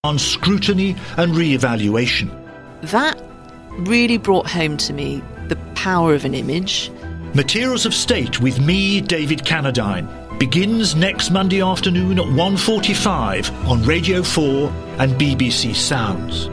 on scrutiny and re-evaluation. That really brought home to me the power of an image. Materials of State with me, David Cannadine, begins next Monday afternoon at 1:45 on Radio 4 and BBC Sounds.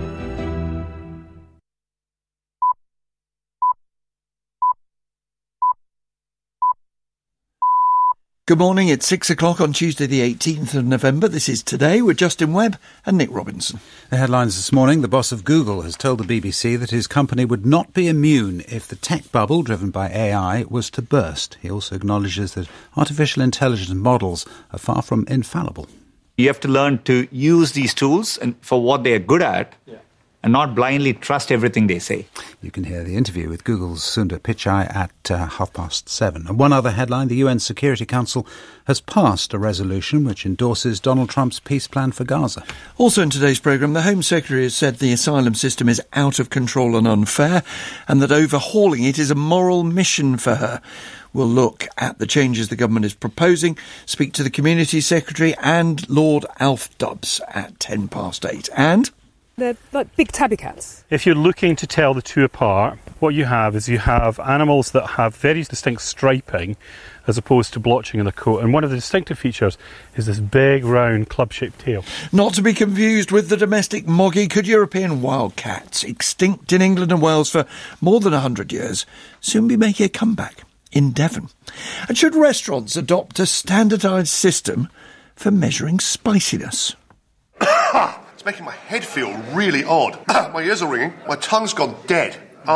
Good morning, it's 6 o'clock on Tuesday the 18th of November. This is Today with Justin Webb and Nick Robinson. The headlines this morning: the boss of Google has told the BBC that his company would not be immune if the tech bubble driven by AI was to burst. He also acknowledges that artificial intelligence models are far from infallible. You have to learn to use these tools and for what they are good at, and not blindly trust everything they say. You can hear the interview with Google's Sundar Pichai at 7:30. And one other headline: the UN Security Council has passed a resolution which endorses Donald Trump's peace plan for Gaza. Also in today's programme, the Home Secretary has said the asylum system is out of control and unfair, and that overhauling it is a moral mission for her. We'll look at the changes the government is proposing, speak to the Community Secretary and Lord Alf Dubs at 8:10. And they're like big tabby cats. If you're looking to tell the two apart, what you have animals that have very distinct striping as opposed to blotching in the coat. And one of the distinctive features is this big, round, club-shaped tail. Not to be confused with the domestic moggy, could European wildcats, extinct in England and Wales for more than 100 years, soon be making a comeback in Devon? And should restaurants adopt a standardised system for measuring spiciness? It's making my head feel really odd. My ears are ringing. My tongue's gone dead.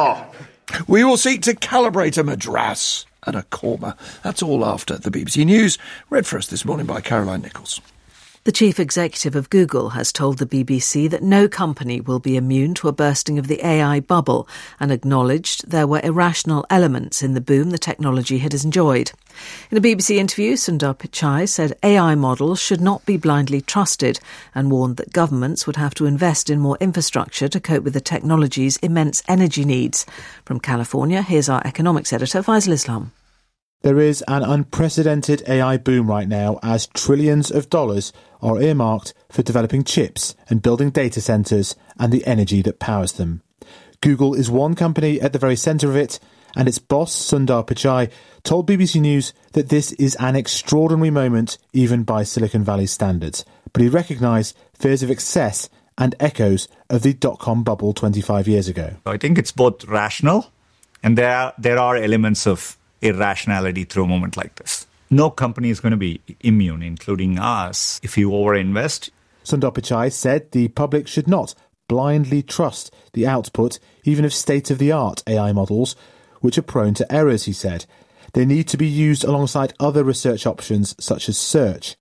We will seek to calibrate a madras and a korma. That's all after the BBC News, read for us this morning by Caroline Nichols. The chief executive of Google has told the BBC that no company will be immune to a bursting of the AI bubble and acknowledged there were irrational elements in the boom the technology had enjoyed. In a BBC interview, Sundar Pichai said AI models should not be blindly trusted and warned that governments would have to invest in more infrastructure to cope with the technology's immense energy needs. From California, here's our economics editor, Faisal Islam. There is an unprecedented AI boom right now as trillions of dollars are earmarked for developing chips and building data centres and the energy that powers them. Google is one company at the very centre of it, and its boss, Sundar Pichai, told BBC News that this is an extraordinary moment even by Silicon Valley standards. But he recognised fears of excess and echoes of the dot-com bubble 25 years ago. I think it's both rational and there are elements of irrationality through a moment like this. No company is going to be immune, including us, if you overinvest. Sundar Pichai said the public should not blindly trust the output, even of state-of-the-art AI models, which are prone to errors, he said. They need to be used alongside other research options, such as search.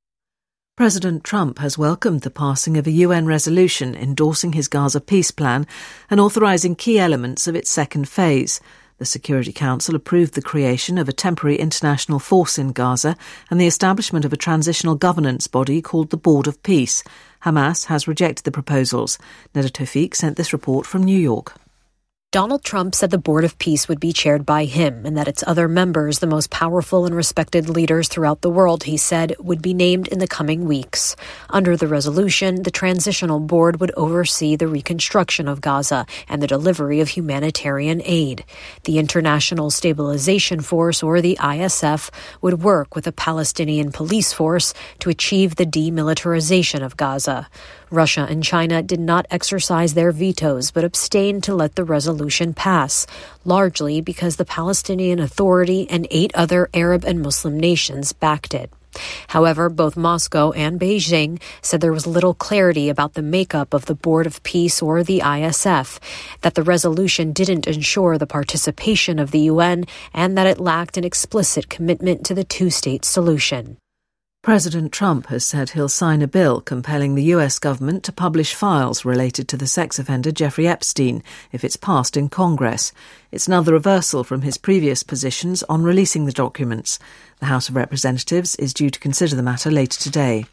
President Trump has welcomed the passing of a UN resolution endorsing his Gaza peace plan and authorising key elements of its second phase. The Security Council approved the creation of a temporary international force in Gaza and the establishment of a transitional governance body called the Board of Peace. Hamas has rejected the proposals. Neda Tawfiq sent this report from New York. Donald Trump said the Board of Peace would be chaired by him and that its other members, the most powerful and respected leaders throughout the world, he said, would be named in the coming weeks. Under the resolution, the Transitional Board would oversee the reconstruction of Gaza and the delivery of humanitarian aid. The International Stabilization Force, or the ISF, would work with a Palestinian police force to achieve the demilitarization of Gaza. Russia and China did not exercise their vetoes but abstained to let the resolution pass, largely because the Palestinian Authority and 8 other Arab and Muslim nations backed it. However, both Moscow and Beijing said there was little clarity about the makeup of the Board of Peace or the ISF, that the resolution didn't ensure the participation of the UN, and that it lacked an explicit commitment to the two-state solution. President Trump has said he'll sign a bill compelling the US government to publish files related to the sex offender Jeffrey Epstein if it's passed in Congress. It's another reversal from his previous positions on releasing the documents. The House of Representatives is due to consider the matter later today.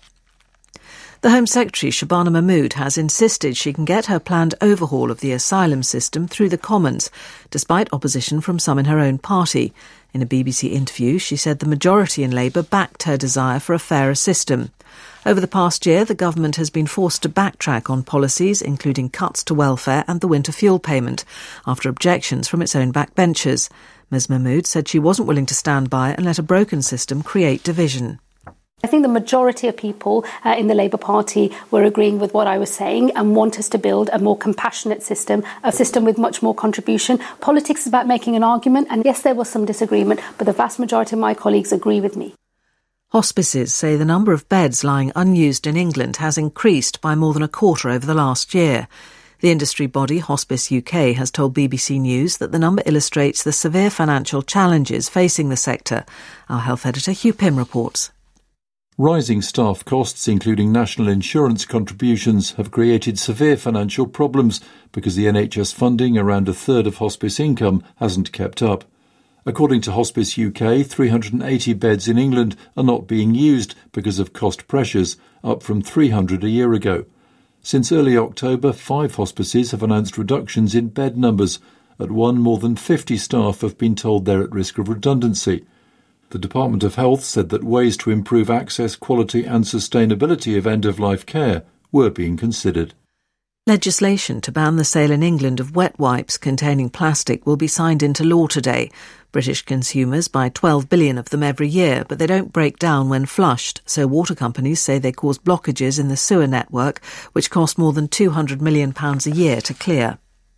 The Home Secretary, Shabana Mahmood, has insisted she can get her planned overhaul of the asylum system through the Commons, despite opposition from some in her own party. In a BBC interview, she said the majority in Labour backed her desire for a fairer system. Over the past year, the government has been forced to backtrack on policies, including cuts to welfare and the winter fuel payment, after objections from its own backbenchers. Ms Mahmood said she wasn't willing to stand by and let a broken system create division. I think the majority of people in the Labour Party were agreeing with what I was saying and want us to build a more compassionate system, a system with much more contribution. Politics is about making an argument, and yes, there was some disagreement, but the vast majority of my colleagues agree with me. Hospices say the number of beds lying unused in England has increased by more than a quarter over the last year. The industry body Hospice UK has told BBC News that the number illustrates the severe financial challenges facing the sector. Our health editor Hugh Pym reports. Rising staff costs, including national insurance contributions, have created severe financial problems because the NHS funding, around a third of hospice income, hasn't kept up. According to Hospice UK, 380 beds in England are not being used because of cost pressures, up from 300 a year ago. Since early October, 5 hospices have announced reductions in bed numbers. At one, more than 50 staff have been told they're at risk of redundancy. The Department of Health said that ways to improve access, quality and sustainability of end-of-life care were being considered. Legislation to ban the sale in England of wet wipes containing plastic will be signed into law today. British consumers buy 12 billion of them every year, but they don't break down when flushed, so water companies say they cause blockages in the sewer network, which cost more than £200 million a year to clear.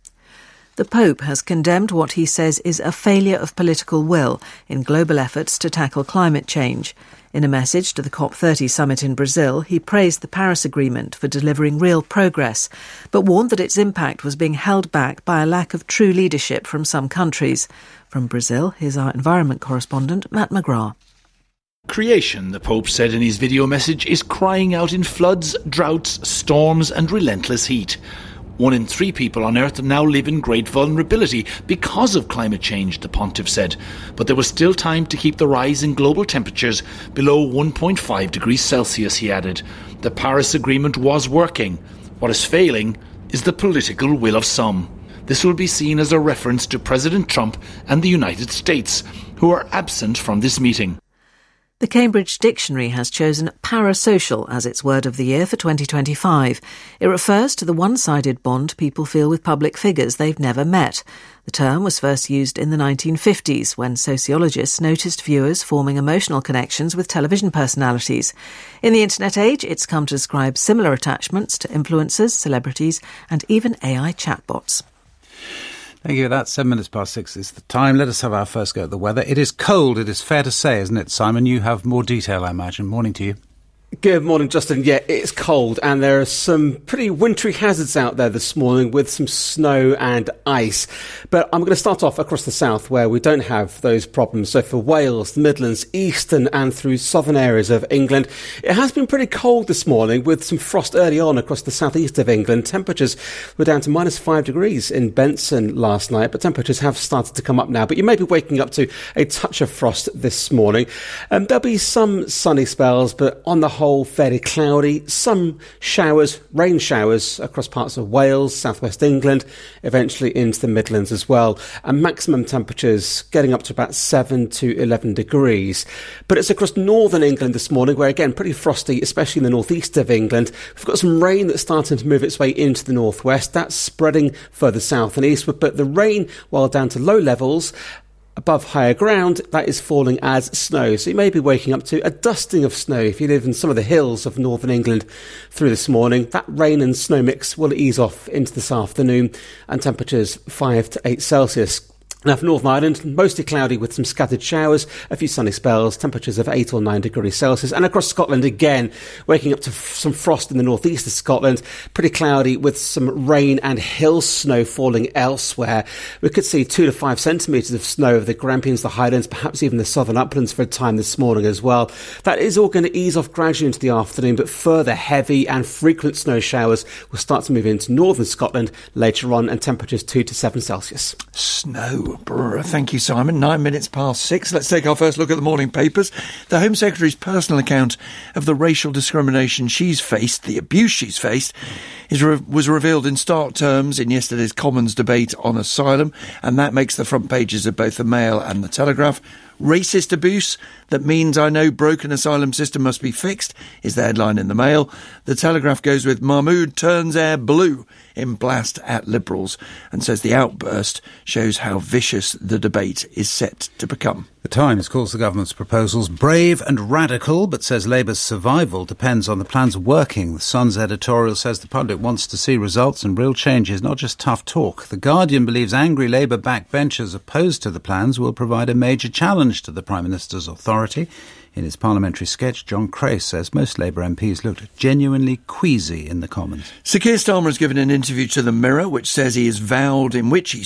The Pope has condemned what he says is a failure of political will in global efforts to tackle climate change. In a message to the COP30 summit in Brazil, he praised the Paris Agreement for delivering real progress, but warned that its impact was being held back by a lack of true leadership from some countries. From Brazil, here's our environment correspondent, Matt McGrath. Creation, the Pope said in his video message, is crying out in floods, droughts, storms and relentless heat. 1 in 3 people on Earth now live in great vulnerability because of climate change, the pontiff said. But there was still time to keep the rise in global temperatures below 1.5 degrees Celsius, he added. The Paris Agreement was working. What is failing is the political will of some. This will be seen as a reference to President Trump and the United States, who are absent from this meeting. The Cambridge Dictionary has chosen parasocial as its word of the year for 2025. It refers to the one-sided bond people feel with public figures they've never met. The term was first used in the 1950s when sociologists noticed viewers forming emotional connections with television personalities. In the internet age, it's come to describe similar attachments to influencers, celebrities and even AI chatbots. Thank you. That's 7 minutes past 6 is the time. Let us have our first go at the weather. It is cold, it is fair to say, isn't it, Simon? You have more detail, I imagine. Morning to you. Good morning, Justin. Yeah, it's cold and there are some pretty wintry hazards out there this morning with some snow and ice. But I'm going to start off across the south where we don't have those problems. So for Wales, the Midlands, eastern and through southern areas of England, it has been pretty cold this morning with some frost early on across the southeast of England. Temperatures were down to -5 degrees in Benson last night, but temperatures have started to come up now. But you may be waking up to a touch of frost this morning. There'll be some sunny spells, but on the whole, fairly cloudy, some showers, rain showers across parts of Wales, southwest England, eventually into the Midlands as well, and maximum temperatures getting up to about 7 to 11 degrees. But it's across northern England this morning where, again, pretty frosty, especially in the northeast of England. We've got some rain that's starting to move its way into the northwest. That's spreading further south and eastward, but the rain, while down to low levels, above higher ground, that is falling as snow. So you may be waking up to a dusting of snow if you live in some of the hills of northern England through this morning. That rain and snow mix will ease off into this afternoon and temperatures 5 to 8 Celsius. Now for Northern Ireland, mostly cloudy with some scattered showers, a few sunny spells, temperatures of 8 or 9 degrees Celsius. And across Scotland again, waking up to some frost in the northeast of Scotland, pretty cloudy with some rain and hill snow falling elsewhere. We could see 2 to 5 centimetres of snow over the Grampians, the Highlands, perhaps even the southern uplands for a time this morning as well. That is all going to ease off gradually into the afternoon, but further heavy and frequent snow showers will start to move into northern Scotland later on, and temperatures 2 to 7 Celsius. Snow. Thank you, Simon. 9 minutes past 6. Let's take our first look at the morning papers. The Home Secretary's personal account of the racial discrimination she's faced, the abuse she's faced, was revealed in stark terms in yesterday's Commons debate on asylum, and that makes the front pages of both the Mail and the Telegraph. Racist abuse, that means I know broken asylum system must be fixed, is the headline in the Mail. The Telegraph goes with Mahmood turns air blue in blast at Liberals and says the outburst shows how vicious the debate is set to become. The Times calls the government's proposals brave and radical, but says Labour's survival depends on the plans working. The Sun's editorial says the public wants to see results and real changes, not just tough talk. The Guardian believes angry Labour backbenchers opposed to the plans will provide a major challenge to the Prime Minister's authority. In his parliamentary sketch, John Crace says most Labour MPs looked genuinely queasy in the Commons. Sir Keir Starmer has given an interview to the Mirror, in which he has vowed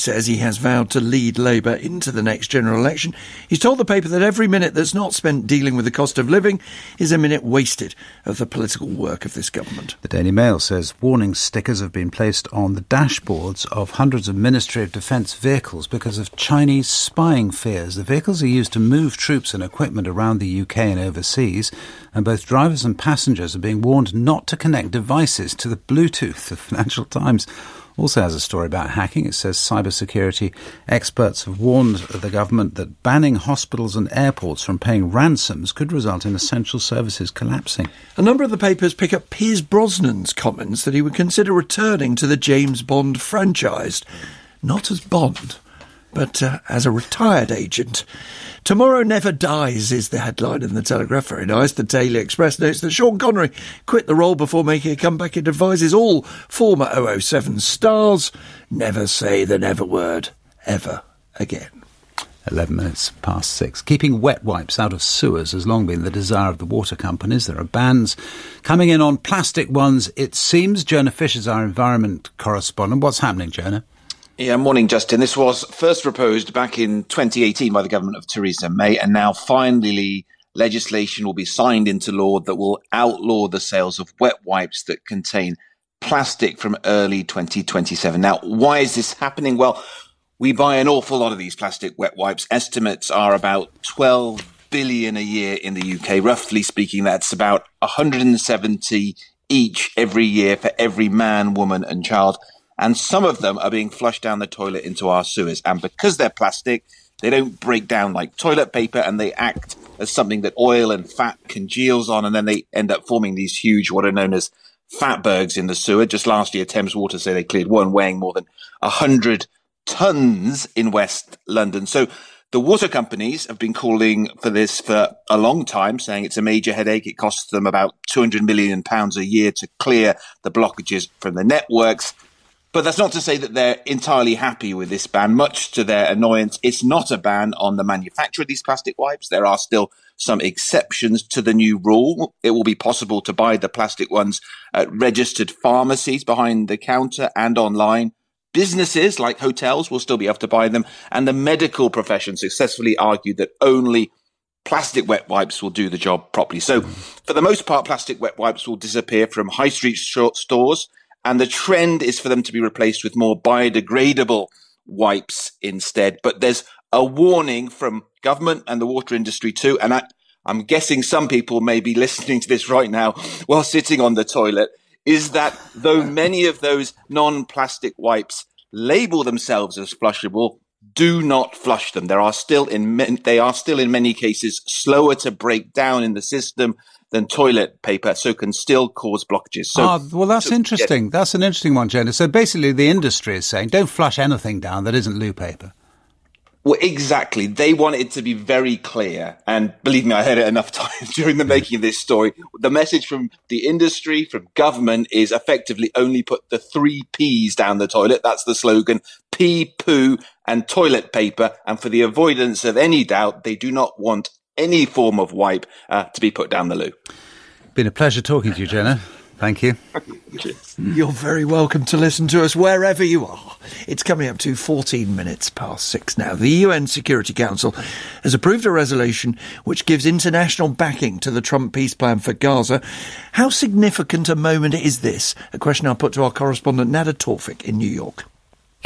to lead Labour into the next general election. He's told the paper that every minute that's not spent dealing with the cost of living is a minute wasted of the political work of this government. The Daily Mail says warning stickers have been placed on the dashboards of hundreds of Ministry of Defence vehicles because of Chinese spying fears. The vehicles are used to move troops and equipment around the UK and overseas, and both drivers and passengers are being warned not to connect devices to the Bluetooth. The Financial Times also has a story about hacking. It says cybersecurity experts have warned the government that banning hospitals and airports from paying ransoms could result in essential services collapsing. A number of the papers pick up Piers Brosnan's comments that he would consider returning to the James Bond franchise, not as Bond, but as a retired agent. Tomorrow Never Dies is the headline in the Telegraph. Very nice. The Daily Express notes that Sean Connery quit the role before making a comeback. It advises all former 007 stars never say the never word ever again. 11 minutes past 6. Keeping wet wipes out of sewers has long been the desire of the water companies. There are bans coming in on plastic ones, it seems. Jonah Fish is our environment correspondent. What's happening, Jonah? Yeah, morning, Justin. This was first proposed back in 2018 by the government of Theresa May, and now finally legislation will be signed into law that will outlaw the sales of wet wipes that contain plastic from early 2027. Now, why is this happening? Well, we buy an awful lot of these plastic wet wipes. Estimates are about 12 billion a year in the UK. Roughly speaking, that's about 170 each every year for every man, woman and child. And some of them are being flushed down the toilet into our sewers. And because they're plastic, they don't break down like toilet paper, and they act as something that oil and fat congeals on, and then they end up forming these huge, what are known as fatbergs in the sewer. Just last year, Thames Water say they cleared one weighing more than 100 tons in West London. So the water companies have been calling for this for a long time, saying it's a major headache. It costs them about £200 million a year to clear the blockages from the networks. But that's not to say that they're entirely happy with this ban. Much to their annoyance, it's not a ban on the manufacture of these plastic wipes. There are still some exceptions to the new rule. It will be possible to buy the plastic ones at registered pharmacies behind the counter and online. Businesses like hotels will still be able to buy them. And the medical profession successfully argued that only plastic wet wipes will do the job properly. So for the most part, plastic wet wipes will disappear from high street stores. And the trend is for them to be replaced with more biodegradable wipes instead. But there's a warning from government and the water industry too. And I'm guessing some people may be listening to this right now while sitting on the toilet, is that though many of those non-plastic wipes label themselves as flushable, do not flush them. They are still in many cases slower to break down in the system than toilet paper, so can still cause blockages. That's interesting. Yeah. That's an interesting one, Jonah. So basically the industry is saying, don't flush anything down that isn't loo paper. Well, exactly. They want it to be very clear. And believe me, I heard it enough times during the making of this story. The message from the industry, from government, is effectively only put the 3 Ps down the toilet. That's the slogan: pee, poo, and toilet paper. And for the avoidance of any doubt, they do not want any form of wipe to be put down the loo. Been a pleasure talking to you, Jonah. Thank you. You're very welcome to listen to us wherever you are. It's coming up to 14 minutes past 6 now. The UN Security Council has approved a resolution which gives international backing to the Trump peace plan for Gaza. How significant a moment is this? A question I'll put to our correspondent Nada Tawfik in New York.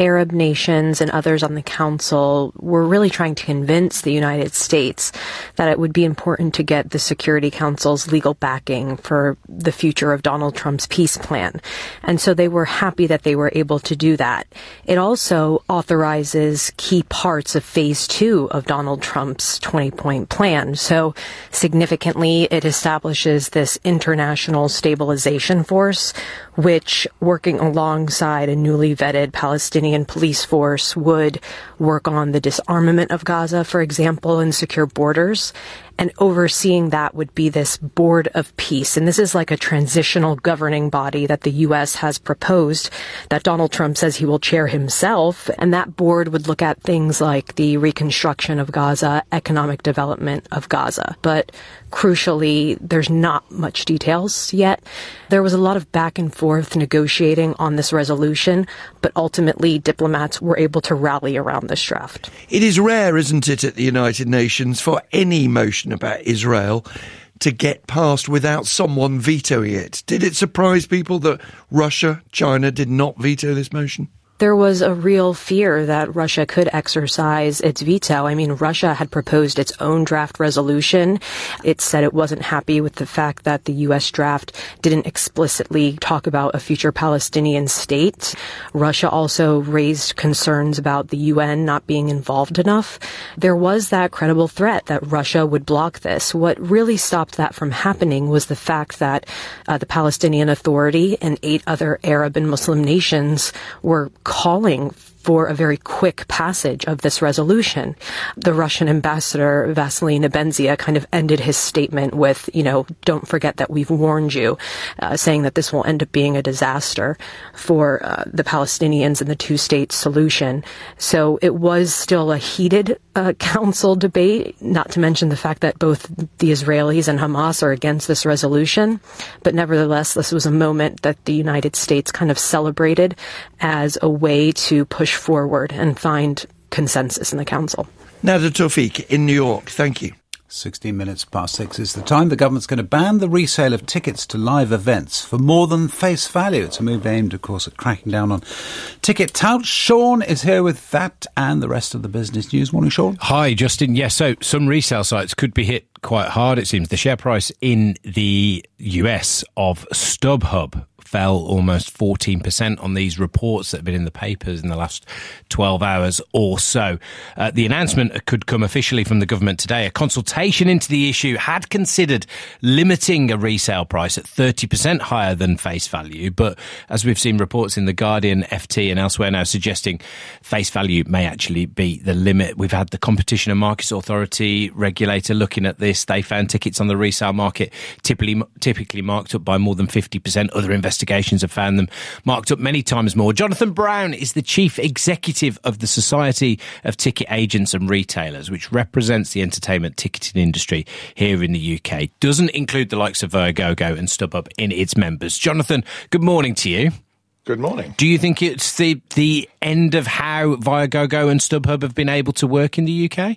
Arab nations and others on the council were really trying to convince the United States that it would be important to get the Security Council's legal backing for the future of Donald Trump's peace plan. And so they were happy that they were able to do that. It also authorizes key parts of phase 2 of Donald Trump's 20-point plan. So significantly, it establishes this international stabilization force, which, working alongside a newly vetted Palestinian police force, would work on the disarmament of Gaza, for example, and secure borders. And overseeing that would be this Board of Peace. And this is like a transitional governing body that the U.S. has proposed that Donald Trump says he will chair himself. And that board would look at things like the reconstruction of Gaza, economic development of Gaza. But crucially, there's not much details yet. There was a lot of back and forth negotiating on this resolution, but ultimately diplomats were able to rally around this draft. It is rare, isn't it, at the United Nations for any motion about Israel to get passed without someone vetoing it. Did it surprise people that Russia, China did not veto this motion? There was a real fear that Russia could exercise its veto. I mean, Russia had proposed its own draft resolution. It said it wasn't happy with the fact that the U.S. draft didn't explicitly talk about a future Palestinian state. Russia also raised concerns about the UN not being involved enough. There was that credible threat that Russia would block this. What really stopped that from happening was the fact that the Palestinian Authority and 8 other Arab and Muslim nations were calling for a very quick passage of this resolution. The Russian ambassador, Vasily Nebenzia, kind of ended his statement with, don't forget that we've warned you, saying that this will end up being a disaster for the Palestinians and the two-state solution. So it was still a heated council debate, not to mention the fact that both the Israelis and Hamas are against this resolution. But nevertheless, this was a moment that the United States kind of celebrated as a way to push forward and find consensus in the council. Nader Tawfiq in New York, thank you. 16 minutes past 6 is the time. The government's going to ban the resale of tickets to live events for more than face value. It's a move aimed, of course, at cracking down on ticket touts. Sean is here with that and the rest of the business news. Morning, Sean. Hi, Justin. Yes, so some resale sites could be hit quite hard, it seems. The share price in the US of StubHub fell almost 14% on these reports that have been in the papers in the last 12 hours or so. The announcement could come officially from the government today. A consultation into the issue had considered limiting a resale price at 30% higher than face value. But as we've seen reports in The Guardian, FT and elsewhere now suggesting face value may actually be the limit. We've had the Competition and Markets Authority regulator looking at this. They found tickets on the resale market typically marked up by more than 50%. Other investigations have found them marked up many times more. Jonathan Brown is the chief executive of the Society of Ticket Agents and Retailers, which represents the entertainment ticketing industry here in the UK. Doesn't include the likes of Viagogo and StubHub in its members. Jonathan, good morning to you. Good morning. Do you think it's the end of how Viagogo and StubHub have been able to work in the UK?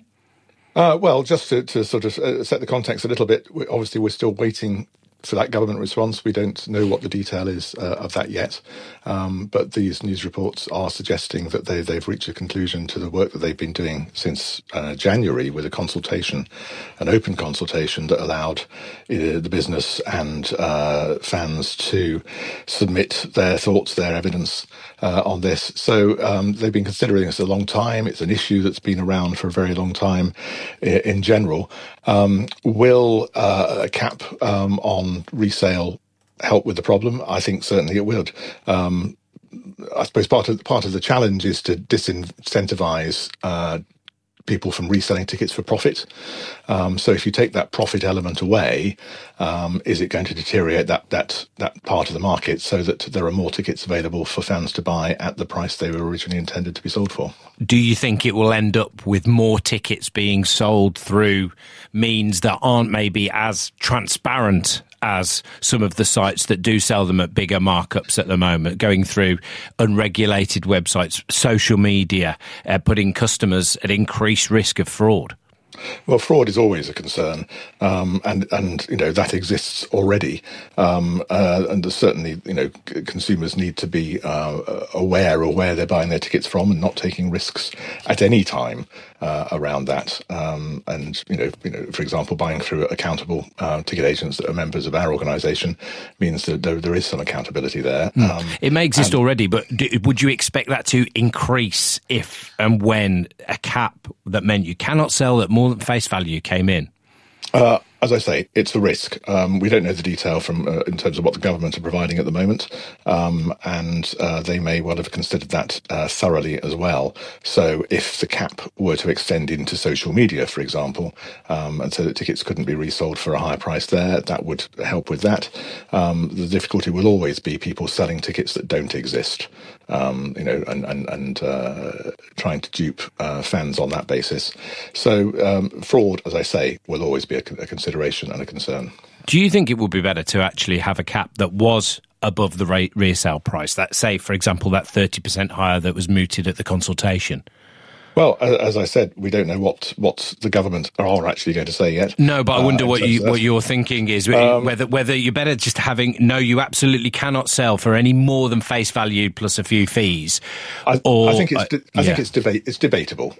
Well, just to sort of set the context a little bit, obviously we're still waiting for that government response. We don't know what the detail is of that yet. But these news reports are suggesting that they've reached a conclusion to the work that they've been doing since January with a consultation, an open consultation that allowed the business and fans to submit their thoughts, their evidence on this. So they've been considering this a long time. It's an issue that's been around for a very long time in general. Will a cap on resale help with the problem? I think certainly it would. I suppose part of the challenge is to disincentivize people from reselling tickets for profit. So if you take that profit element away, is it going to deteriorate that part of the market so that there are more tickets available for fans to buy at the price they were originally intended to be sold for? Do you think it will end up with more tickets being sold through means that aren't maybe as transparent as some of the sites that do sell them at bigger markups at the moment, going through unregulated websites, social media, putting customers at increased risk of fraud? Well, fraud is always a concern, and you know that exists already, and certainly consumers need to be aware of where they're buying their tickets from and not taking risks at any time around that. And for example, buying through accountable ticket agents that are members of our organisation means that there is some accountability there. It may exist already, but would you expect that to increase if and when a cap that meant you cannot sell at more than face value came in? As I say, it's a risk. We don't know the detail from in terms of what the government are providing at the moment, and they may well have considered that thoroughly as well. So if the cap were to extend into social media, for example, and so that tickets couldn't be resold for a higher price there, that would help with that. The difficulty will always be people selling tickets that don't exist, and trying to dupe fans on that basis. So fraud, as I say, will always be a consideration and a concern. Do you think it would be better to actually have a cap that was above the resale price? That, say, for example, that 30% higher that was mooted at the consultation? Well, as I said, we don't know what the government are actually going to say yet. No, but I wonder what you're thinking is whether you're better just having you absolutely cannot sell for any more than face value plus a few fees. I think it's debatable.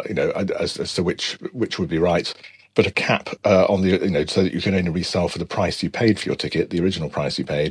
As to which would be right. But a cap on the so that you can only resell for the price you paid for your ticket, the original price you paid,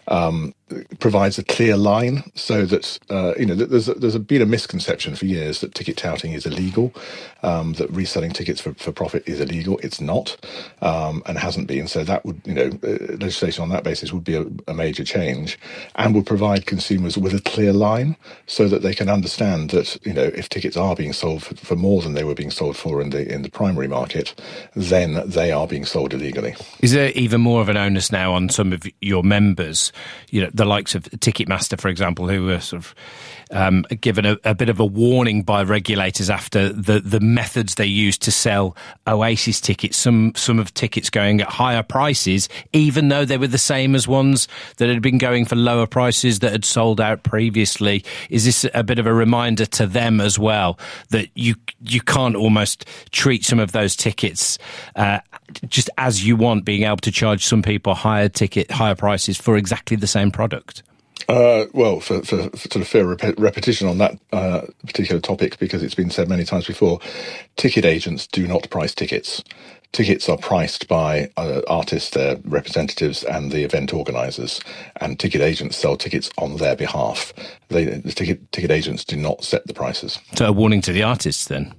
provides a clear line, so that there's been a misconception for years that ticket touting is illegal, that reselling tickets for profit is illegal. It's not, and hasn't been. So that would legislation on that basis would be a major change, and would provide consumers with a clear line, so that they can understand that if tickets are being sold for more than they were being sold for in the primary market, then they are being sold illegally. Is there even more of an onus now on some of your members, the likes of Ticketmaster, for example, who were sort of given a bit of a warning by regulators after the methods they used to sell Oasis tickets, some of tickets going at higher prices, even though they were the same as ones that had been going for lower prices that had sold out previously? Is this a bit of a reminder to them as well that you can't almost treat some of those tickets just as you want, being able to charge some people higher prices for exactly the same product? Well, for sort of fear of repetition on that particular topic, because it's been said many times before, ticket agents do not price tickets. Tickets are priced by artists, their representatives, and the event organisers, and ticket agents sell tickets on their behalf. The ticket agents do not set the prices. So a warning to the artists then?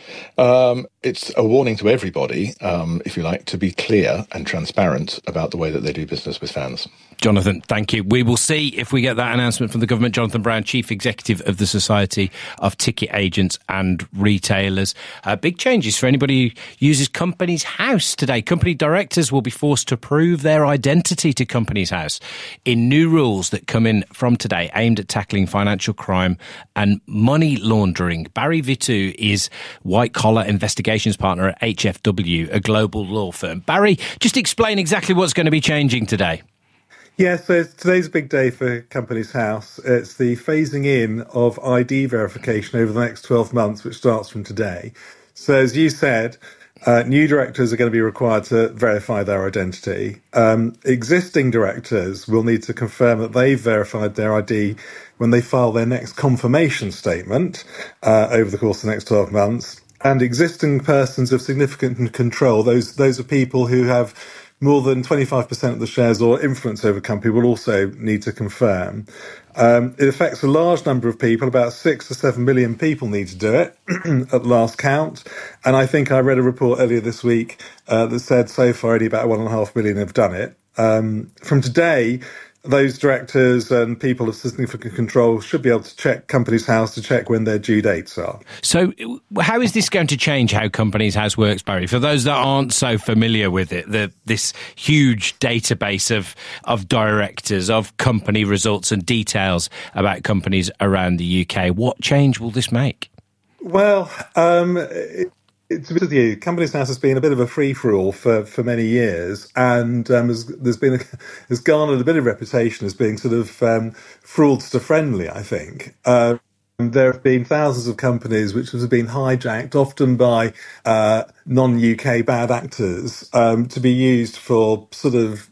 It's a warning to everybody, if you like, to be clear and transparent about the way that they do business with fans. Jonathan, thank you. We will see if we get that announcement from the government. Jonathan Brown, Chief Executive of the Society of Ticket Agents and Retailers. Big changes for anybody who uses Companies House today. Company directors will be forced to prove their identity to Companies House in new rules that come in from today, aimed at tackling financial crime and money laundering. Barry Vitu is white-collar investigations partner at HFW, a global law firm. Barry, just explain exactly what's going to be changing today. Yeah, so today's a big day for Companies House. It's the phasing in of ID verification over the next 12 months, which starts from today. So as you said, new directors are going to be required to verify their identity. Existing directors will need to confirm that they've verified their ID when they file their next confirmation statement over the course of the next 12 months. And existing persons of significant control, those are people who have more than 25% of the shares or influence over a company, will also need to confirm. It affects a large number of people. About 6 to 7 million people need to do it at last count. And I think I read a report earlier this week that said so far only about 1.5 million have done it. From today, those directors and people of significant control should be able to check Companies House to check when their due dates are. So how is this going to change how Companies House works, Barry? For those that aren't so familiar with it, this huge database of directors, of company results and details about companies around the UK, what change will this make? Well, to be with you, Companies House has been a bit of a free-for-all for many years, and has garnered a bit of reputation as being sort of fraudster-friendly, I think. there have been thousands of companies which have been hijacked, often by non-UK bad actors, to be used for sort of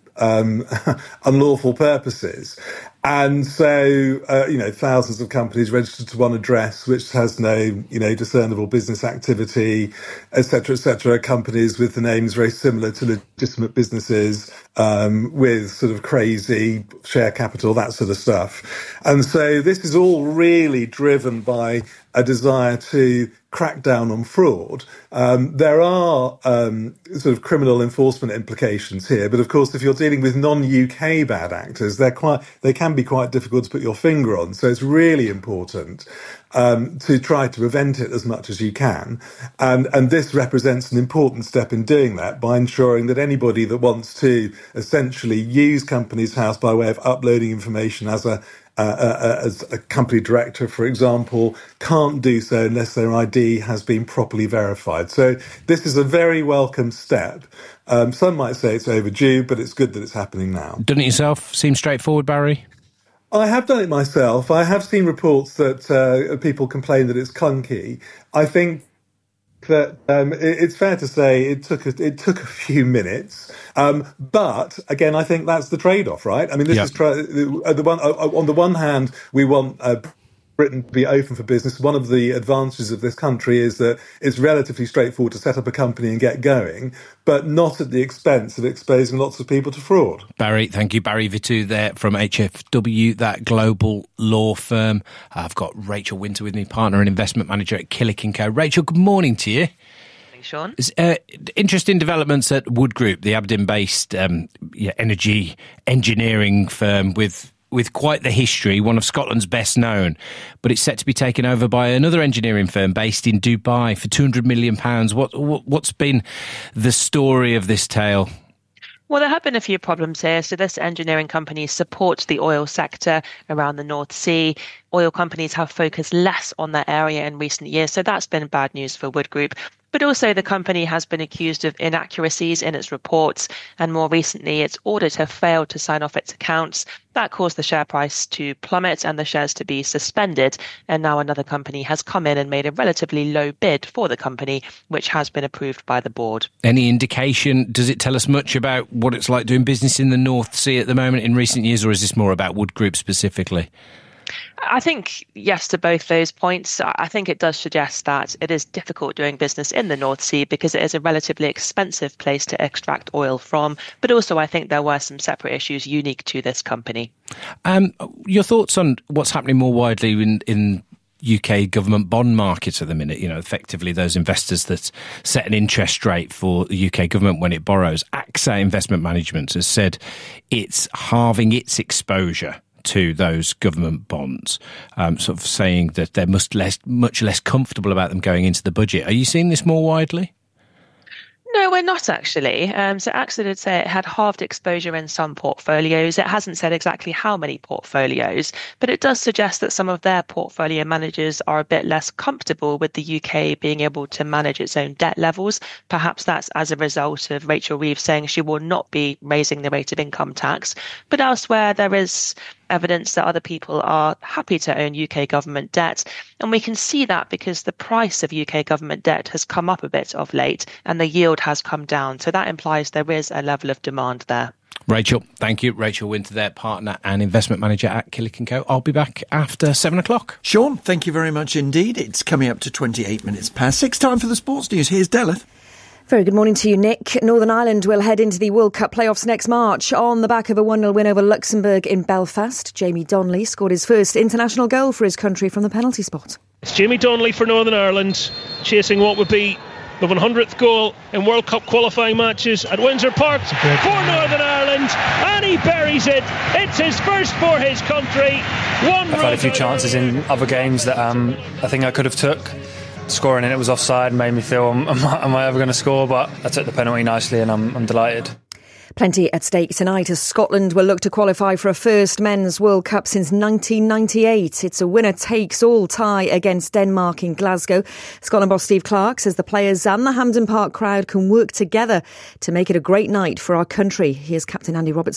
unlawful purposes. And so, thousands of companies registered to one address, which has no, discernible business activity, et cetera, companies with the names very similar to legitimate businesses, with sort of crazy share capital, that sort of stuff. And so this is all really driven by a desire to crack down on fraud. There are sort of criminal enforcement implications here, but of course, if you're dealing with non-UK bad actors, they can be quite difficult to put your finger on. So it's really important to try to prevent it as much as you can. And this represents an important step in doing that by ensuring that anybody that wants to essentially use Companies House by way of uploading information as a company director, for example, can't do so unless their ID has been properly verified. So this is a very welcome step. Some might say it's overdue, but it's good that it's happening now. Done it yourself? Seems straightforward, Barry? I have done it myself. I have seen reports that people complain that it's clunky. I think that it's fair to say it took a few minutes, but again, I think that's the trade-off, right? I mean, this is on the one hand, we want Britain to be open for business. One of the advantages of this country is that it's relatively straightforward to set up a company and get going, but not at the expense of exposing lots of people to fraud. Barry, thank you. Barry Vitu there from HFW, that global law firm. I've got Rachel Winter with me, partner and investment manager at Killick & Co. Rachel, good morning to you. Sean. Interesting developments at Wood Group, the Aberdeen-based energy engineering firm with quite the history, one of Scotland's best known, but it's set to be taken over by another engineering firm based in Dubai for £200 million. What's been the story of this tale? Well, there have been a few problems here. So this engineering company supports the oil sector around the North Sea. Oil companies have focused less on that area in recent years, so that's been bad news for Wood Group. But also the company has been accused of inaccuracies in its reports, and more recently its auditor failed to sign off its accounts. That caused the share price to plummet and the shares to be suspended, and now another company has come in and made a relatively low bid for the company, which has been approved by the board. Any indication, does it tell us much about what it's like doing business in the North Sea at the moment in recent years, or is this more about Wood Group specifically? I think yes to both those points. I think it does suggest that it is difficult doing business in the North Sea because it is a relatively expensive place to extract oil from. But also I think there were some separate issues unique to this company. Your thoughts on what's happening more widely in UK government bond market at the minute, effectively those investors that set an interest rate for the UK government when it borrows. AXA Investment Management has said it's halving its exposure to those government bonds, sort of saying that they're much less comfortable about them going into the budget. Are you seeing this more widely? No, we're not actually. So AXA did say it had halved exposure in some portfolios. It hasn't said exactly how many portfolios, but it does suggest that some of their portfolio managers are a bit less comfortable with the UK being able to manage its own debt levels. Perhaps that's as a result of Rachel Reeves saying she will not be raising the rate of income tax. But elsewhere, there is evidence that other people are happy to own UK government debt. And we can see that because the price of UK government debt has come up a bit of late and the yield has come down. So that implies there is a level of demand there. Rachel, thank you. Rachel Winter there, partner and investment manager at Killick & Co. I'll be back after 7 o'clock. Sean, thank you very much indeed. It's coming up to 28 minutes past 6. Time for the sports news. Here's Delith. Very good morning to you, Nick. Northern Ireland will head into the World Cup playoffs next March on the back of a 1-0 win over Luxembourg in Belfast. Jamie Donnelly scored his first international goal for his country from the penalty spot. It's Jamie Donnelly for Northern Ireland, chasing what would be the 100th goal in World Cup qualifying matches at Windsor Park for Northern Ireland, and he buries it. It's his first for his country. I've had a few chances in other games that I think I could have took. Scoring and it was offside made me feel, am I ever going to score? But I took the penalty nicely and I'm delighted. Plenty at stake tonight as Scotland will look to qualify for a first Men's World Cup since 1998. It's a winner-takes-all tie against Denmark in Glasgow. Scotland boss Steve Clarke says the players and the Hampden Park crowd can work together to make it a great night for our country. Here's Captain Andy Robertson.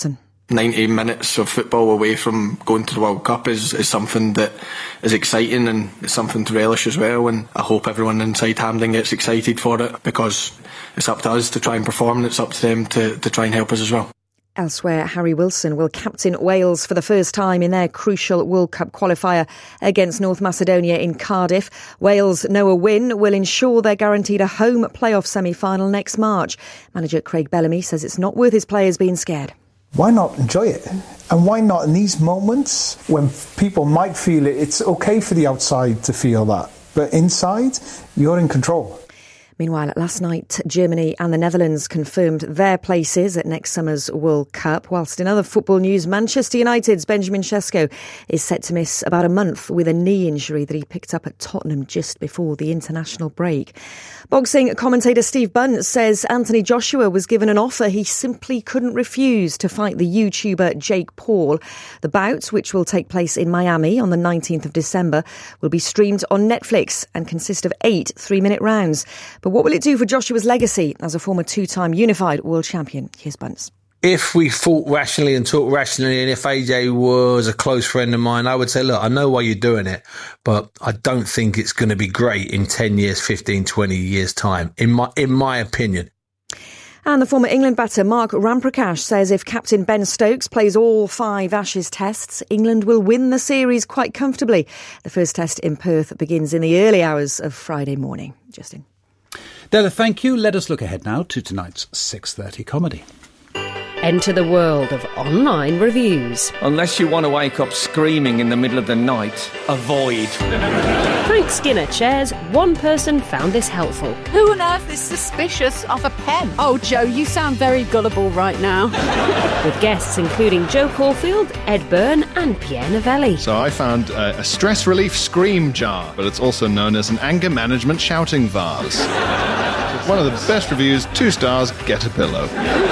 90 minutes of football away from going to the World Cup is something that is exciting, and it's something to relish as well, and I hope everyone inside Hampden gets excited for it, because it's up to us to try and perform, and it's up to them to try and help us as well. Elsewhere, Harry Wilson will captain Wales for the first time in their crucial World Cup qualifier against North Macedonia in Cardiff. Wales know a win will ensure they're guaranteed a home playoff semi-final next March. Manager Craig Bellamy says it's not worth his players being scared. Why not enjoy it? And why not in these moments when people might feel it's okay for the outside to feel that, but inside, you're in control. Meanwhile, last night, Germany and the Netherlands confirmed their places at next summer's World Cup, whilst in other football news, Manchester United's Benjamin Sesko is set to miss about a month with a knee injury that he picked up at Tottenham just before the international break. Boxing commentator Steve Bunt says Anthony Joshua was given an offer he simply couldn't refuse to fight the YouTuber Jake Paul. The bout, which will take place in Miami on the 19th of December, will be streamed on Netflix and consist of 8 3-minute rounds. But what will it do for Joshua's legacy as a former 2-time unified world champion? Here's Bunce. If we thought rationally and talked rationally, and if AJ was a close friend of mine, I would say, look, I know why you're doing it, but I don't think it's going to be great in 10 years, 15, 20 years' time, in my opinion. And the former England batter Mark Ramprakash says if captain Ben Stokes plays all 5 Ashes tests, England will win the series quite comfortably. The first test in Perth begins in the early hours of Friday morning. Justin. Della, thank you. Let us look ahead now to tonight's 6:30 comedy. Enter the world of online reviews. Unless you want to wake up screaming in the middle of the night, avoid. Frank Skinner shares one person found this helpful. Who on earth is suspicious of a pen? Oh, Joe, you sound very gullible right now. With guests including Joe Caulfield, Ed Byrne and Pierre Novelli. So I found a stress relief scream jar, but it's also known as an anger management shouting vase. One of the best reviews, 2 stars, get a pillow.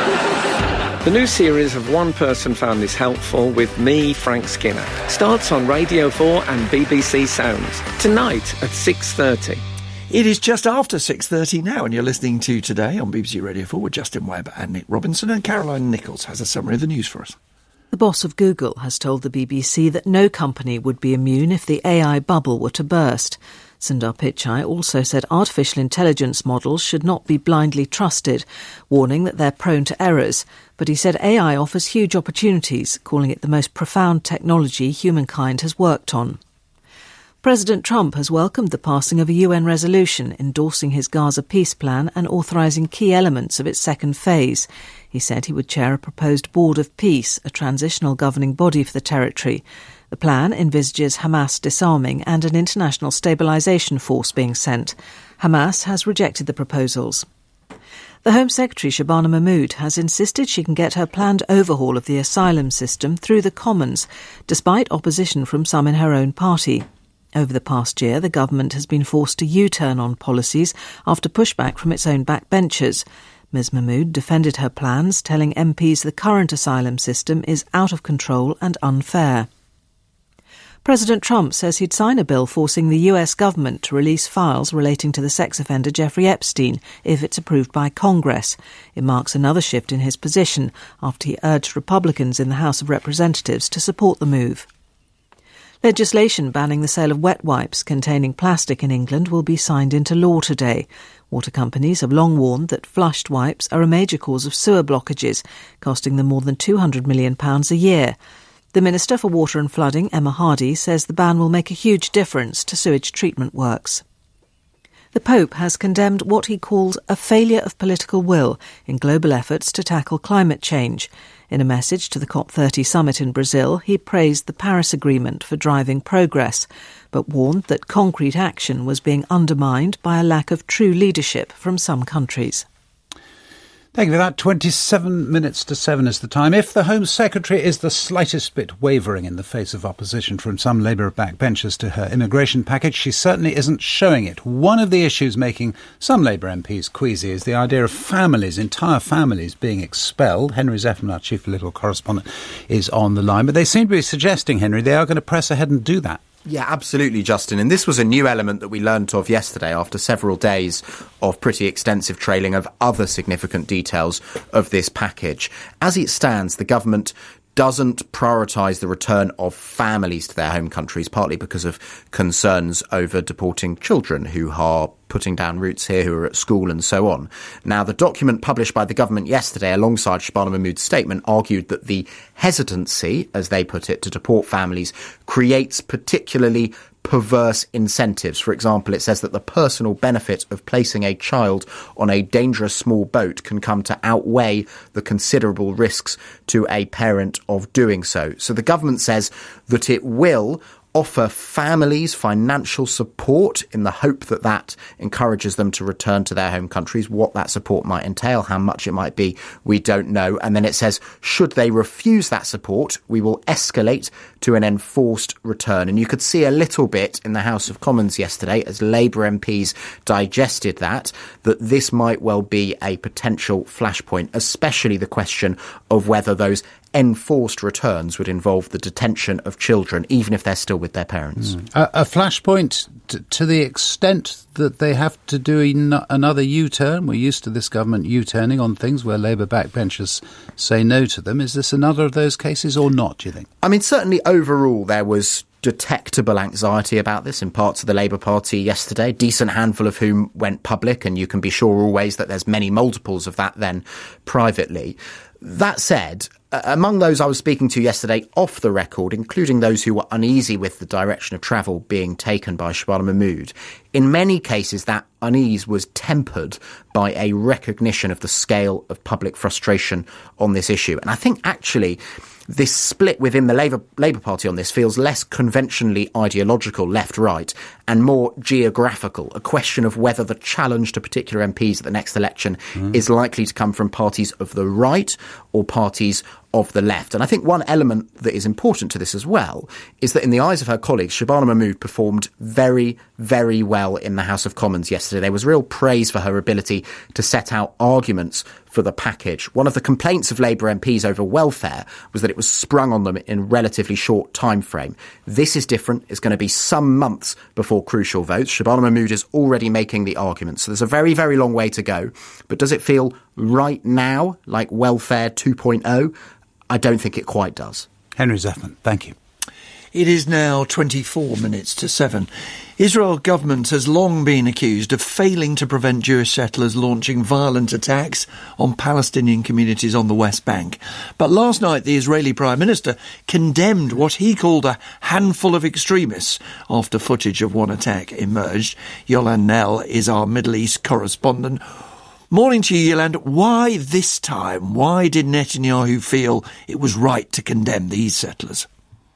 The new series of One Person Found This Helpful with me, Frank Skinner, starts on Radio 4 and BBC Sounds tonight at 6:30. It is just after 6:30 now, and you're listening to Today on BBC Radio 4 with Justin Webb and Nick Robinson, and Caroline Nichols has a summary of the news for us. The boss of Google has told the BBC that no company would be immune if the AI bubble were to burst. Sundar Pichai also said artificial intelligence models should not be blindly trusted, warning that they're prone to errors. But he said AI offers huge opportunities, calling it the most profound technology humankind has worked on. President Trump has welcomed the passing of a UN resolution endorsing his Gaza peace plan and authorising key elements of its second phase. He said he would chair a proposed Board of Peace, a transitional governing body for the territory. The plan envisages Hamas disarming and an international stabilisation force being sent. Hamas has rejected the proposals. The Home Secretary, Shabana Mahmood, has insisted she can get her planned overhaul of the asylum system through the Commons, despite opposition from some in her own party. Over the past year, the government has been forced to U-turn on policies after pushback from its own backbenchers. Ms Mahmood defended her plans, telling MPs the current asylum system is out of control and unfair. President Trump says he'd sign a bill forcing the US government to release files relating to the sex offender Jeffrey Epstein if it's approved by Congress. It marks another shift in his position after he urged Republicans in the House of Representatives to support the move. Legislation banning the sale of wet wipes containing plastic in England will be signed into law today. Water companies have long warned that flushed wipes are a major cause of sewer blockages, costing them more than £200 million a year. The Minister for Water and Flooding, Emma Hardy, says the ban will make a huge difference to sewage treatment works. The Pope has condemned what he calls a failure of political will in global efforts to tackle climate change. In a message to the COP30 summit in Brazil, he praised the Paris Agreement for driving progress, but warned that concrete action was being undermined by a lack of true leadership from some countries. Thank you for that. 27 minutes to 7 is the time. If the Home Secretary is the slightest bit wavering in the face of opposition from some Labour backbenchers to her immigration package, she certainly isn't showing it. One of the issues making some Labour MPs queasy is the idea of families, entire families, being expelled. Henry Zeffman, our chief political correspondent, is on the line. But they seem to be suggesting, Henry, they are going to press ahead and do that. Yeah, absolutely, Justin. And this was a new element that we learnt of yesterday after several days of pretty extensive trailing of other significant details of this package. As it stands, the government doesn't prioritise the return of families to their home countries, partly because of concerns over deporting children who are putting down roots here, who are at school and so on. Now, the document published by the government yesterday alongside Shabana Mahmood's statement argued that the hesitancy, as they put it, to deport families creates particularly perverse incentives. For example, it says that the personal benefit of placing a child on a dangerous small boat can come to outweigh the considerable risks to a parent of doing so. So the government says that it will offer families financial support in the hope that that encourages them to return to their home countries. What that support might entail, how much it might be, we don't know. And then it says, should they refuse that support, we will escalate to an enforced return. And you could see a little bit in the House of Commons yesterday, as Labour MPs digested that this might well be a potential flashpoint, especially the question of whether those enforced returns would involve the detention of children, even if they're still with their parents. A flashpoint to the extent that they have to do another U-turn. We're used to this government U-turning on things where Labour backbenchers say no to them. Is this another of those cases or not, do you think? I mean, certainly overall there was detectable anxiety about this in parts of the Labour Party yesterday, a decent handful of whom went public, and you can be sure always that there's many multiples of that then privately. That said, among those I was speaking to yesterday off the record, including those who were uneasy with the direction of travel being taken by Shabana Mahmood, in many cases that unease was tempered by a recognition of the scale of public frustration on this issue. And I think actually this split within the Labour Party on this feels less conventionally ideological, left-right, and more geographical, a question of whether the challenge to particular MPs at the next election is likely to come from parties of the right or parties of the left. And I think one element that is important to this as well is that in the eyes of her colleagues, Shabana Mahmood performed very, very well in the House of Commons yesterday. There was real praise for her ability to set out arguments for the package. One of the complaints of Labour MPs over welfare was that it was sprung on them in a relatively short time frame. This is different. It's going to be some months before crucial votes. Shabana Mahmood is already making the arguments. So there's a very, very long way to go. But does it feel right now like welfare 2.0? I don't think it quite does. Henry Zeffman, thank you. It is now 24 minutes to 7. Israel government has long been accused of failing to prevent Jewish settlers launching violent attacks on Palestinian communities on the West Bank. But last night, the Israeli Prime Minister condemned what he called a handful of extremists after footage of one attack emerged. Yolande Knell is our Middle East correspondent. Morning to you, Yolande. Why this time? Why did Netanyahu feel it was right to condemn these settlers?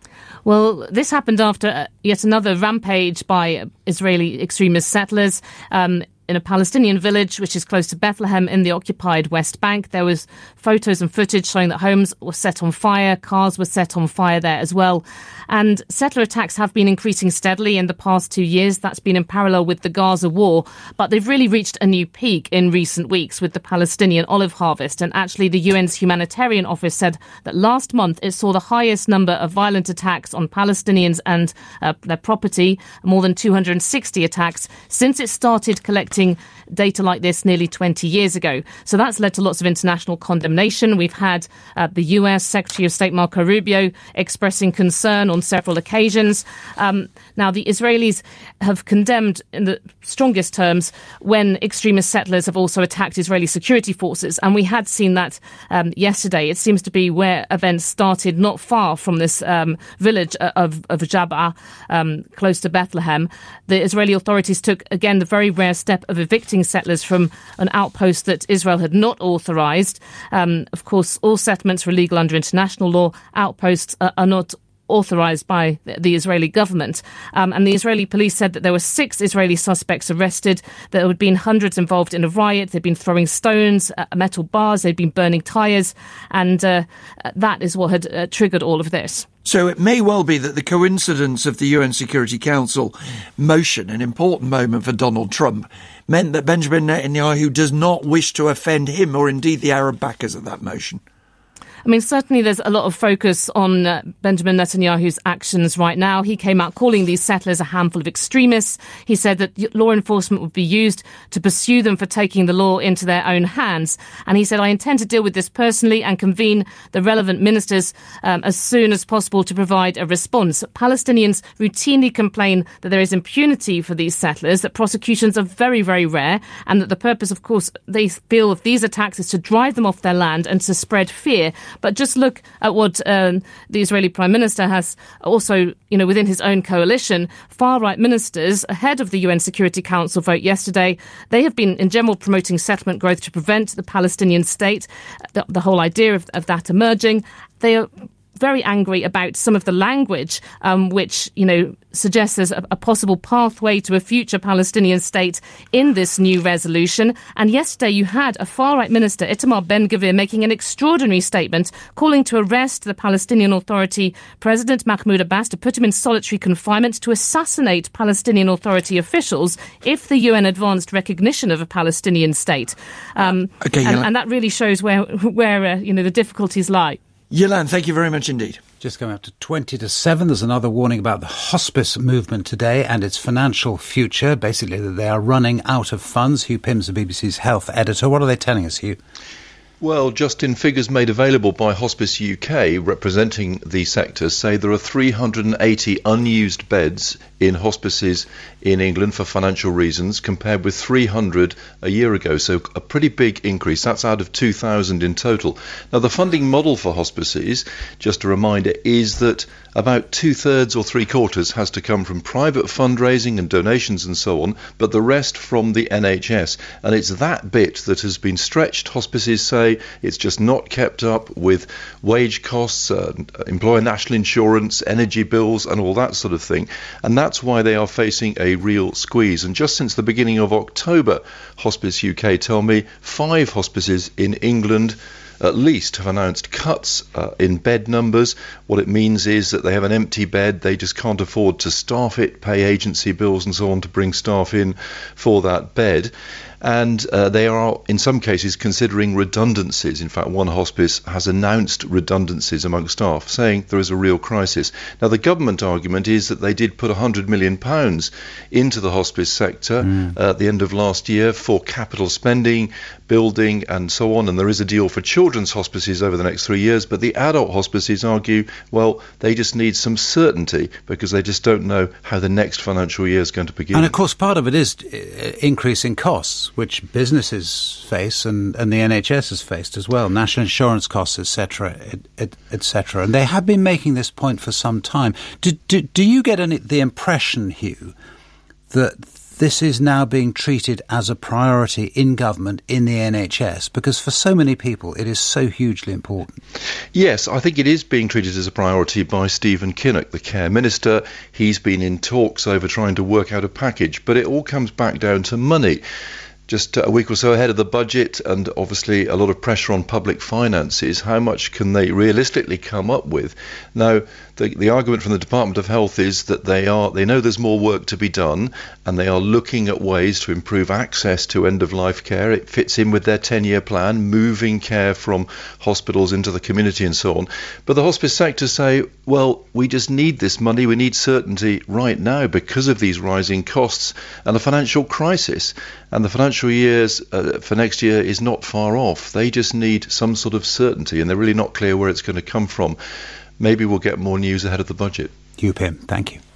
Well, this happened after yet another rampage by Israeli extremist settlers in a Palestinian village which is close to Bethlehem in the occupied West Bank. There was photos and footage showing that homes were set on fire, cars were set on fire there as well. And settler attacks have been increasing steadily in the past 2 years. That's been in parallel with the Gaza war. But they've really reached a new peak in recent weeks with the Palestinian olive harvest. And actually, the UN's humanitarian office said that last month it saw the highest number of violent attacks on Palestinians and their property, more than 260 attacks, since it started collecting data like this nearly 20 years ago. So that's led to lots of international condemnation. We've had the US Secretary of State Marco Rubio expressing concern on several occasions. Now, the Israelis have condemned in the strongest terms when extremist settlers have also attacked Israeli security forces. And we had seen that yesterday. It seems to be where events started not far from this village of Jab'a, close to Bethlehem. The Israeli authorities took, again, the very rare step of evicting settlers from an outpost that Israel had not authorised. Of course, all settlements are illegal under international law. Outposts are not authorised by the Israeli government. And the Israeli police said that there were 6 Israeli suspects arrested. There had been hundreds involved in a riot. They'd been throwing stones, metal bars. They'd been burning tyres. And that is what had triggered all of this. So it may well be that the coincidence of the UN Security Council motion, an important moment for Donald Trump, meant that Benjamin Netanyahu does not wish to offend him or indeed the Arab backers of that motion. I mean, certainly there's a lot of focus on Benjamin Netanyahu's actions right now. He came out calling these settlers a handful of extremists. He said that law enforcement would be used to pursue them for taking the law into their own hands. And he said, I intend to deal with this personally and convene the relevant ministers as soon as possible to provide a response. Palestinians routinely complain that there is impunity for these settlers, that prosecutions are very, very rare, and that the purpose, of course, they feel of these attacks is to drive them off their land and to spread fear. But just look at what the Israeli Prime Minister has also, within his own coalition, far-right ministers ahead of the UN Security Council vote yesterday. They have been, in general, promoting settlement growth to prevent the Palestinian state, the whole idea of that emerging. They are very angry about some of the language which, suggests there's a possible pathway to a future Palestinian state in this new resolution. And yesterday you had a far-right minister, Itamar Ben-Gvir, making an extraordinary statement calling to arrest the Palestinian Authority President Mahmoud Abbas, to put him in solitary confinement, to assassinate Palestinian Authority officials if the UN advanced recognition of a Palestinian state. And that really shows where the difficulties lie. Yilan, thank you very much indeed. Just coming up to 20-7, there's another warning about the hospice movement today and its financial future. Basically, that they are running out of funds. Hugh Pym's the BBC's health editor. What are they telling us, Hugh? Well, just in figures made available by Hospice UK, representing the sector, say there are 380 unused beds in hospices in England for financial reasons, compared with 300 a year ago. So a pretty big increase. That's out of 2,000 in total. Now, the funding model for hospices, just a reminder, is that about 2/3 or 3/4 has to come from private fundraising and donations and so on, but the rest from the NHS. And it's that bit that has been stretched. Hospices say it's just not kept up with wage costs, employer national insurance, energy bills and all that sort of thing. And that's why they are facing a real squeeze. And just since the beginning of October, Hospice UK tell me 5 hospices in England at least have announced cuts in bed numbers. What it means is that they have an empty bed, they just can't afford to staff it, pay agency bills and so on to bring staff in for that bed. And they are, in some cases, considering redundancies. In fact, one hospice has announced redundancies among staff, saying there is a real crisis. Now, the government argument is that they did put £100 million into the hospice sector at the end of last year for capital spending, building and so on, and there is a deal for children's hospices over the next 3 years, but the adult hospices argue, well, they just need some certainty because they just don't know how the next financial year is going to begin. And of course, part of it is increasing costs, which businesses face and the NHS has faced as well, national insurance costs, etc., etc. And they have been making this point for some time. Do you get the impression, Hugh, that this is now being treated as a priority in government, in the NHS, because for so many people it is so hugely important? Yes, I think it is being treated as a priority by Stephen Kinnock, the Care Minister. He's been in talks over trying to work out a package, but it all comes back down to money. Just a week or so ahead of the budget, and obviously a lot of pressure on public finances. How much can they realistically come up with? Now, the argument from the Department of Health is that they know there's more work to be done, and they are looking at ways to improve access to end-of-life care. It fits in with their 10-year plan, moving care from hospitals into the community and so on. But the hospice sector say, well, we just need this money. We need certainty right now because of these rising costs and the financial crisis. And the financial years for next year is not far off. They just need some sort of certainty, and they're really not clear where it's going to come from. Maybe we'll get more news ahead of the budget. Hugh Pym, thank you.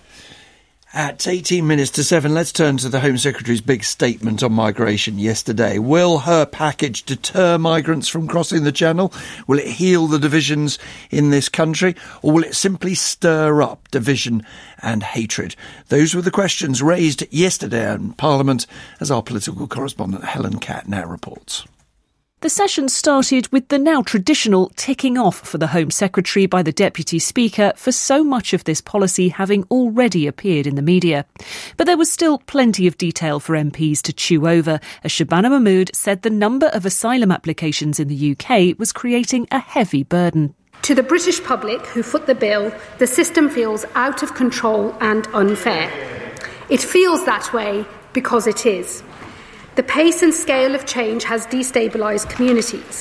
At 18 minutes to 7, let's turn to the Home Secretary's big statement on migration yesterday. Will her package deter migrants from crossing the Channel? Will it heal the divisions in this country? Or will it simply stir up division and hatred? Those were the questions raised yesterday in Parliament, as our political correspondent Helen Catt now reports. The session started with the now traditional ticking off for the Home Secretary by the Deputy Speaker for so much of this policy having already appeared in the media. But there was still plenty of detail for MPs to chew over, as Shabana Mahmood said the number of asylum applications in the UK was creating a heavy burden. To the British public who foot the bill, the system feels out of control and unfair. It feels that way because it is. The pace and scale of change has destabilised communities.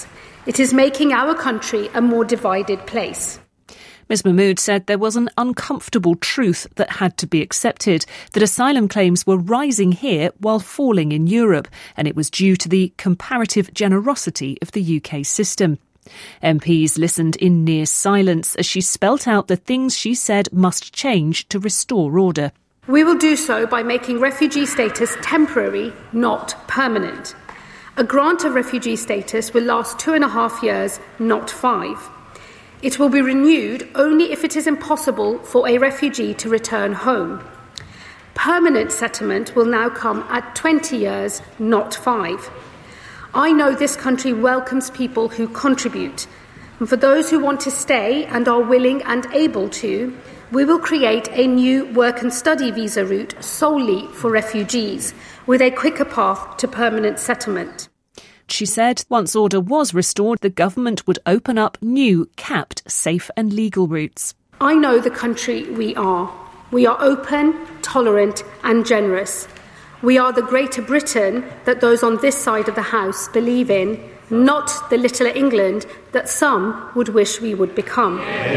It is making our country a more divided place. Ms Mahmood said there was an uncomfortable truth that had to be accepted, that asylum claims were rising here while falling in Europe, and it was due to the comparative generosity of the UK system. MPs listened in near silence as she spelt out the things she said must change to restore order. We will do so by making refugee status temporary, not permanent. A grant of refugee status will last 2.5 years, not 5. It will be renewed only if it is impossible for a refugee to return home. Permanent settlement will now come at 20 years, not 5. I know this country welcomes people who contribute. And for those who want to stay and are willing and able to, we will create a new work and study visa route solely for refugees, with a quicker path to permanent settlement. She said once order was restored, the government would open up new, capped, safe and legal routes. I know the country we are. We are open, tolerant and generous. We are the Greater Britain that those on this side of the House believe in, not the littler England that some would wish we would become.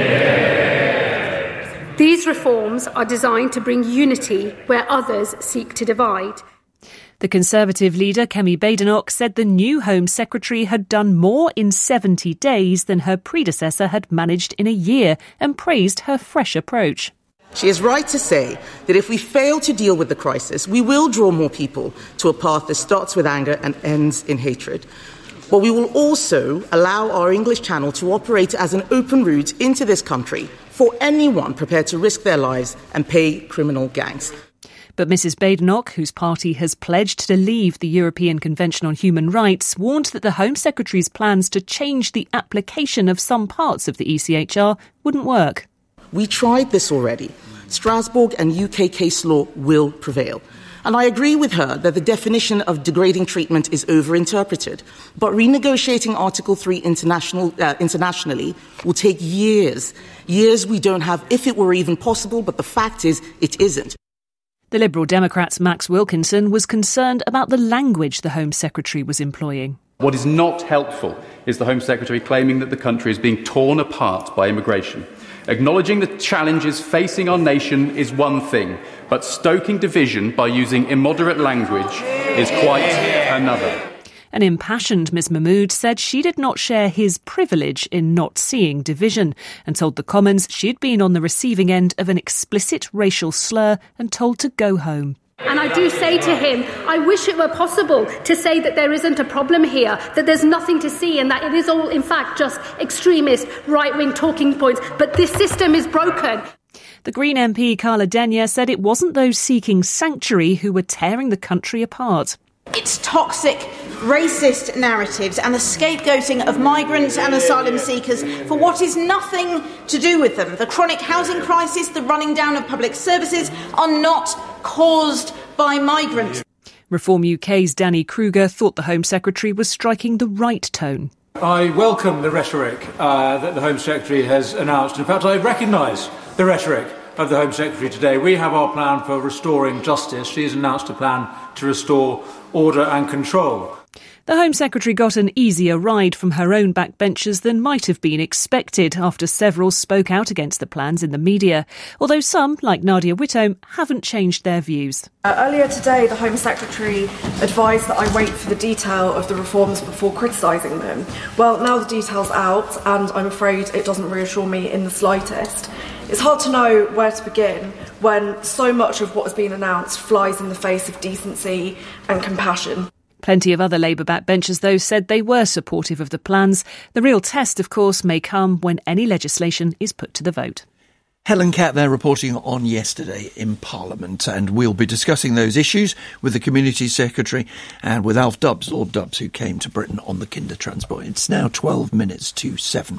These reforms are designed to bring unity where others seek to divide. The Conservative leader, Kemi Badenoch, said the new Home Secretary had done more in 70 days than her predecessor had managed in a year, and praised her fresh approach. She is right to say that if we fail to deal with the crisis, we will draw more people to a path that starts with anger and ends in hatred. But we will also allow our English Channel to operate as an open route into this country for anyone prepared to risk their lives and pay criminal gangs. But Mrs Badenoch, whose party has pledged to leave the European Convention on Human Rights, warned that the Home Secretary's plans to change the application of some parts of the ECHR wouldn't work. We tried this already. Strasbourg and UK case law will prevail. And I agree with her that the definition of degrading treatment is overinterpreted. But renegotiating Article 3 internationally will take years. Years we don't have if it were even possible, but the fact is it isn't. The Liberal Democrat's Max Wilkinson was concerned about the language the Home Secretary was employing. What is not helpful is the Home Secretary claiming that the country is being torn apart by immigration. Acknowledging the challenges facing our nation is one thing, but stoking division by using immoderate language is quite another. An impassioned Ms Mahmood said she did not share his privilege in not seeing division, and told the Commons she'd been on the receiving end of an explicit racial slur and told to go home. And I do say to him, I wish it were possible to say that there isn't a problem here, that there's nothing to see and that it is all, in fact, just extremist right-wing talking points. But this system is broken. The Green MP Carla Denyer said it wasn't those seeking sanctuary who were tearing the country apart. It's toxic, racist narratives and the scapegoating of migrants and asylum seekers for what is nothing to do with them. The chronic housing crisis, the running down of public services are not caused by migrants. Reform UK's Danny Kruger thought the Home Secretary was striking the right tone. I welcome the rhetoric that the Home Secretary has announced. In fact, I recognise the rhetoric of the Home Secretary today. We have our plan for restoring justice. She has announced a plan to restore order and control. The Home Secretary got an easier ride from her own backbenchers than might have been expected after several spoke out against the plans in the media, although some, like Nadia Whittome, haven't changed their views. Earlier today, the Home Secretary advised that I wait for the detail of the reforms before criticising them. Well, now the detail's out, and I'm afraid it doesn't reassure me in the slightest. It's hard to know where to begin when so much of what has been announced flies in the face of decency and compassion. Plenty of other Labour backbenchers, though, said they were supportive of the plans. The real test, of course, may come when any legislation is put to the vote. Helen Catt there reporting on yesterday in Parliament, and we'll be discussing those issues with the Community Secretary and with Alf Dubs, Lord Dubs, who came to Britain on the Kinder Transport. It's now 12 minutes to 7.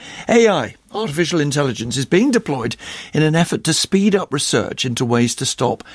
AI, artificial intelligence, is being deployed in an effort to speed up research into ways to stop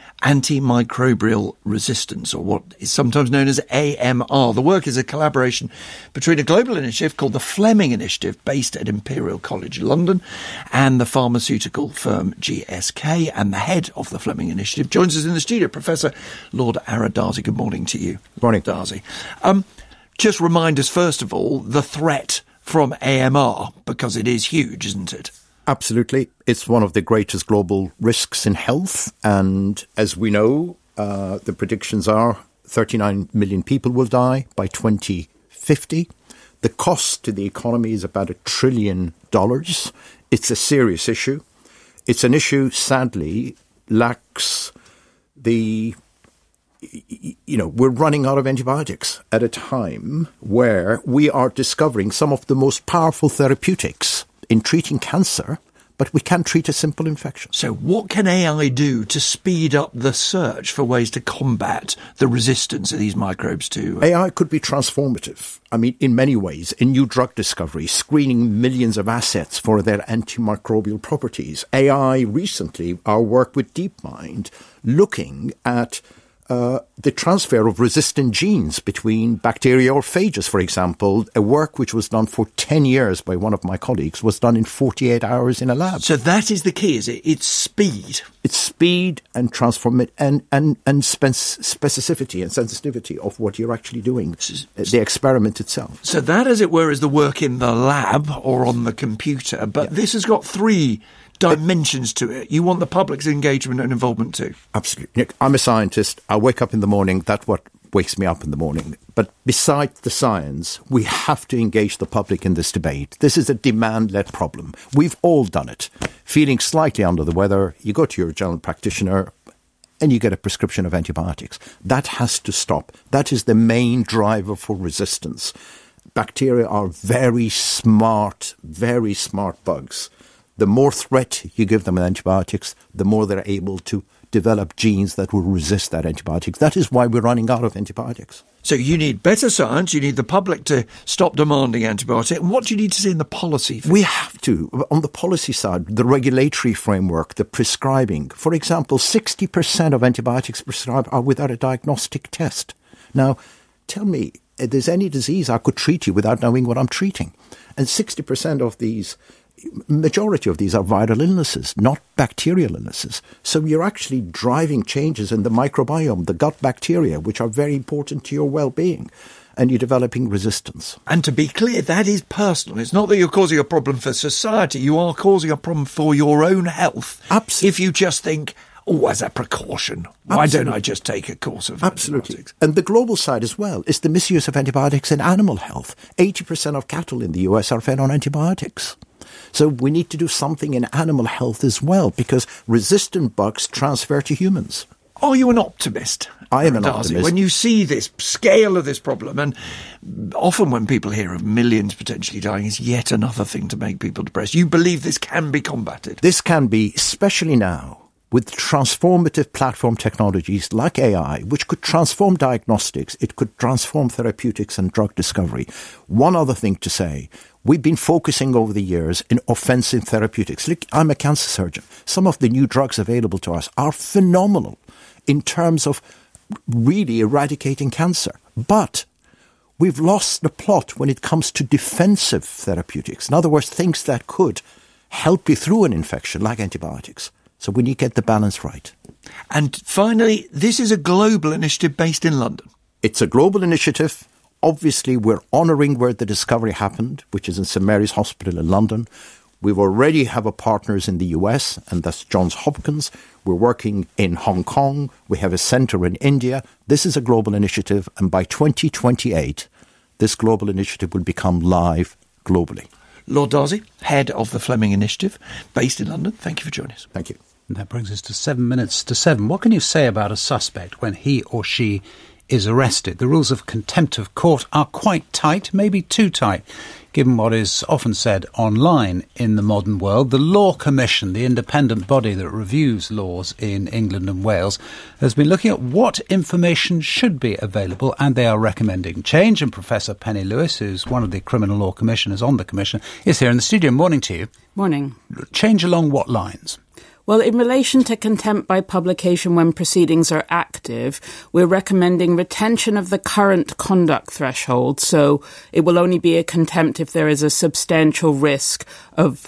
antimicrobial resistance, or what is sometimes known as AMR. The work is a collaboration between a global initiative called the Fleming Initiative, based at Imperial College London, and the pharmaceutical firm GSK. And the head of the Fleming Initiative joins us in the studio, Professor Lord Ara Darzi. Good morning to you. Good morning. Darzi. just remind us, first of all, the threat from AMR, because it is huge, isn't it? Absolutely. It's one of the greatest global risks in health. And as we know, the predictions are 39 million people will die by 2050. The cost to the economy is about $1 trillion. It's a serious issue. It's an issue, sadly, lacks the... we're running out of antibiotics at a time where we are discovering some of the most powerful therapeutics in treating cancer, but we can't treat a simple infection. So what can AI do to speed up the search for ways to combat the resistance of these microbes to... AI could be transformative. I mean, in many ways, in new drug discovery, screening millions of assets for their antimicrobial properties. AI recently, our work with DeepMind, looking at the transfer of resistant genes between bacteria or phages, for example. A work which was done for 10 years by one of my colleagues was done in 48 hours in a lab. So that is the key, is it? It's speed. It's speed and and specificity and sensitivity of what you're actually doing, the experiment itself. So that, as it were, is the work in the lab or on the computer. But this has got three dimensions to it. You want the public's engagement and involvement too. Absolutely. Nick, I'm a scientist. I wake up in the morning. That's what wakes me up in the morning. But besides the science, we have to engage the public in this debate. This is a demand-led problem. We've all done it. Feeling slightly under the weather, you go to your general practitioner and you get a prescription of antibiotics. That has to stop. That is the main driver for resistance. Bacteria are very smart bugs. The more threat you give them with antibiotics, the more they're able to develop genes that will resist that antibiotics. That is why we're running out of antibiotics. So you need better science, you need the public to stop demanding antibiotics. And what do you need to see in the policy? We have to. On the policy side, the regulatory framework, the prescribing. For example, 60% of antibiotics prescribed are without a diagnostic test. Now, tell me, if there's any disease I could treat you without knowing what I'm treating. And 60% of these... majority of these are viral illnesses, not bacterial illnesses. So you're actually driving changes in the microbiome, the gut bacteria, which are very important to your well-being, and you're developing resistance. And to be clear, that is personal. It's not that you're causing a problem for society. You are causing a problem for your own health. Absolutely. If you just think, oh, as a precaution, why don't I just take a course of antibiotics? And the global side as well is the misuse of antibiotics in animal health. 80% of cattle in the US are fed on antibiotics. So we need to do something in animal health as well, because resistant bugs transfer to humans. Are you an optimist? I am an optimist. When you see this scale of this problem, and often when people hear of millions potentially dying, is yet another thing to make people depressed. You believe this can be combated? This can be, especially now, with transformative platform technologies like AI, which could transform diagnostics, it could transform therapeutics and drug discovery. One other thing to say, we've been focusing over the years in offensive therapeutics. Look, I'm a cancer surgeon. Some of the new drugs available to us are phenomenal in terms of really eradicating cancer. But we've lost the plot when it comes to defensive therapeutics. In other words, things that could help you through an infection, like antibiotics. So we need to get the balance right. And finally, this is a global initiative based in London. It's a global initiative. Obviously, we're honouring where the discovery happened, which is in St Mary's Hospital in London. We already have a partners in the US, and that's Johns Hopkins. We're working in Hong Kong. We have a centre in India. This is a global initiative, and by 2028, this global initiative will become live globally. Lord Darzi, head of the Fleming Initiative, based in London. Thank you for joining us. Thank you. And that brings us to 7 minutes to 7. What can you say about a suspect when he or she is arrested? The rules of contempt of court are quite tight, maybe too tight, given what is often said online in the modern world. The Law Commission, the independent body that reviews laws in England and Wales, has been looking at what information should be available, and they are recommending change. And Professor Penny Lewis, who's one of the Criminal Law Commissioners on the Commission, is here in the studio. Morning to you. Morning. Change along what lines? Well, in relation to contempt by publication when proceedings are active, we're recommending retention of the current conduct threshold. So it will only be a contempt if there is a substantial risk of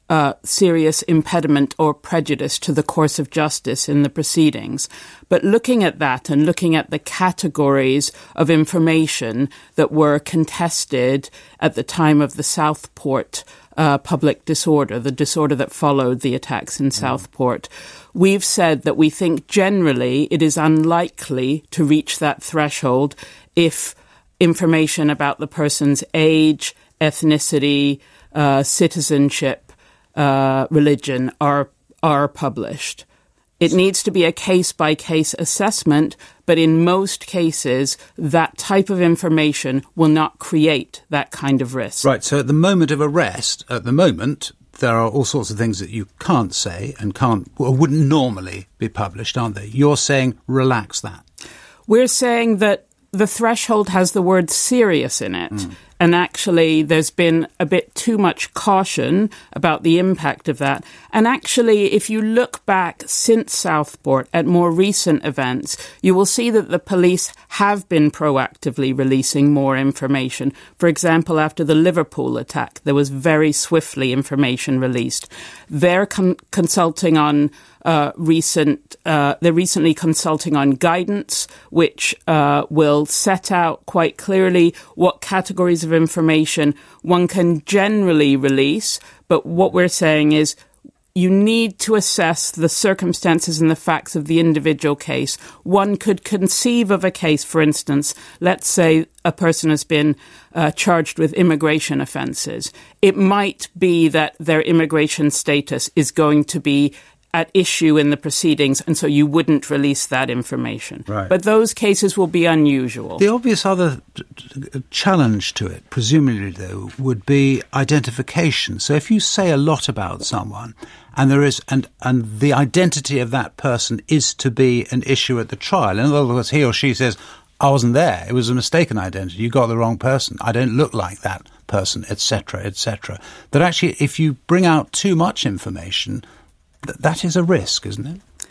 serious impediment or prejudice to the course of justice in the proceedings. But looking at that and looking at the categories of information that were contested at the time of the Southport public disorder, the disorder that followed the attacks in Southport, we've said that we think generally it is unlikely to reach that threshold if information about the person's age, ethnicity, citizenship, religion are published. It needs to be a case-by-case assessment, but in most cases, that type of information will not create that kind of risk. Right, so at the moment of arrest, there are all sorts of things that you can't say and wouldn't normally be published, aren't they? You're saying relax that. We're saying that the threshold has the word serious in it. And actually, there's been a bit too much caution about the impact of that. And actually, if you look back since Southport at more recent events, you will see that the police have been proactively releasing more information. For example, after the Liverpool attack, there was very swiftly information released. They're consulting on they're recently consulting on guidance, which will set out quite clearly what categories of information one can generally release. But what we're saying is you need to assess the circumstances and the facts of the individual case. One could conceive of a case, for instance, let's say a person has been charged with immigration offences. It might be that their immigration status is going to be at issue in the proceedings, and so you wouldn't release that information. Right. But those cases will be unusual. The obvious other challenge to it, presumably, though, would be identification. So if you say a lot about someone, and there is and the identity of that person is to be an issue at the trial, in other words, he or she says, I wasn't there, it was a mistaken identity, you got the wrong person, I don't look like that person, etc., etc. That actually, if you bring out too much information, that is a risk, isn't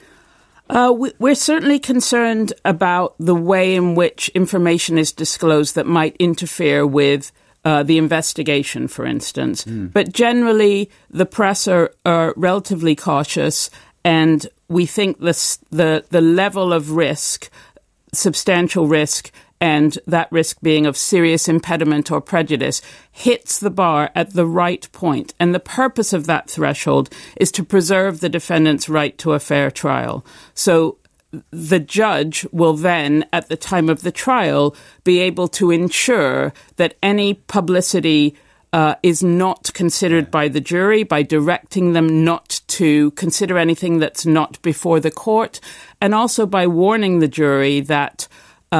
it? We're certainly concerned about the way in which information is disclosed that might interfere with the investigation, for instance. But generally, the press are relatively cautious, and we think the level of risk, substantial risk, and that risk being of serious impediment or prejudice, hits the bar at the right point. And the purpose of that threshold is to preserve the defendant's right to a fair trial. So the judge will then, at the time of the trial, be able to ensure that any publicity is not considered by the jury, by directing them not to consider anything that's not before the court, and also by warning the jury that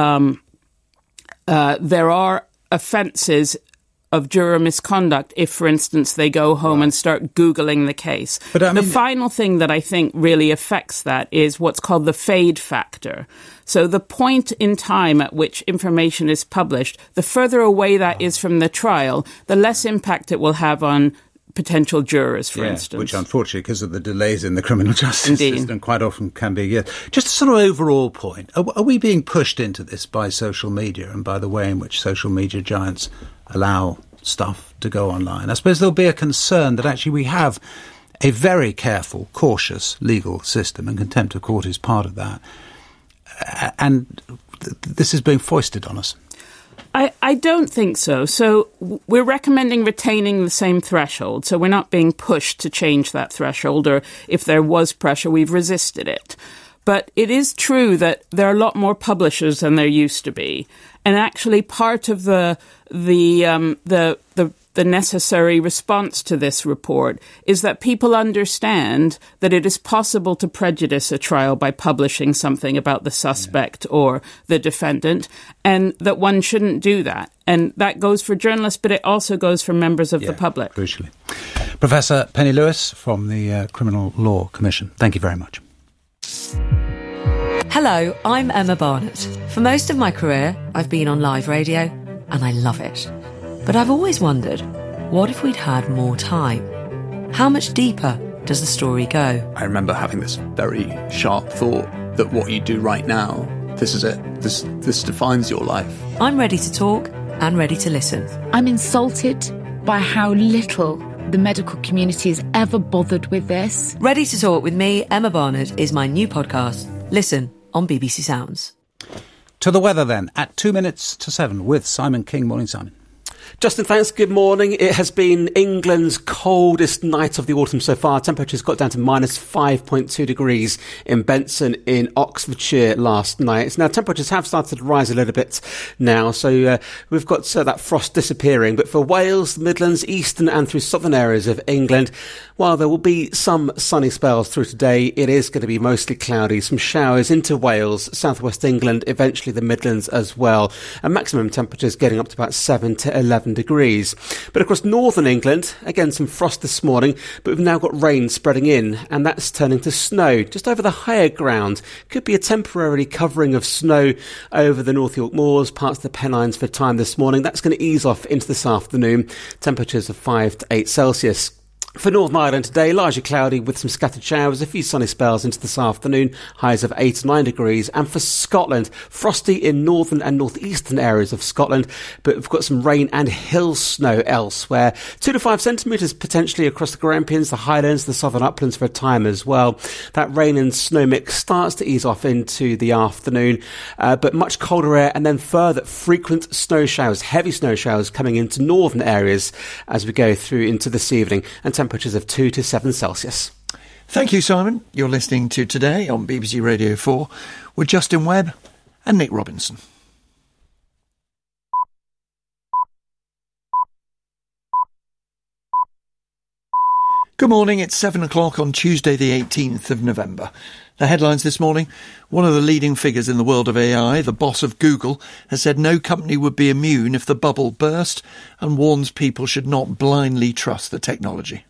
there are offences of juror misconduct if, for instance, they go home and start Googling the case. But the final thing that I think really affects that is what's called the fade factor. So the point in time at which information is published, the further away that is from the trial, the less impact it will have on potential jurors, for instance. Which, unfortunately, because of the delays in the criminal justice system, quite often can be. Just a sort of overall point. Are we being pushed into this by social media and by the way in which social media giants allow stuff to go online? I suppose there'll be a concern that actually we have a very careful, cautious legal system, and contempt of court is part of that. And this is being foisted on us. I don't think so. So we're recommending retaining the same threshold. So we're not being pushed to change that threshold, or if there was pressure, we've resisted it. But it is true that there are a lot more publishers than there used to be. And actually part of the necessary response to this report is that people understand that it is possible to prejudice a trial by publishing something about the suspect or the defendant, and that one shouldn't do that. And that goes for journalists, but it also goes for members of the public. Crucially. Professor Penny Lewis from the Criminal Law Commission, thank you very much. Hello, I'm Emma Barnett. For most of my career, I've been on live radio, and I love it. But I've always wondered, what if we'd had more time? How much deeper does the story go? I remember having this very sharp thought that what you do right now, this is it. This defines your life. I'm ready to talk and ready to listen. I'm insulted by how little the medical community has ever bothered with this. Ready to Talk with me, Emma Barnard, is my new podcast. Listen on BBC Sounds. To the weather then, at 2 minutes to 7 with Simon King. Morning, Simon. Justin, thanks. Good morning. It has been England's coldest night of the autumn so far. Temperatures got down to minus 5.2 degrees in Benson in Oxfordshire last night. Now, temperatures have started to rise a little bit now, so we've got that frost disappearing. But for Wales, the Midlands, eastern and through southern areas of England, while there will be some sunny spells through today, it is going to be mostly cloudy. Some showers into Wales, southwest England, eventually the Midlands as well. And maximum temperatures getting up to about 7 to 11 degrees. But across northern England, again some frost this morning, but we've now got rain spreading in, and that's turning to snow just over the higher ground. Could be a temporary covering of snow over the North York Moors, parts of the Pennines for time this morning. That's going to ease off into this afternoon. Temperatures of 5 to 8 Celsius. For Northern Ireland today, largely cloudy with some scattered showers, a few sunny spells into this afternoon, highs of 8 to 9 degrees. And for Scotland, frosty in northern and northeastern areas of Scotland, but we've got some rain and hill snow elsewhere. 2 to 5 centimetres potentially across the Grampians, the Highlands, the southern uplands for a time as well. That rain and snow mix starts to ease off into the afternoon, but much colder air, and then further frequent snow showers, heavy snow showers coming into northern areas as we go through into this evening. And temperatures of 2 to 7 Celsius. Thank you, Simon. You're listening to Today on BBC Radio 4 with Justin Webb and Nick Robinson. Good morning, it's 7 o'clock on Tuesday the 18th of November. The headlines this morning: one of the leading figures in the world of AI, the boss of Google, has said no company would be immune if the bubble burst, and warns people should not blindly trust the technology.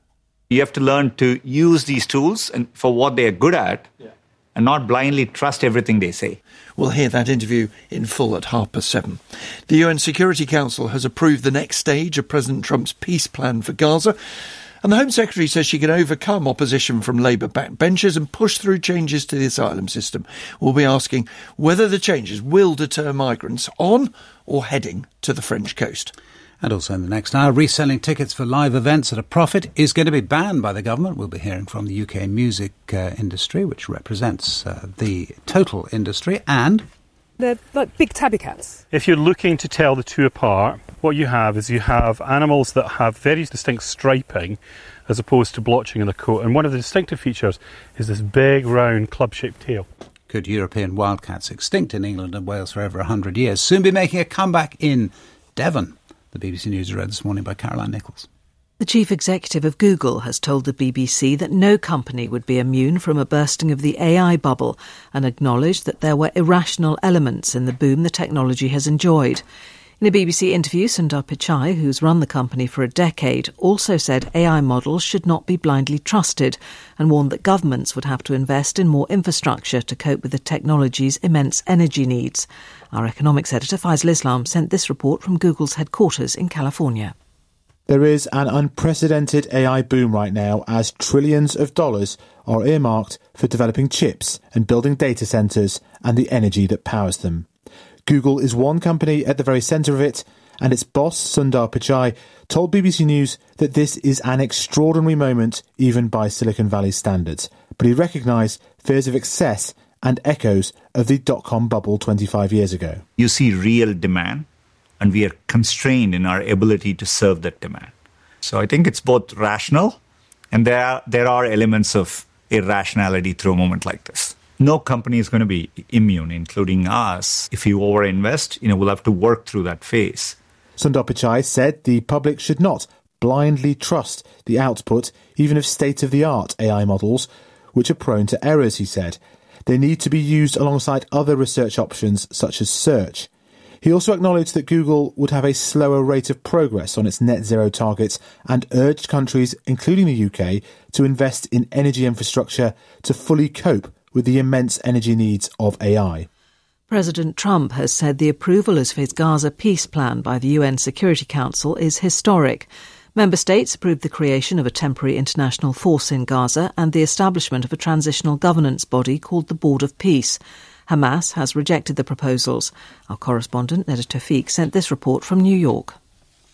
You have to learn to use these tools and for what they are good at, and not blindly trust everything they say. We'll hear that interview in full at 7:30. The UN Security Council has approved the next stage of President Trump's peace plan for Gaza, and the Home Secretary says she can overcome opposition from Labour backbenchers and push through changes to the asylum system. We'll be asking whether the changes will deter migrants on or heading to the French coast. And also in the next hour, reselling tickets for live events at a profit is going to be banned by the government. We'll be hearing from the UK music industry, which represents the total industry, and they're like big tabby cats. If you're looking to tell the two apart, what you have animals that have very distinct striping as opposed to blotching in the coat. And one of the distinctive features is this big, round, club-shaped tail. Could European wildcats, extinct in England and Wales for over 100 years, soon be making a comeback in Devon? The BBC News is read this morning by Caroline Nichols. The chief executive of Google has told the BBC that no company would be immune from a bursting of the AI bubble, and acknowledged that there were irrational elements in the boom the technology has enjoyed. In a BBC interview, Sundar Pichai, who's run the company for a decade, also said AI models should not be blindly trusted, and warned that governments would have to invest in more infrastructure to cope with the technology's immense energy needs. Our economics editor, Faisal Islam, sent this report from Google's headquarters in California. There is an unprecedented AI boom right now as trillions of dollars are earmarked for developing chips and building data centres and the energy that powers them. Google is one company at the very centre of it, and its boss, Sundar Pichai, told BBC News that this is an extraordinary moment even by Silicon Valley standards. But he recognised fears of excess and echoes of the dot-com bubble 25 years ago. You see real demand, and we are constrained in our ability to serve that demand. So I think it's both rational, and there are elements of irrationality through a moment like this. No company is going to be immune, including us. If you overinvest, we'll have to work through that phase. Sundar Pichai said the public should not blindly trust the output, even of state-of-the-art AI models, which are prone to errors, he said. They need to be used alongside other research options, such as search. He also acknowledged that Google would have a slower rate of progress on its net zero targets and urged countries, including the UK, to invest in energy infrastructure to fully cope with the immense energy needs of AI. President Trump has said the approval of his Gaza peace plan by the UN Security Council is historic. Member states approved the creation of a temporary international force in Gaza and the establishment of a transitional governance body called the Board of Peace. Hamas has rejected the proposals. Our correspondent, Neda Tawfiq, sent this report from New York.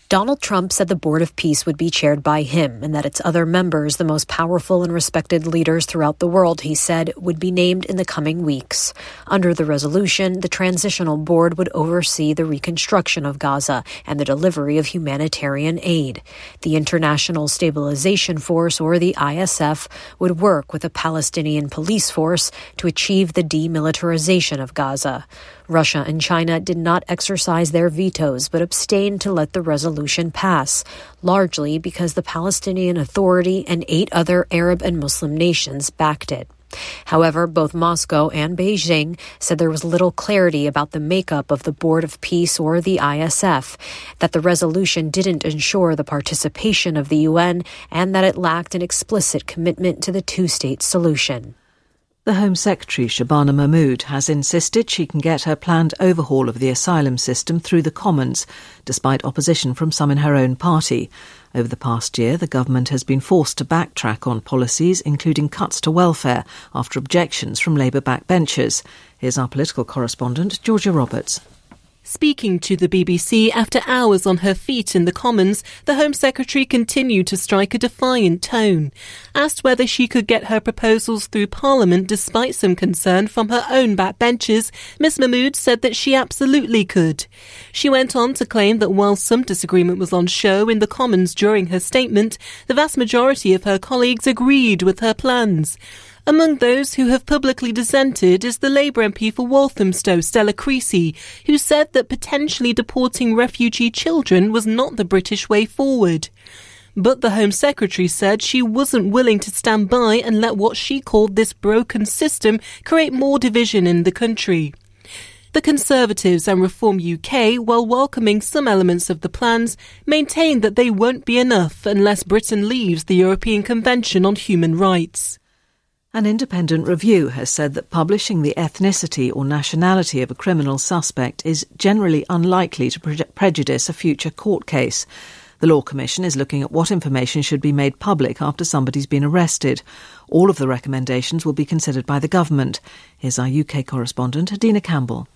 Donald Trump said the Board of Peace would be chaired by him and that its other members, the most powerful and respected leaders throughout the world, he said, would be named in the coming weeks. Under the resolution, the Transitional Board would oversee the reconstruction of Gaza and the delivery of humanitarian aid. The International Stabilization Force, or the ISF, would work with a Palestinian police force to achieve the demilitarization of Gaza. Russia and China did not exercise their vetoes but abstained to let the resolution pass, largely because the Palestinian Authority and 8 other Arab and Muslim nations backed it. However, both Moscow and Beijing said there was little clarity about the makeup of the Board of Peace or the ISF, that the resolution didn't ensure the participation of the UN, and that it lacked an explicit commitment to the two-state solution. The Home Secretary, Shabana Mahmood, has insisted she can get her planned overhaul of the asylum system through the Commons, despite opposition from some in her own party. Over the past year, the government has been forced to backtrack on policies, including cuts to welfare, after objections from Labour backbenchers. Here's our political correspondent, Georgia Roberts. Speaking to the BBC after hours on her feet in the Commons, the Home Secretary continued to strike a defiant tone. Asked whether she could get her proposals through Parliament despite some concern from her own backbenchers, Ms Mahmood said that she absolutely could. She went on to claim that while some disagreement was on show in the Commons during her statement, the vast majority of her colleagues agreed with her plans. Among those who have publicly dissented is the Labour MP for Walthamstow, Stella Creasy, who said that potentially deporting refugee children was not the British way forward. But the Home Secretary said she wasn't willing to stand by and let what she called this broken system create more division in the country. The Conservatives and Reform UK, while welcoming some elements of the plans, maintain that they won't be enough unless Britain leaves the European Convention on Human Rights. An independent review has said that publishing the ethnicity or nationality of a criminal suspect is generally unlikely to prejudice a future court case. The Law Commission is looking at what information should be made public after somebody's been arrested. All of the recommendations will be considered by the government. Here's our UK correspondent, Adina Campbell.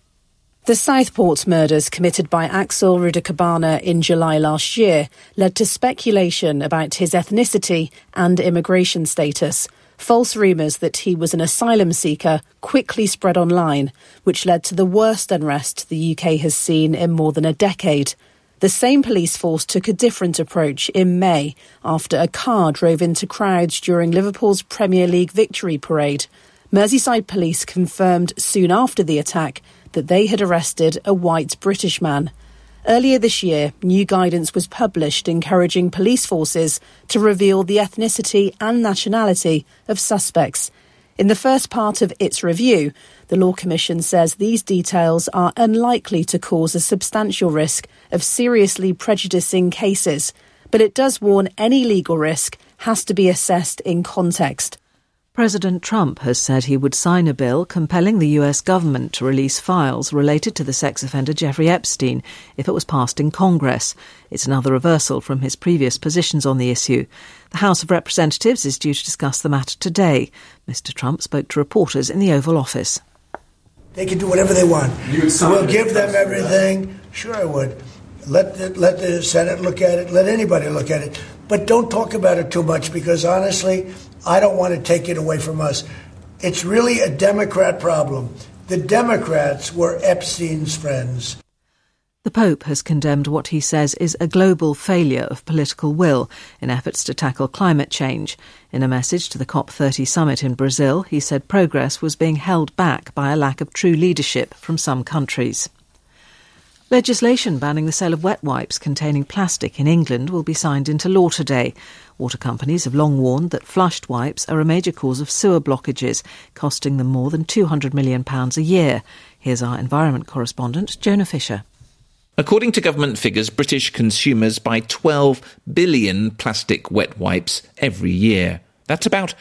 The Southport murders committed by Axel Rudakabana in July last year led to speculation about his ethnicity and immigration status. False rumours that he was an asylum seeker quickly spread online, which led to the worst unrest the UK has seen in more than a decade. The same police force took a different approach in May after a car drove into crowds during Liverpool's Premier League victory parade. Merseyside police confirmed soon after the attack that they had arrested a white British man. Earlier this year, new guidance was published encouraging police forces to reveal the ethnicity and nationality of suspects. In the first part of its review, the Law Commission says these details are unlikely to cause a substantial risk of seriously prejudicing cases, but it does warn any legal risk has to be assessed in context. President Trump has said he would sign a bill compelling the US government to release files related to the sex offender Jeffrey Epstein if it was passed in Congress. It's another reversal from his previous positions on the issue. The House of Representatives is due to discuss the matter today. Mr. Trump spoke to reporters in the Oval Office. They can do whatever they want. We'll give them everything. Sure, I would. Let the Senate look at it. Let anybody look at it. But don't talk about it too much because, honestly, I don't want to take it away from us. It's really a Democrat problem. The Democrats were Epstein's friends. The Pope has condemned what he says is a global failure of political will in efforts to tackle climate change. In a message to the COP30 summit in Brazil, he said progress was being held back by a lack of true leadership from some countries. Legislation banning the sale of wet wipes containing plastic in England will be signed into law today. Water companies have long warned that flushed wipes are a major cause of sewer blockages, costing them more than £200 million a year. Here's our environment correspondent, Jonah Fisher. According to government figures, British consumers buy 12 billion plastic wet wipes every year. That's about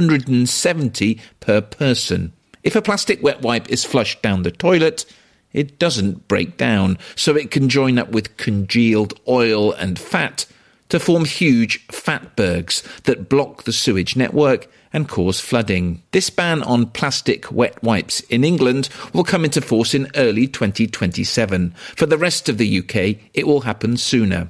170 per person. If a plastic wet wipe is flushed down the toilet, it doesn't break down, so it can join up with congealed oil and fat to form huge fatbergs that block the sewage network and cause flooding. This ban on plastic wet wipes in England will come into force in early 2027. For the rest of the UK, it will happen sooner.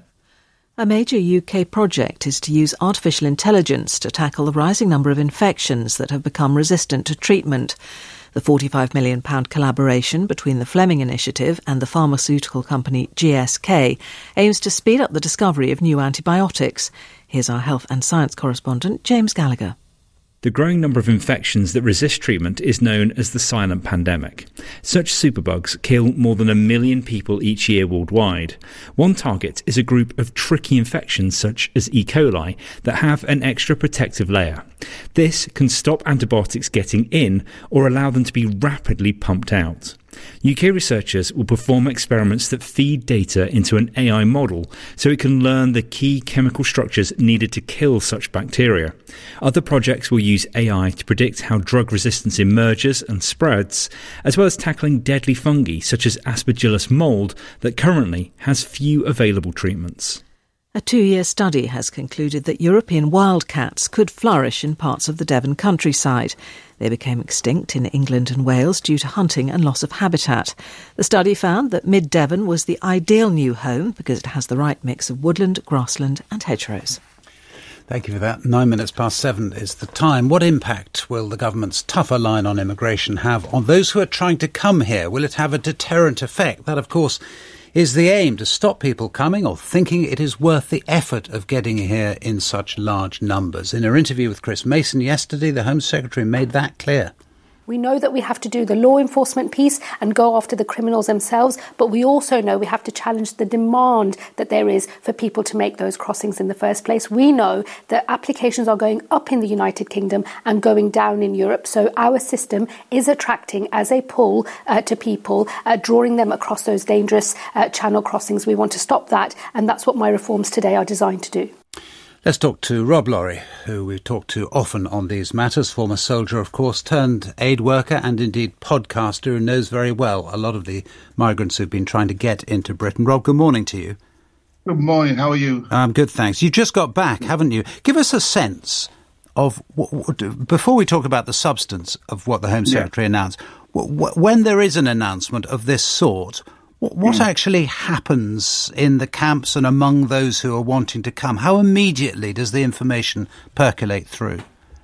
A major UK project is to use artificial intelligence to tackle the rising number of infections that have become resistant to treatment. The £45 million collaboration between the Fleming Initiative and the pharmaceutical company GSK aims to speed up the discovery of new antibiotics. Here's our health and science correspondent, James Gallagher. The growing number of infections that resist treatment is known as the silent pandemic. Such superbugs kill more than 1 million people each year worldwide. One target is a group of tricky infections such as E. coli that have an extra protective layer. This can stop antibiotics getting in or allow them to be rapidly pumped out. UK researchers will perform experiments that feed data into an AI model so it can learn the key chemical structures needed to kill such bacteria. Other projects will use AI to predict how drug resistance emerges and spreads, as well as tackling deadly fungi such as Aspergillus mold that currently has few available treatments. A 2-year study has concluded that European wildcats could flourish in parts of the Devon countryside. They became extinct in England and Wales due to hunting and loss of habitat. The study found that Mid-Devon was the ideal new home because it has the right mix of woodland, grassland and hedgerows. Thank you for that. 7:09 is the time. What impact will the government's tougher line on immigration have on those who are trying to come here? Will it have a deterrent effect? That, of course, is the aim, to stop people coming or thinking it is worth the effort of getting here in such large numbers. In her interview with Chris Mason yesterday, the Home Secretary made that clear. We know that we have to do the law enforcement piece and go after the criminals themselves, but we also know we have to challenge the demand that there is for people to make those crossings in the first place. We know that applications are going up in the United Kingdom and going down in Europe, so our system is attracting as a pull to people, drawing them across those dangerous channel crossings. We want to stop that, and that's what my reforms today are designed to do. Let's talk to Rob Laurie, who we've talked to often on these matters, former soldier, of course, turned aid worker and indeed podcaster, who knows very well a lot of the migrants who've been trying to get into Britain. Rob, good morning to you. Good morning. How are you? I'm good, thanks. You just got back, haven't you? Give us a sense of, before we talk about the substance of what the Home Secretary announced, when there is an announcement of this sort, what actually happens in the camps and among those who are wanting to come? How immediately does the information percolate through?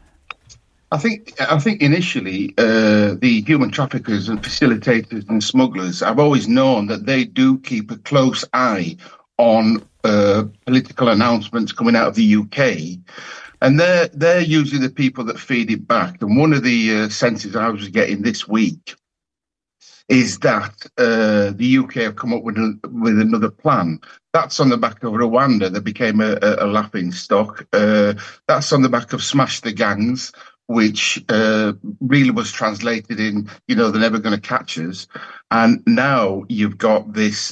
I think initially the human traffickers and facilitators and smugglers, I've always known that they do keep a close eye on political announcements coming out of the UK. And they're usually the people that feed it back. And one of the senses I was getting this week is that the UK have come up with another plan. That's on the back of Rwanda that became a laughing stock. That's on the back of Smash the Gangs, which really was translated in, they're never going to catch us. And now you've got this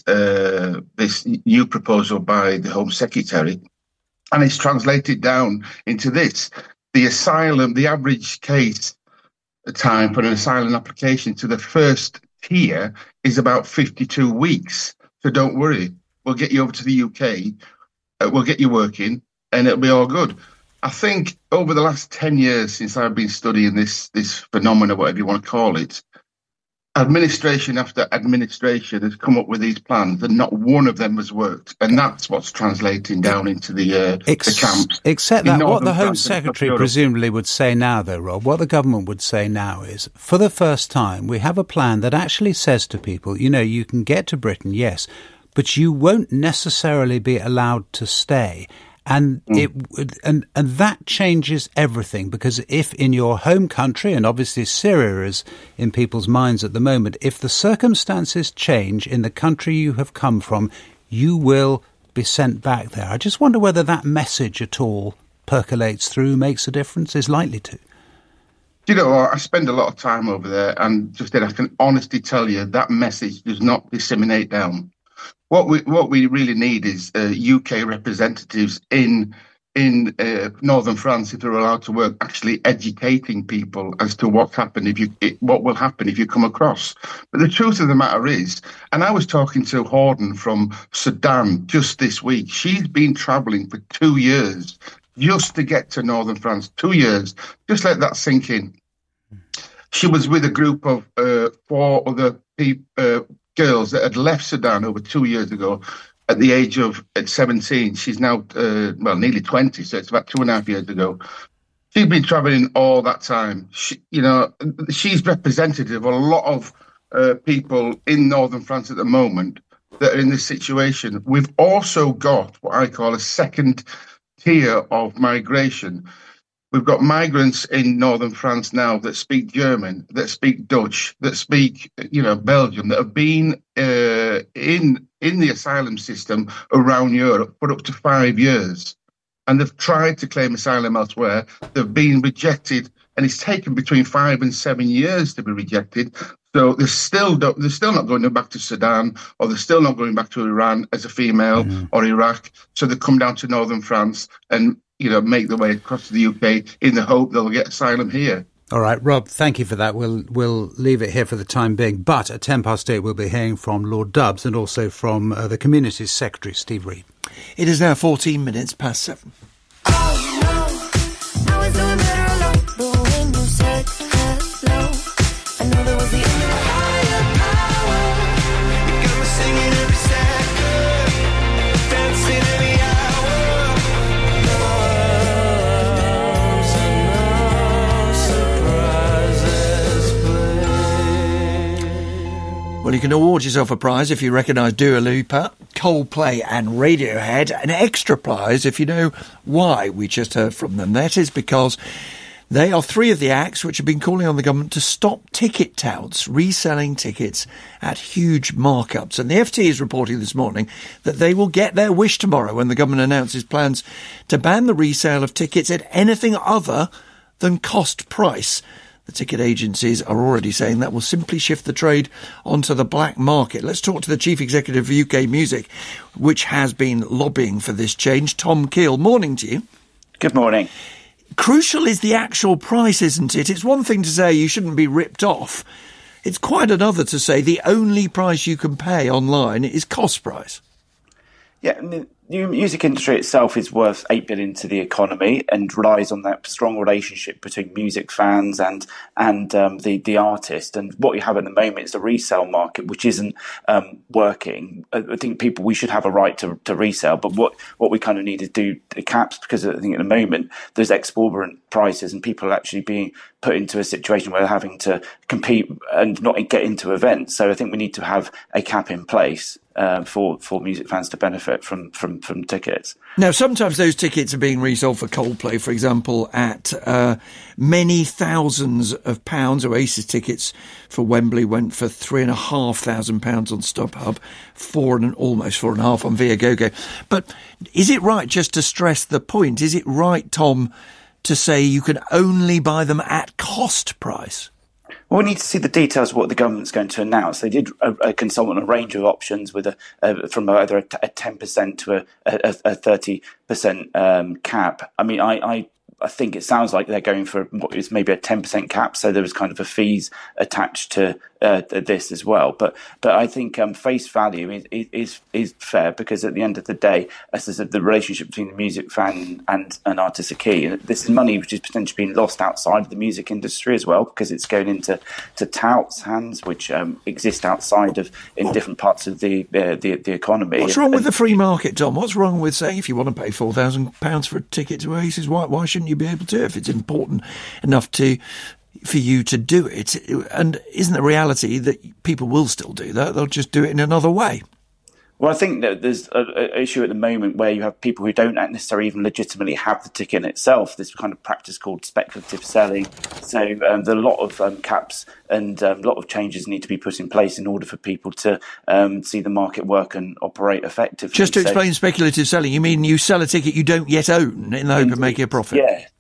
new proposal by the Home Secretary, and it's translated down into this. The average case time for an asylum application to the first tier is about 52 weeks. So don't worry. We'll get you over to the UK. We'll get you working and it'll be all good. I think over the last 10 years since I've been studying this phenomena, whatever you want to call it, administration after administration has come up with these plans and not one of them has worked. And that's what's translating down into the camps. Except that what the Home Secretary presumably would say now, though, Rob, what the government would say now is, for the first time, we have a plan that actually says to people, you can get to Britain, yes, but you won't necessarily be allowed to stay. And that changes everything, because if in your home country, and obviously Syria is in people's minds at the moment, if the circumstances change in the country you have come from, you will be sent back there. I just wonder whether that message at all percolates through, makes a difference, is likely to. I spend a lot of time over there, and I can honestly tell you that message does not disseminate down. What we really need is UK representatives in in northern France, if they're allowed to work, actually educating people as to what will happen if you come across. But the truth of the matter is, and I was talking to Horden from Sudan just this week. She's been travelling for 2 years just to get to northern France. 2 years. Just let that sink in. She was with a group of 4 other girls that had left Sudan over 2 years ago. At the age of 17, she's now, nearly 20, so it's about 2.5 years ago. She's been travelling all that time. She's representative of a lot of people in northern France at the moment that are in this situation. We've also got what I call a second tier of migration. We've got migrants in northern France now that speak German, that speak Dutch, that speak, Belgium, that have been in the asylum system around Europe for up to 5 years. And they've tried to claim asylum elsewhere. They've been rejected, and it's taken between 5 and 7 years to be rejected. So they're still not going back to Sudan, or they're still not going back to Iran as a female or Iraq. So they come down to northern France and make their way across to the UK in the hope they'll get asylum here. All right, Rob, thank you for that. We'll leave it here for the time being. But at 8:10, we'll be hearing from Lord Dubs and also from the Communities Secretary, Steve Reed. It is now 14 minutes past 7. Well, you can award yourself a prize if you recognise Dua Lipa, Coldplay and Radiohead. An extra prize if you know why we just heard from them. That is because they are 3 of the acts which have been calling on the government to stop ticket touts reselling tickets at huge markups. And the FT is reporting this morning that they will get their wish tomorrow when the government announces plans to ban the resale of tickets at anything other than cost price. The ticket agencies are already saying that will simply shift the trade onto the black market. Let's talk to the Chief Executive of UK Music, which has been lobbying for this change, Tom Keel. Morning to you. Good morning. Crucial is the actual price, isn't it? It's one thing to say you shouldn't be ripped off. It's quite another to say the only price you can pay online is cost price. Yeah, the music industry itself is worth $8 billion to the economy and relies on that strong relationship between music fans and the artist. And what you have at the moment is a resale market which isn't working. I think we should have a right to resell, but what we kind of need to do the caps, because I think at the moment there's exorbitant prices and people are actually being put into a situation where they're having to compete and not get into events. So I think we need to have a cap in place for music fans to benefit from tickets. Now, sometimes those tickets are being resold for Coldplay, for example, at many thousands of pounds. Oasis tickets for Wembley went for £3,500 on StubHub, almost 4.5 on Viagogo. But is it right, just to stress the point, is it right, Tom, to say you can only buy them at cost price? Well, we need to see the details of what the government's going to announce. They did consult on a range of options with from either a 10% to a 30% cap. I mean, I think it sounds like they're going for what is maybe a 10% cap, so there was kind of a fees attached to this as well. But I think face value is fair, because at the end of the day, as I said, the relationship between the music fan and an artist is key. And this is money which is potentially being lost outside of the music industry as well, because it's going into touts' hands, which exist outside of in different parts of the economy. What's wrong with the free market, Tom? What's wrong with saying if you want to pay £4,000 for a ticket to Oasis, why shouldn't you be able to, if it's important enough for you to do it? And isn't the reality that people will still do that? They'll just do it in another way. Well, I think that there's an issue at the moment where you have people who don't necessarily even legitimately have the ticket in itself, this kind of practice called speculative selling. So there are a lot of caps and a lot of changes need to be put in place in order for people to see the market work and operate effectively. Just to explain speculative selling, you mean you sell a ticket you don't yet own in the hope of making a profit? Yeah.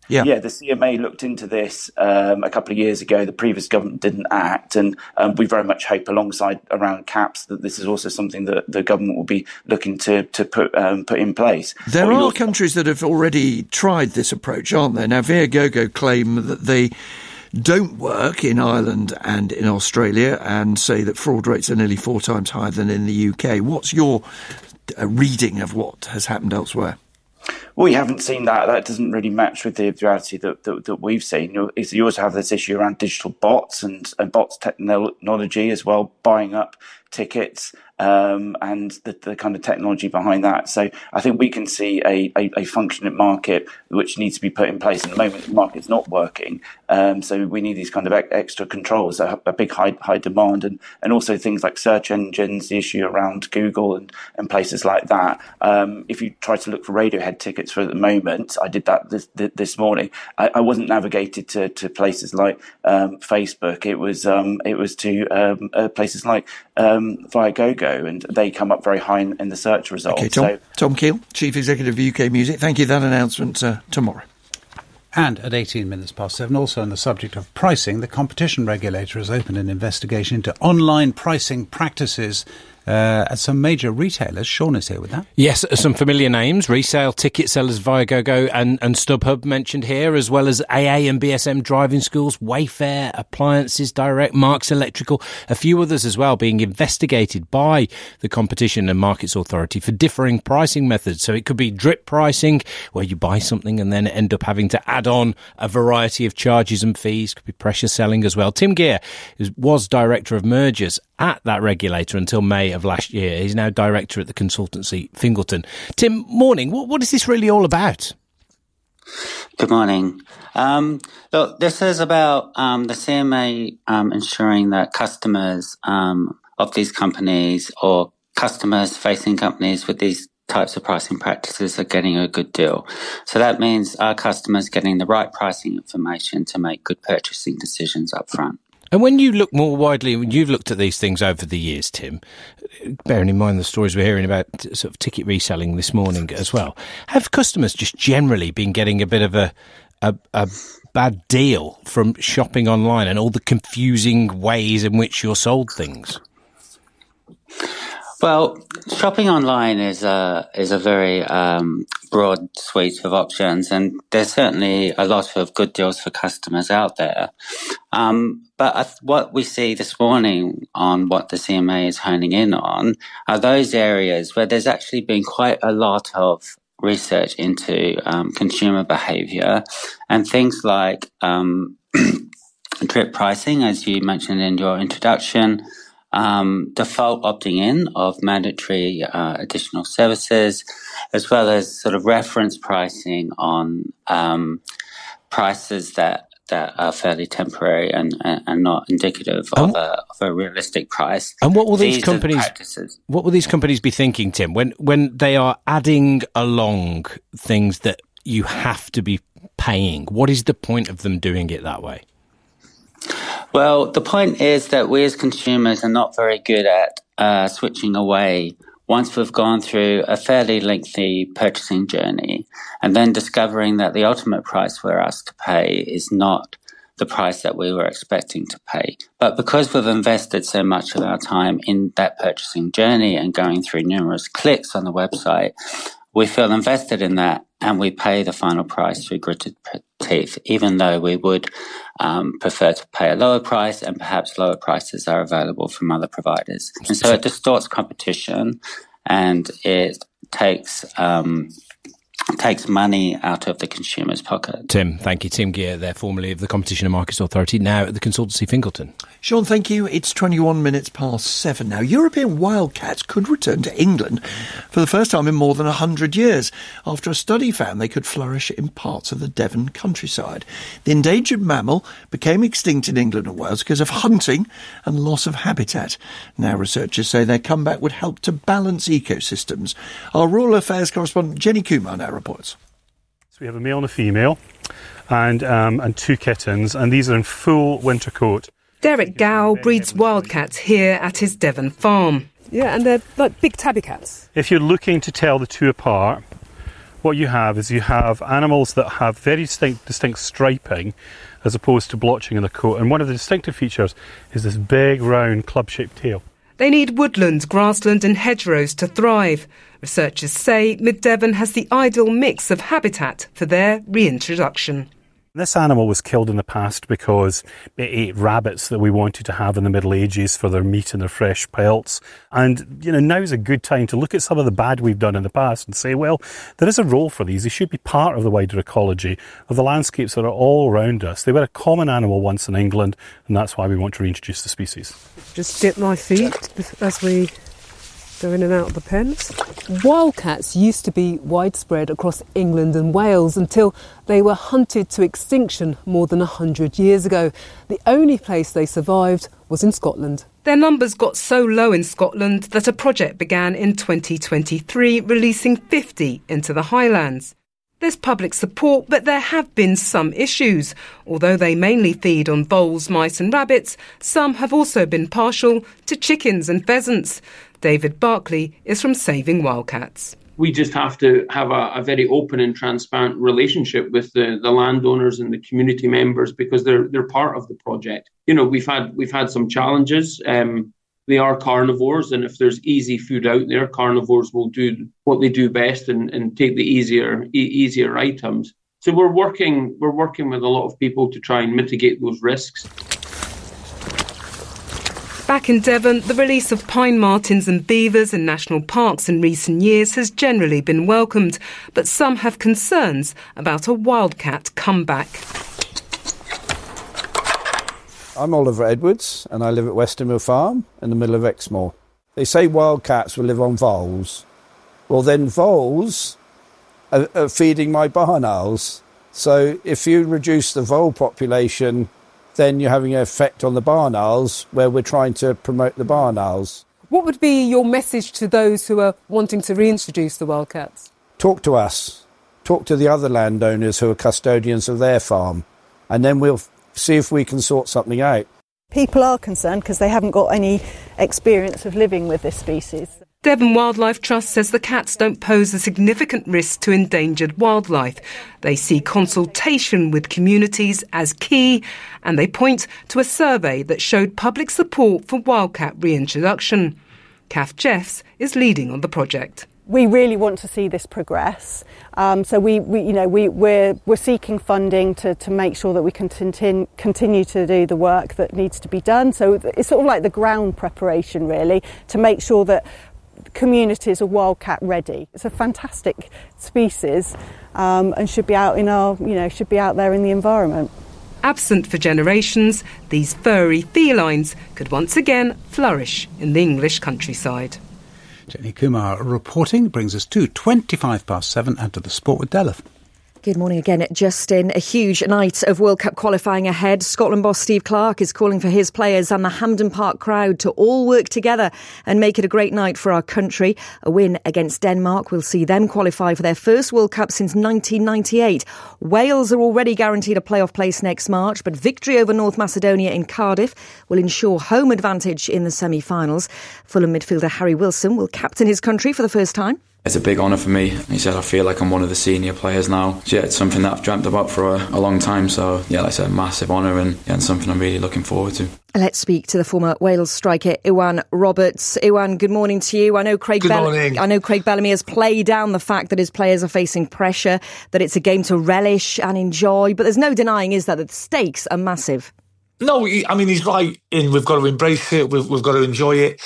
the CMA looked into this a couple of years ago. The previous government didn't act, and we very much hope, alongside around caps, that this is also something that the government will be looking to put in place. There are countries that have already tried this approach, aren't there? Now, Viagogo claim that they don't work in Ireland and in Australia, and say that fraud rates are nearly 4 times higher than in the UK. What's your reading of what has happened elsewhere? We haven't seen that. That doesn't really match with the reality that we've seen. You also have this issue around digital bots and bots technology as well, buying up tickets and the kind of technology behind that. So I think we can see a functioning market which needs to be put in place. At the moment, the market's not working. So we need these kind of extra controls, a big high demand, and also things like search engines, the issue around Google and places like that. If you try to look for Radiohead tickets for the moment, I did that this morning. I wasn't navigated to places like Facebook. It was to places like Viagogo, and they come up very high in the search results. Okay, Tom Keel, Chief Executive of UK Music. Thank you. That announcement tomorrow. And at 18 minutes past 7, also on the subject of pricing, the competition regulator has opened an investigation into online pricing practices at some major retailers. Sean is here with that. Yes, some familiar names. Resale ticket sellers Viagogo and StubHub mentioned here, as well as AA and BSM driving schools, Wayfair, Appliances Direct, Marks Electrical, a few others as well, being investigated by the Competition and Markets Authority for differing pricing methods. So it could be drip pricing, where you buy something and then end up having to add on a variety of charges and fees. Could be pressure selling as well. Tim Gear was Director of Mergers at that regulator until May of last year. He's now director at the consultancy Fingleton. Tim, morning. What is this really all about? Good morning. Look, this is about the CMA ensuring that customers of these companies, or customers facing companies with these types of pricing practices, are getting a good deal. So that means our customers getting the right pricing information to make good purchasing decisions up front. And when you look more widely, when you've looked at these things over the years, Tim, bearing in mind the stories we're hearing about sort of ticket reselling this morning as well, have customers just generally been getting a bit of a bad deal from shopping online and all the confusing ways in which you're sold things? Well, shopping online is a very broad suite of options, and there's certainly a lot of good deals for customers out there. But what we see this morning on what the CMA is honing in on are those areas where there's actually been quite a lot of research into consumer behaviour, and things like drip pricing, as you mentioned in your introduction, default opting in of mandatory additional services, as well as sort of reference pricing on prices that are fairly temporary and not indicative of a realistic price. And what will these companies be thinking, Tim, when they are adding along things that you have to be paying? What is the point of them doing it that way? Well, the point is that we as consumers are not very good at switching away once we've gone through a fairly lengthy purchasing journey, and then discovering that the ultimate price we're asked to pay is not the price that we were expecting to pay. But because we've invested so much of our time in that purchasing journey and going through numerous clicks on the website, we feel invested in that, and we pay the final price through gritted teeth, even though we would prefer to pay a lower price, and perhaps lower prices are available from other providers. And so it distorts competition, and it takes money out of the consumer's pocket. Tim, thank you. Tim Gear there, formerly of the Competition and Markets Authority, now at the consultancy Fingleton. Sean, thank you. It's 21 minutes past 7 now. European wildcats could return to England for the first time in more than 100 years, after a study found they could flourish in parts of the Devon countryside. The endangered mammal became extinct in England and Wales because of hunting and loss of habitat. Now researchers say their comeback would help to balance ecosystems. Our rural affairs correspondent Jenny Kumar now reports. So we have a male and a female, and 2 kittens, and these are in full winter coat. Derek Gow breeds wildcats here at his Devon farm. Yeah, and they're like big tabby cats. If you're looking to tell the two apart, what you have is you have animals that have very distinct striping as opposed to blotching in the coat. And one of the distinctive features is this big, round, club-shaped tail. They need woodland, grassland and hedgerows to thrive. Researchers say Mid Devon has the ideal mix of habitat for their reintroduction. This animal was killed in the past because it ate rabbits that we wanted to have in the Middle Ages for their meat and their fresh pelts. And, now is a good time to look at some of the bad we've done in the past and say, well, there is a role for these. They should be part of the wider ecology of the landscapes that are all around us. They were a common animal once in England, and that's why we want to reintroduce the species. Just dip my feet as we go in and out of the pens. Wildcats used to be widespread across England and Wales until they were hunted to extinction more than 100 years ago. The only place they survived was in Scotland. Their numbers got so low in Scotland that a project began in 2023, releasing 50 into the Highlands. There's public support, but there have been some issues. Although they mainly feed on voles, mice and rabbits, some have also been partial to chickens and pheasants. David Barclay is from Saving Wildcats. We just have to have a very open and transparent relationship with the landowners and the community members because they're part of the project. We've had some challenges. They are carnivores, and if there's easy food out there, carnivores will do what they do best and take the easier items. So we're working with a lot of people to try and mitigate those risks. Back in Devon, the release of pine martens and beavers in national parks in recent years has generally been welcomed, but some have concerns about a wildcat comeback. I'm Oliver Edwards, and I live at Westermill Farm in the middle of Exmoor. They say wildcats will live on voles. Well, then voles are feeding my barn owls. So if you reduce the vole population, then you're having an effect on the barn owls, where we're trying to promote the barn owls. What would be your message to those who are wanting to reintroduce the wildcats? Talk to us. Talk to the other landowners who are custodians of their farm, and then we'll see if we can sort something out. People are concerned because they haven't got any experience of living with this species. Devon Wildlife Trust says the cats don't pose a significant risk to endangered wildlife. They see consultation with communities as key, and they point to a survey that showed public support for wildcat reintroduction. Kath Jeffs is leading on the project. We really want to see this progress. So we're seeking funding to make sure that we can continue to do the work that needs to be done. So it's sort of like the ground preparation, really, to make sure that communities are wildcat ready. It's a fantastic species and should be out there in the environment. Absent for generations, these furry felines could once again flourish in the English countryside. Jenny Kumar reporting brings us to 7:25 and to the sport with Delph. Good morning again, Justin. A huge night of World Cup qualifying ahead. Scotland boss Steve Clarke is calling for his players and the Hampden Park crowd to all work together and make it a great night for our country. A win against Denmark will see them qualify for their first World Cup since 1998. Wales are already guaranteed a playoff place next March, but victory over North Macedonia in Cardiff will ensure home advantage in the semi-finals. Fulham midfielder Harry Wilson will captain his country for the first time. It's a big honour for me. He said I feel like I'm one of the senior players now. So, it's something that I've dreamt about for a long time. So, like I said, massive honour and something I'm really looking forward to. Let's speak to the former Wales striker, Iwan Roberts. Iwan, good morning to you. I know Craig Bellamy has played down the fact that his players are facing pressure, that it's a game to relish and enjoy. But there's no denying, is that the stakes are massive. No, I mean, he's right in we've got to embrace it, we've got to enjoy it.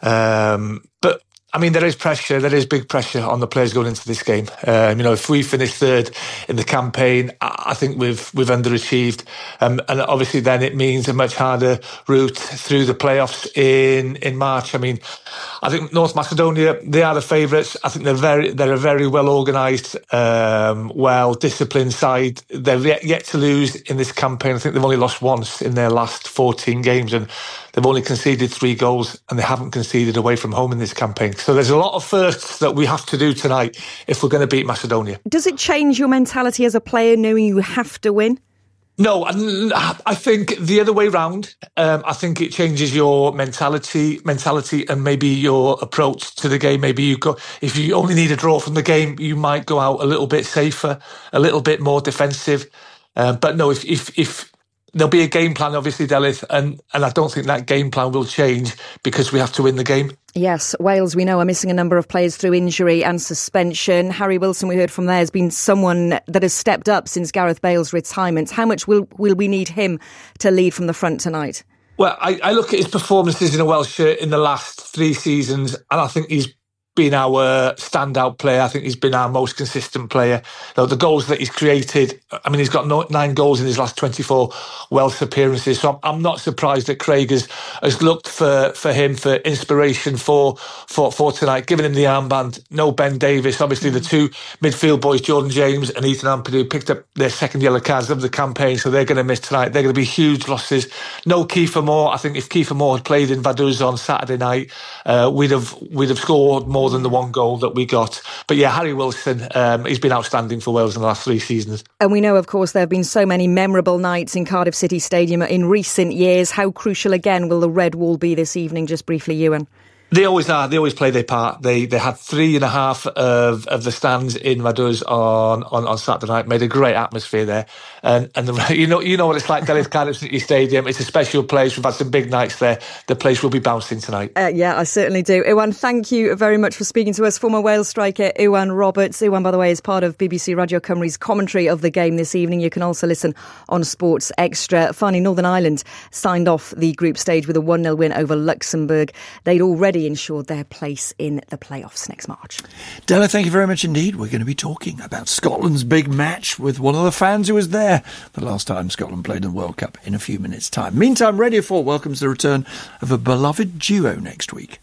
But I mean, there is pressure. There is big pressure on the players going into this game. If we finish third in the campaign, I think we've underachieved, and obviously then it means a much harder route through the playoffs in March. I mean, I think North Macedonia, they are the favourites. I think they're a very well organised, well disciplined side. They've yet to lose in this campaign. I think they've only lost once in their last 14 games, and they've only conceded 3 goals, and they haven't conceded away from home in this campaign. So there's a lot of firsts that we have to do tonight if we're going to beat Macedonia. Does it change your mentality as a player knowing you have to win? No, I think the other way round. I think it changes your mentality, and maybe your approach to the game. Maybe if you only need a draw from the game, you might go out a little bit safer, a little bit more defensive. But no, if there'll be a game plan, obviously, Delith, and I don't think that game plan will change because we have to win the game. Yes, Wales, we know, are missing a number of players through injury and suspension. Harry Wilson, we heard from there, has been someone that has stepped up since Gareth Bale's retirement. How much will we need him to lead from the front tonight? Well, I look at his performances in a Welsh shirt in the last 3 seasons, and I think he's been our standout player. I think he's been our most consistent player. The goals that he's created, I mean, he's got 9 goals in his last 24 Welsh appearances. So I'm not surprised that Craig has looked for him for inspiration for tonight, giving him the armband. No Ben Davies. Obviously, the 2 midfield boys, Jordan James and Ethan Ampadu, picked up their second yellow cards of the campaign, so they're going to miss tonight. They're going to be huge losses. No Kiefer Moore. I think if Kiefer Moore had played in Vaduz on Saturday night, we'd have scored more than the 1 goal that we got. But yeah, Harry Wilson, he's been outstanding for Wales in the last 3 seasons. And we know, of course, there have been so many memorable nights in Cardiff City Stadium in recent years. How crucial again will the Red Wall be this evening? Just briefly, Ewan. They always are. They always play their part. They had 3.5 of the stands in Vaduz on Saturday night. Made a great atmosphere there, and you know what it's like. Cardiff City Stadium. It's a special place. We've had some big nights there. The place will be bouncing tonight. Yeah, I certainly do. Iwan, thank you very much for speaking to us. Former Wales striker Iwan Roberts. Iwan, by the way, is part of BBC Radio Cymru's commentary of the game this evening. You can also listen on Sports Extra. Finally, Northern Ireland signed off the group stage with a 1-0 win over Luxembourg. They'd already ensured their place in the playoffs next March. Della, thank you very much indeed. We're going to be talking about Scotland's big match with one of the fans who was there the last time Scotland played in the World Cup in a few minutes' time. Meantime, Radio 4 welcomes the return of a beloved duo next week.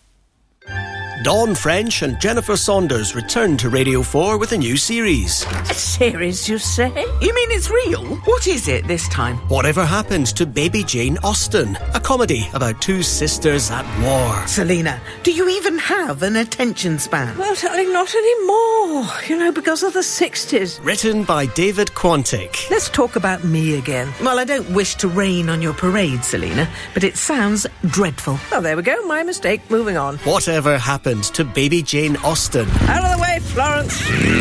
Dawn French and Jennifer Saunders return to Radio 4 with a new series. A series, you say? You mean it's real? What is it this time? Whatever Happened to Baby Jane Austen, a comedy about 2 sisters at war. Selena, do you even have an attention span? Well, darling, not anymore. Because of the 60s. Written by David Quantick. Let's talk about me again. Well, I don't wish to rain on your parade, Selena, but it sounds dreadful. Oh, there we go. My mistake. Moving on. Whatever Happened to Baby Jane Austen. Out of the way, Florence!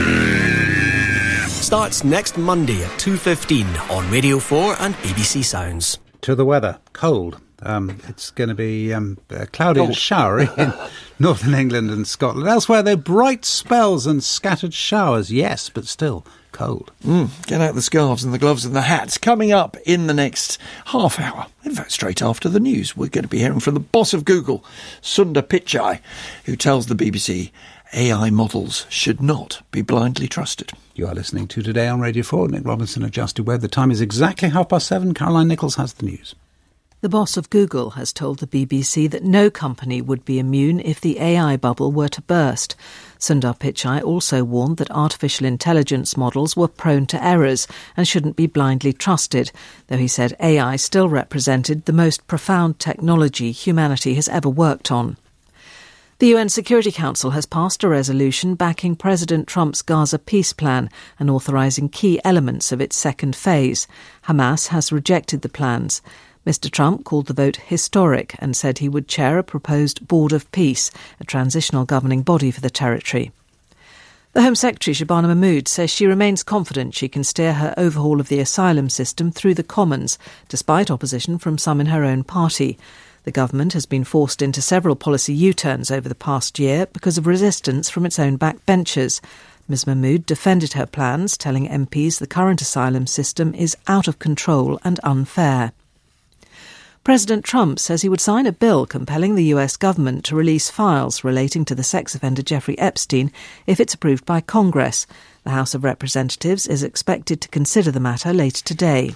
Starts next Monday at 2:15 on Radio 4 and BBC Sounds. To the weather. Cold. It's going to be cloudy and showery in northern England and Scotland. Elsewhere, there are bright spells and scattered showers. Yes, but still cold. Get out the scarves and the gloves and the hats. Coming up in the next half hour, in fact straight after the news, we're going to be hearing from the boss of Google, Sundar Pichai, who tells the BBC AI models should not be blindly trusted. You are listening to Today on Radio 4. Nick Robinson adjusted web. The time is exactly 7:30. Caroline Nichols has the news. The boss of Google has told the BBC that no company would be immune if the AI bubble were to burst. Sundar Pichai also warned that artificial intelligence models were prone to errors and shouldn't be blindly trusted, though he said AI still represented the most profound technology humanity has ever worked on. The UN Security Council has passed a resolution backing President Trump's Gaza peace plan and authorising key elements of its second phase. Hamas has rejected the plans. Mr. Trump called the vote historic and said he would chair a proposed Board of Peace, a transitional governing body for the territory. The Home Secretary, Shabana Mahmood, says she remains confident she can steer her overhaul of the asylum system through the Commons, despite opposition from some in her own party. The government has been forced into several policy U-turns over the past year because of resistance from its own backbenchers. Ms Mahmood defended her plans, telling MPs the current asylum system is out of control and unfair. President Trump says he would sign a bill compelling the US government to release files relating to the sex offender Jeffrey Epstein if it's approved by Congress. The House of Representatives is expected to consider the matter later today.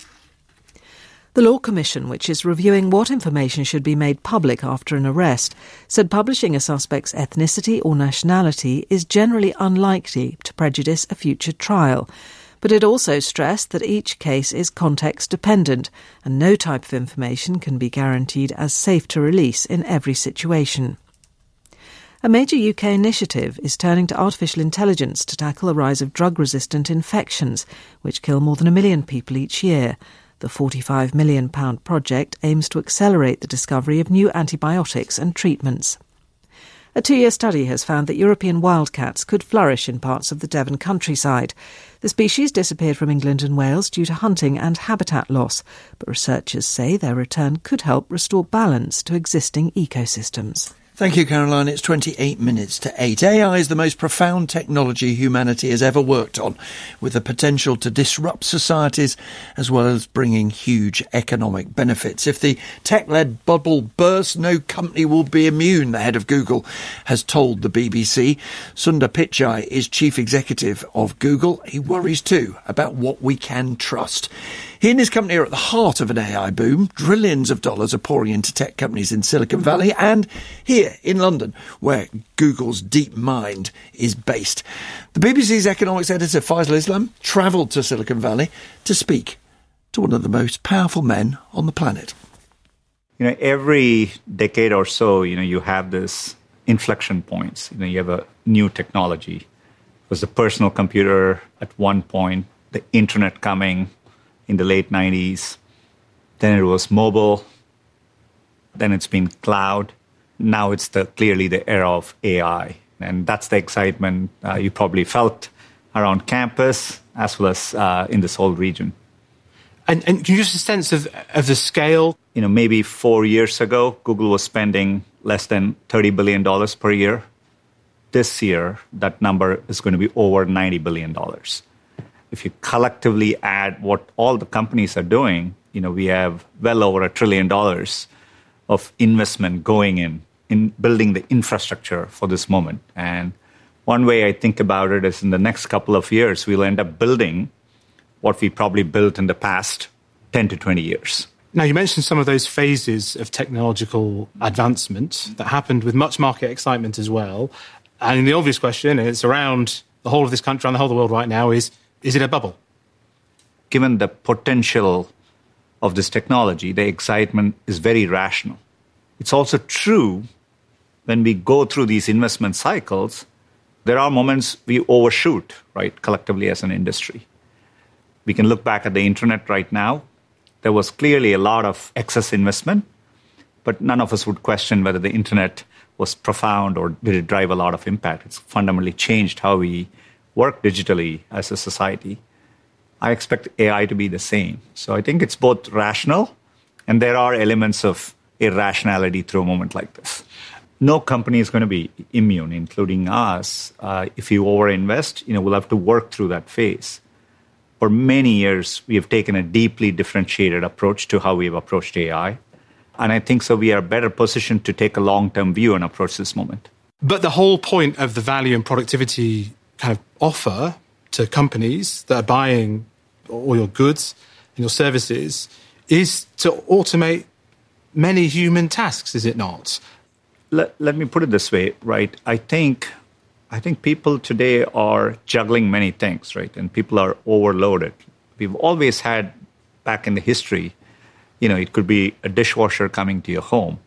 The Law Commission, which is reviewing what information should be made public after an arrest, said publishing a suspect's ethnicity or nationality is generally unlikely to prejudice a future trial. But it also stressed that each case is context-dependent and no type of information can be guaranteed as safe to release in every situation. A major UK initiative is turning to artificial intelligence to tackle the rise of drug-resistant infections, which kill more than 1 million people each year. The £45 million project aims to accelerate the discovery of new antibiotics and treatments. A 2-year study has found that European wildcats could flourish in parts of the Devon countryside. The species disappeared from England and Wales due to hunting and habitat loss, but researchers say their return could help restore balance to existing ecosystems. Thank you, Caroline. It's 28 minutes to 8. AI is the most profound technology humanity has ever worked on, with the potential to disrupt societies as well as bringing huge economic benefits. If the tech-led bubble bursts, no company will be immune, the head of Google has told the BBC. Sundar Pichai is chief executive of Google. He worries too about what we can trust. He and his company are at the heart of an AI boom. Trillions of dollars are pouring into tech companies in Silicon Valley and here in London, where Google's DeepMind is based. The BBC's economics editor, Faisal Islam, travelled to Silicon Valley to speak to one of the most powerful men on the planet. You know, every decade or so, you have this inflection points. You have a new technology. It was the personal computer at one point, the internet coming in the late 90s. Then it was mobile. Then it's been cloud. Now it's clearly the era of AI. And that's the excitement you probably felt around campus as well as in this whole region. And can you give us a sense of the scale? Maybe 4 years ago, Google was spending less than $30 billion per year. This year, that number is going to be over $90 billion. If you collectively add what all the companies are doing, we have well over $1 trillion of investment going in building the infrastructure for this moment. And one way I think about it is in the next couple of years, we'll end up building what we probably built in the past 10 to 20 years. Now, you mentioned some of those phases of technological advancement that happened with much market excitement as well. And the obvious question is around the whole of this country and the whole of the world right now is it a bubble? Given the potential of this technology, the excitement is very rational. It's also true when we go through these investment cycles, there are moments we overshoot, right, collectively as an industry. We can look back at the internet right now. There was clearly a lot of excess investment, but none of us would question whether the internet was profound or did it drive a lot of impact. It's fundamentally changed how we work digitally as a society. I expect AI to be the same. So I think it's both rational and there are elements of irrationality through a moment like this. No company is going to be immune, including us. If you overinvest, we'll have to work through that phase. For many years, we have taken a deeply differentiated approach to how we've approached AI. And I think so we are better positioned to take a long-term view and approach this moment. But the whole point of the value and productivity kind of offer to companies that are buying all your goods and your services is to automate many human tasks, is it not? Let me put it this way, right? I think people today are juggling many things, right? And people are overloaded. We've always had, back in the history, it could be a dishwasher coming to your home.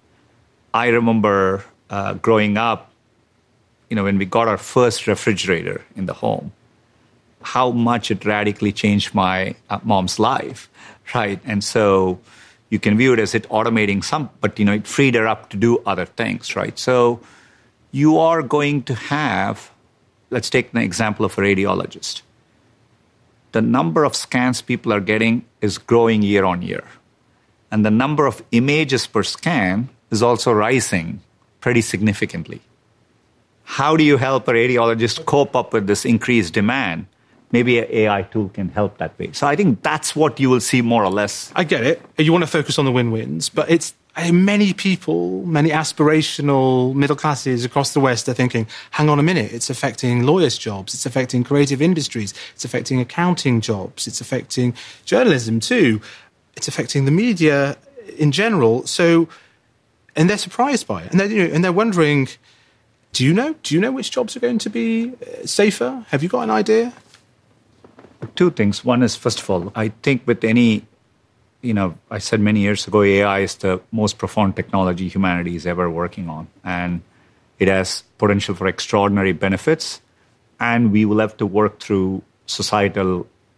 I remember growing up, when we got our first refrigerator in the home, how much it radically changed my mom's life, right? And so you can view it as it automating some, but, it freed her up to do other things, right? So you are going to have, let's take an example of a radiologist. The number of scans people are getting is growing year on year. And the number of images per scan is also rising pretty significantly. How do you help a radiologist cope up with this increased demand? Maybe an AI tool can help that way. So I think that's what you will see more or less. I get it. You want to focus on the win-wins, but it's many people, many aspirational middle classes across the West are thinking, hang on a minute, it's affecting lawyers' jobs, it's affecting creative industries, it's affecting accounting jobs, it's affecting journalism too, it's affecting the media in general. So, and they're surprised by it. And they're wondering, do you know which jobs are going to be safer? Have you got an idea? Two things. One is, first of all, I think with any, I said many years ago, AI is the most profound technology humanity is ever working on. And it has potential for extraordinary benefits. And we will have to work through societal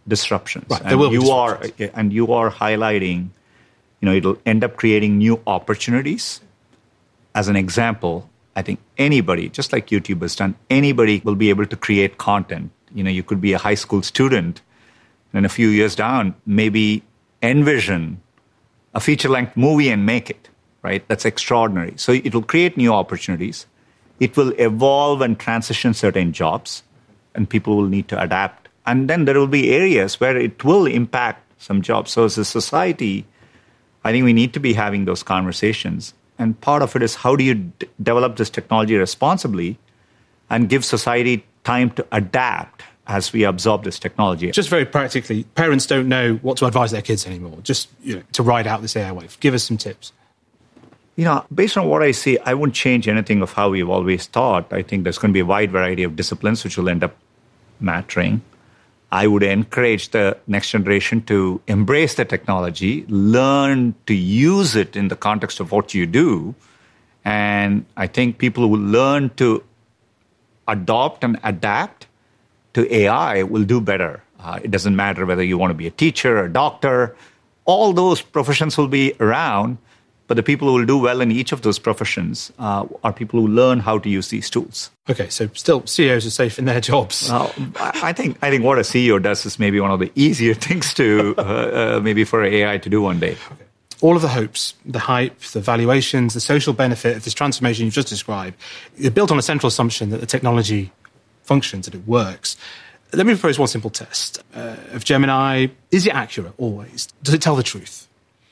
disruptions. Right, there will be disruptions. And you are highlighting, it'll end up creating new opportunities. As an example, I think anybody, just like YouTube has done, anybody will be able to create content. You could be a high school student, and a few years down, maybe envision a feature-length movie and make it, right? That's extraordinary. So it will create new opportunities. It will evolve and transition certain jobs, and people will need to adapt. And then there will be areas where it will impact some jobs. So as a society, I think we need to be having those conversations. And part of it is how do you develop this technology responsibly and give society time to adapt as we absorb this technology. Just very practically, parents don't know what to advise their kids anymore, just to ride out this AI wave. Give us some tips. Based on what I see, I wouldn't change anything of how we've always taught. I think there's going to be a wide variety of disciplines which will end up mattering. I would encourage the next generation to embrace the technology, learn to use it in the context of what you do. And I think people who learn to adopt and adapt to AI will do better. It doesn't matter whether you want to be a teacher, a doctor, all those professions will be around. But the people who will do well in each of those professions are people who learn how to use these tools. Okay, so still CEOs are safe in their jobs. I think what a CEO does is maybe one of the easier things to maybe for AI to do one day. Okay. All of the hopes, the hype, the valuations, the social benefit of this transformation you've just described, they're built on a central assumption that the technology functions, that it works. Let me propose one simple test of Gemini. Is it accurate always? Does it tell the truth?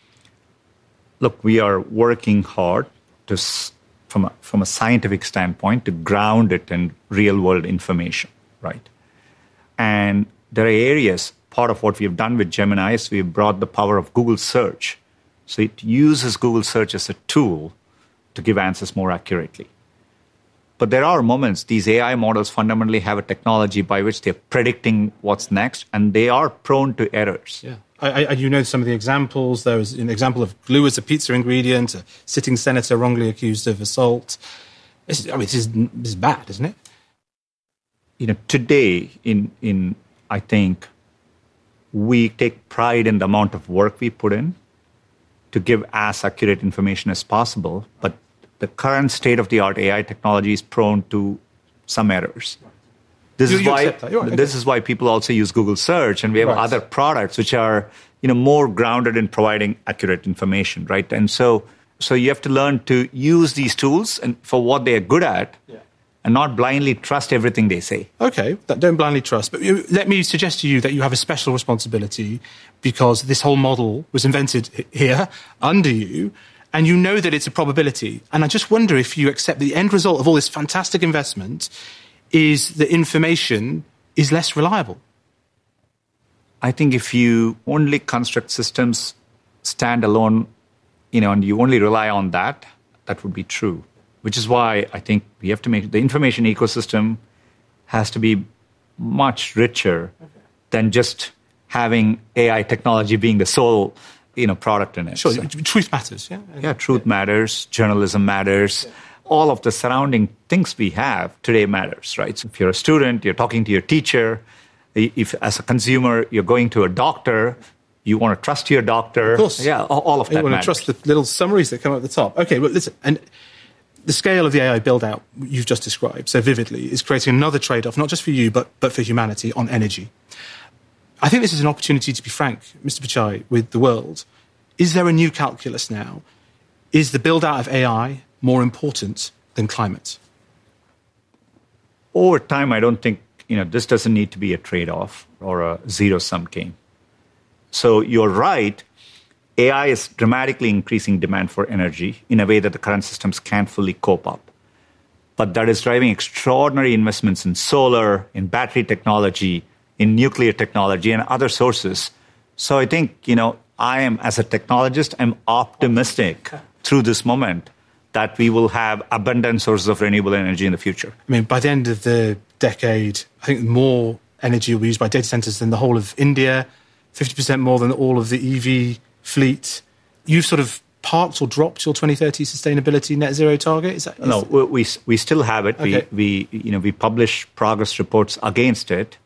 Look, we are working hard to, from a scientific standpoint, to ground it in real-world information, right? And there are areas, part of what we've done with Gemini is we've brought the power of Google Search. So it uses Google Search as a tool to give answers more accurately. But there are moments, these AI models fundamentally have a technology by which they're predicting what's next, and they are prone to errors. Yeah. You know some of the examples. There was an example of glue as a pizza ingredient, a sitting senator wrongly accused of assault. This is bad, isn't it? Today, I think we take pride in the amount of work we put in to give as accurate information as possible. But the current state-of-the-art AI technology is prone to some errors. This is why people also use Google Search, and we have other products which are, more grounded in providing accurate information, right? And so you have to learn to use these tools and for what they are good at, and not blindly trust everything they say. Okay, don't blindly trust. But let me suggest to you that you have a special responsibility because this whole model was invented here under you, and you know that it's a probability. And I just wonder if you accept the end result of all this fantastic investment is the information is less reliable. I think if you only construct systems standalone, and you only rely on that, that would be true. Which is why I think we have to make the information ecosystem has to be much richer than just having AI technology being the sole, product in it. Sure, truth matters, yeah? Yeah, truth matters, journalism matters. Yeah. All of the surrounding things we have today matters, right? So if you're a student, you're talking to your teacher. If, as a consumer, you're going to a doctor, you want to trust your doctor. Of course. Yeah, all of that matters. You want to trust the little summaries that come at the top. Okay, well, listen, and the scale of the AI build-out you've just described so vividly is creating another trade-off, not just for you, but for humanity on energy. I think this is an opportunity to be frank, Mr. Pichai, with the world. Is there a new calculus now? Is the build-out of AI more important than climate? Over time, I don't think, this doesn't need to be a trade-off or a zero-sum game. So you're right, AI is dramatically increasing demand for energy in a way that the current systems can't fully cope up. But that is driving extraordinary investments in solar, in battery technology, in nuclear technology, and other sources. So I think, I am, as a technologist, I'm optimistic through this moment that we will have abundant sources of renewable energy in the future. I mean, by the end of the decade, I think more energy will be used by data centers than the whole of India, 50% more than all of the EV fleet. You've sort of parked or dropped your 2030 sustainability net zero target? No, we still have it. Okay. We publish progress reports against it.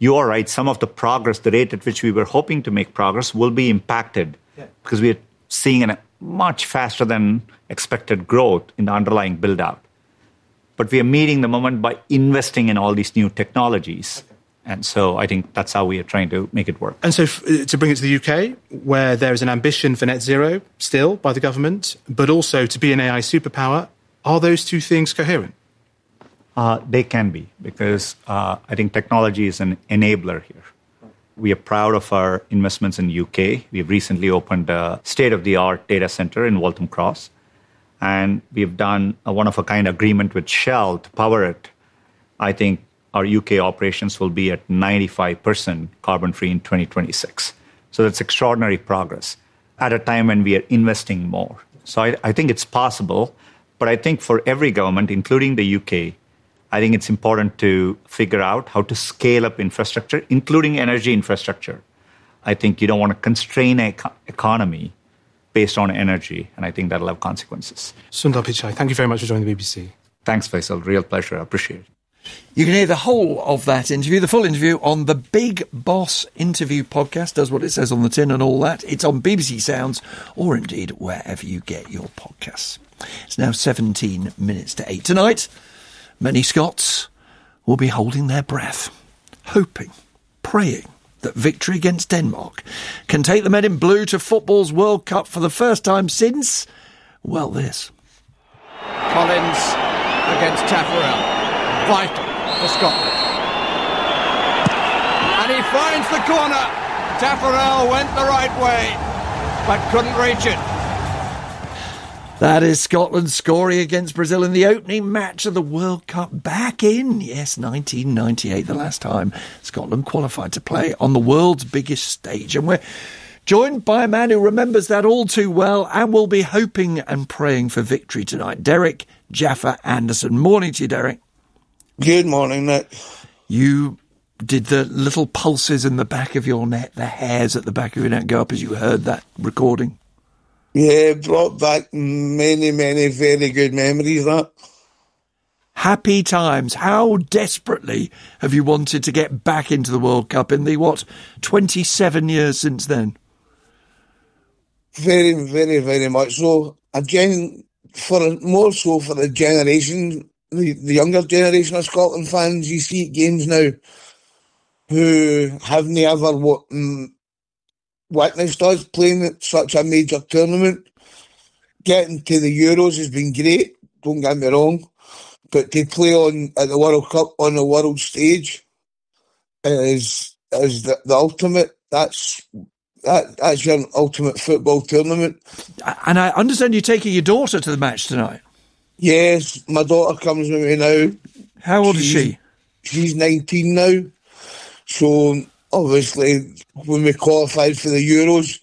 you are right, some of the progress, the rate at which we were hoping to make progress will be impacted because we are seeing a much faster than expected growth in the underlying build-out. But we are meeting the moment by investing in all these new technologies. And so I think that's how we are trying to make it work. And so to bring it to the UK, where there is an ambition for net zero still by the government, but also to be an AI superpower, are those two things coherent? They can be, because I think technology is an enabler here. We are proud of our investments in the UK. We've recently opened a state-of-the-art data center in Waltham Cross. And we've done a one-of-a-kind agreement with Shell to power it. I think our UK operations will be at 95% carbon-free in 2026. So that's extraordinary progress at a time when we are investing more. So I think it's possible. But I think for every government, including the UK, I think it's important to figure out how to scale up infrastructure, including energy infrastructure. I think you don't want to constrain an economy based on energy, and I think that'll have consequences. Sundar Pichai, thank you very much for joining the BBC. Thanks, Faisal. Real pleasure. I appreciate it. You can hear the whole of that interview, the full interview, on the Big Boss Interview podcast. Does what it says on the tin and all that. It's on BBC Sounds, or indeed wherever you get your podcasts. It's now 17 minutes to 8. Tonight, many Scots will be holding their breath, hoping, praying that victory against Denmark can take the men in blue to football's World Cup for the first time since, well, this. Collins against Taffarel. Vital for Scotland. And he finds the corner. Taffarel went the right way, but couldn't reach it. That is Scotland scoring against Brazil in the opening match of the World Cup back in, 1998, the last time Scotland qualified to play on the world's biggest stage. And we're joined by a man who remembers that all too well and will be hoping and praying for victory tonight. Derek Jaffa Anderson. Morning to you, Derek. Good morning, Nick. You did the little pulses in the back of your neck, the hairs at the back of your neck go up as you heard that recording? Yeah, brought back many, many very good memories, that. Happy times. How desperately have you wanted to get back into the World Cup in the, 27 years since then? Very, very, very much so. More so for the generation, the younger generation of Scotland fans, you see at games now who haven't ever witnessed us playing at such a major tournament. Getting to the Euros has been great, don't get me wrong, but to play at the World Cup on the world stage is the ultimate. That's your ultimate football tournament. And I understand you're taking your daughter to the match tonight. Yes, my daughter comes with me now. How old is she? She's 19 now. So obviously, when we qualified for the Euros,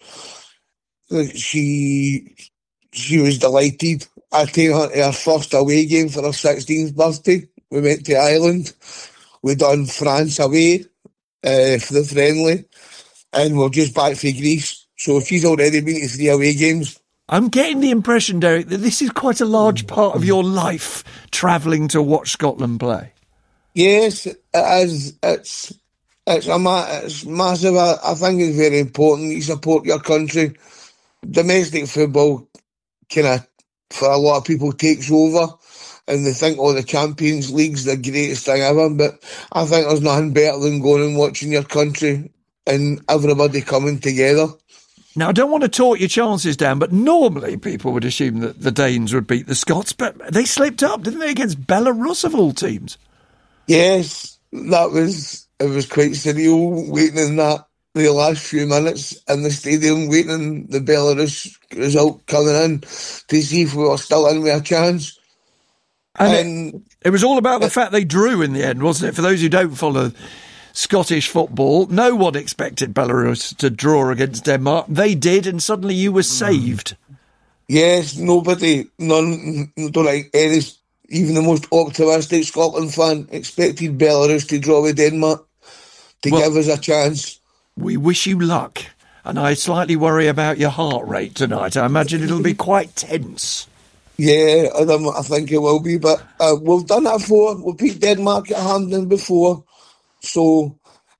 she was delighted. I came her to her first away game for her 16th birthday. We went to Ireland. We done France away for the friendly, and we're just back for Greece. So she's already been to 3 away games. I'm getting the impression, Derek, that this is quite a large part of your life, travelling to watch Scotland play. Yes, it is. It's massive. I think it's very important you support your country. Domestic football for a lot of people, takes over, and they think, the Champions League's the greatest thing ever, but I think there's nothing better than going and watching your country and everybody coming together. Now, I don't want to talk your chances down, but normally people would assume that the Danes would beat the Scots, but they slipped up, didn't they, against Belarus of all teams? Yes, it was quite surreal waiting in the last few minutes in the stadium, waiting the Belarus result coming in to see if we were still in with a chance. And it was all about the fact they drew in the end, wasn't it? For those who don't follow Scottish football, no one expected Belarus to draw against Denmark. They did, and suddenly you were saved. Yes, nobody, even the most optimistic Scotland fan expected Belarus to draw with Denmark to give us a chance. We wish you luck, and I slightly worry about your heart rate tonight. I imagine it'll be quite tense. Yeah, I think it will be, but we've done it before. We've beat Denmark at Hampden before. So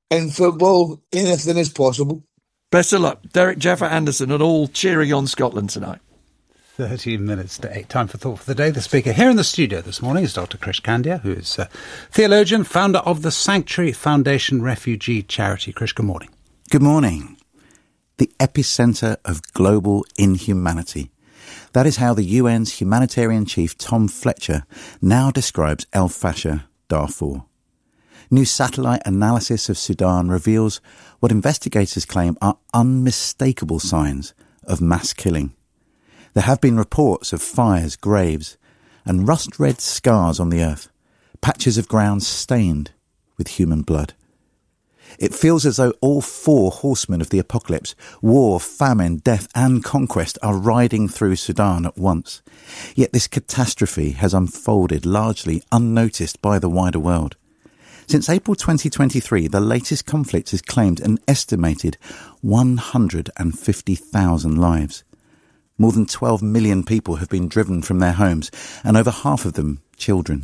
in football, anything is possible. Best of luck. Derek, Jaffa Anderson and all cheering on Scotland tonight. 13 minutes to 8. Time for Thought for the Day. The speaker here in the studio this morning is Dr. Krish Kandiah, who is a theologian, founder of the Sanctuary Foundation refugee charity. Krish, good morning. Good morning. The epicentre of global inhumanity. That is how the UN's humanitarian chief Tom Fletcher now describes El Fasher, Darfur. New satellite analysis of Sudan reveals what investigators claim are unmistakable signs of mass killing. There have been reports of fires, graves, and rust-red scars on the earth, patches of ground stained with human blood. It feels as though all four horsemen of the apocalypse, war, famine, death and conquest, are riding through Sudan at once. Yet this catastrophe has unfolded largely unnoticed by the wider world. Since April 2023, the latest conflict has claimed an estimated 150,000 lives. More than 12 million people have been driven from their homes, and over half of them children.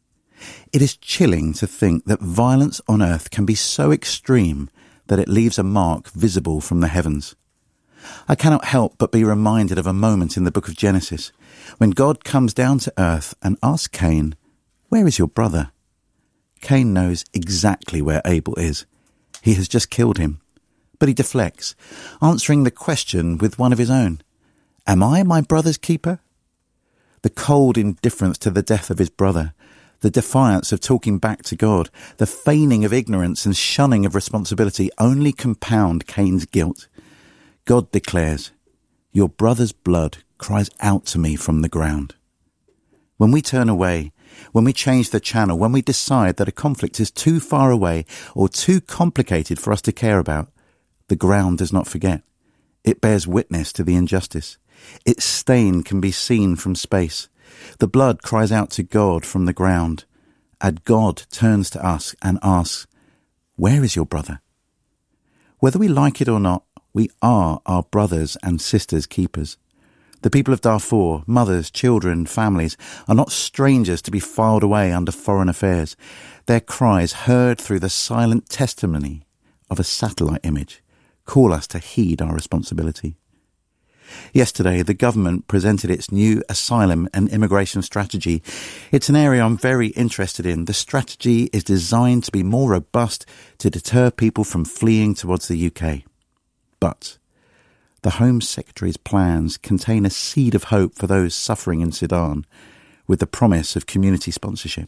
It is chilling to think that violence on earth can be so extreme that it leaves a mark visible from the heavens. I cannot help but be reminded of a moment in the book of Genesis, when God comes down to earth and asks Cain, "Where is your brother?" Cain knows exactly where Abel is. He has just killed him. But he deflects, answering the question with one of his own. Am I my brother's keeper? The cold indifference to the death of his brother, the defiance of talking back to God, the feigning of ignorance and shunning of responsibility only compound Cain's guilt. God declares, "Your brother's blood cries out to me from the ground." When we turn away, when we change the channel, when we decide that a conflict is too far away or too complicated for us to care about, the ground does not forget. It bears witness to the injustice. Its stain can be seen from space. The blood cries out to God from the ground, and God turns to us and asks, "Where is your brother?" Whether we like it or not, we are our brothers and sisters' keepers. The people of Darfur, mothers, children, families, are not strangers to be filed away under foreign affairs. Their cries, heard through the silent testimony of a satellite image, call us to heed our responsibility. Yesterday, the government presented its new asylum and immigration strategy. It's an area I'm very interested in. The strategy is designed to be more robust to deter people from fleeing towards the UK. But the Home Secretary's plans contain a seed of hope for those suffering in Sudan, with the promise of community sponsorship.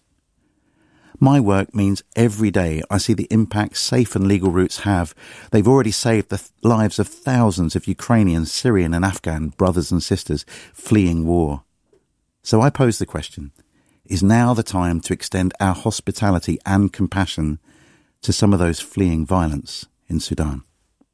My work means every day I see the impact safe and legal routes have. They've already saved the lives of thousands of Ukrainian, Syrian and Afghan brothers and sisters fleeing war. So I pose the question, is now the time to extend our hospitality and compassion to some of those fleeing violence in Sudan?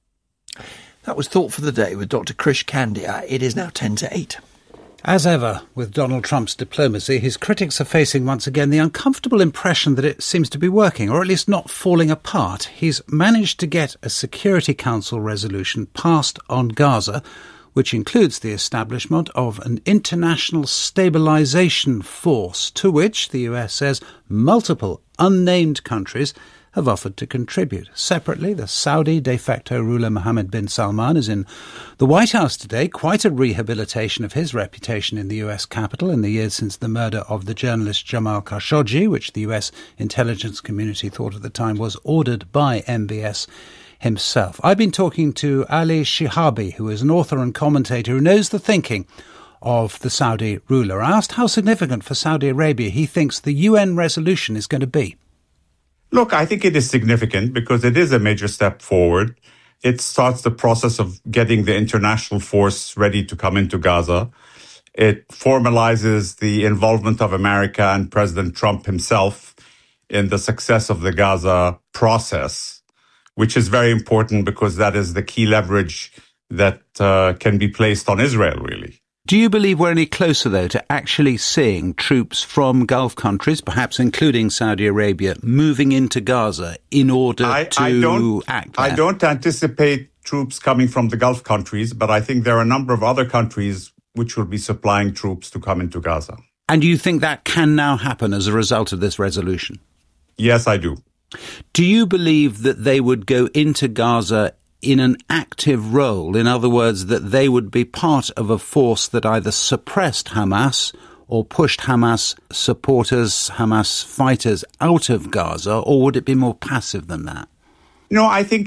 That was Thought for the Day with Dr. Krish Kandiah. It is now 10 to 8. As ever, with Donald Trump's diplomacy, his critics are facing once again the uncomfortable impression that it seems to be working, or at least not falling apart. He's managed to get a Security Council resolution passed on Gaza, which includes the establishment of an international stabilisation force, to which the US says multiple unnamed countries have offered to contribute. Separately, the Saudi de facto ruler Mohammed bin Salman is in the White House today, quite a rehabilitation of his reputation in the US capital in the years since the murder of the journalist Jamal Khashoggi, which the US intelligence community thought at the time was ordered by MBS himself. I've been talking to Ali Shihabi, who is an author and commentator who knows the thinking of the Saudi ruler. I asked how significant for Saudi Arabia he thinks the UN resolution is going to be. Look, I think it is significant because it is a major step forward. It starts the process of getting the international force ready to come into Gaza. It formalizes the involvement of America and President Trump himself in the success of the Gaza process, which is very important because that is the key leverage that can be placed on Israel, really. Do you believe we're any closer, though, to actually seeing troops from Gulf countries, perhaps including Saudi Arabia, moving into Gaza in order to act there? I don't anticipate troops coming from the Gulf countries, but I think there are a number of other countries which will be supplying troops to come into Gaza. And do you think that can now happen as a result of this resolution? Yes, I do. Do you believe that they would go into Gaza in an active role? In other words, that they would be part of a force that either suppressed Hamas or pushed Hamas supporters, Hamas fighters out of Gaza, or would it be more passive than that? No,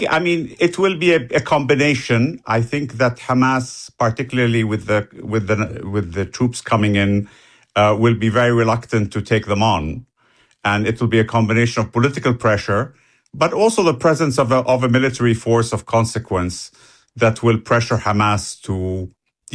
it will be a combination. I think that Hamas, particularly with the troops coming in, will be very reluctant to take them on. And it will be a combination of political pressure, but also the presence of a military force of consequence that will pressure Hamas to,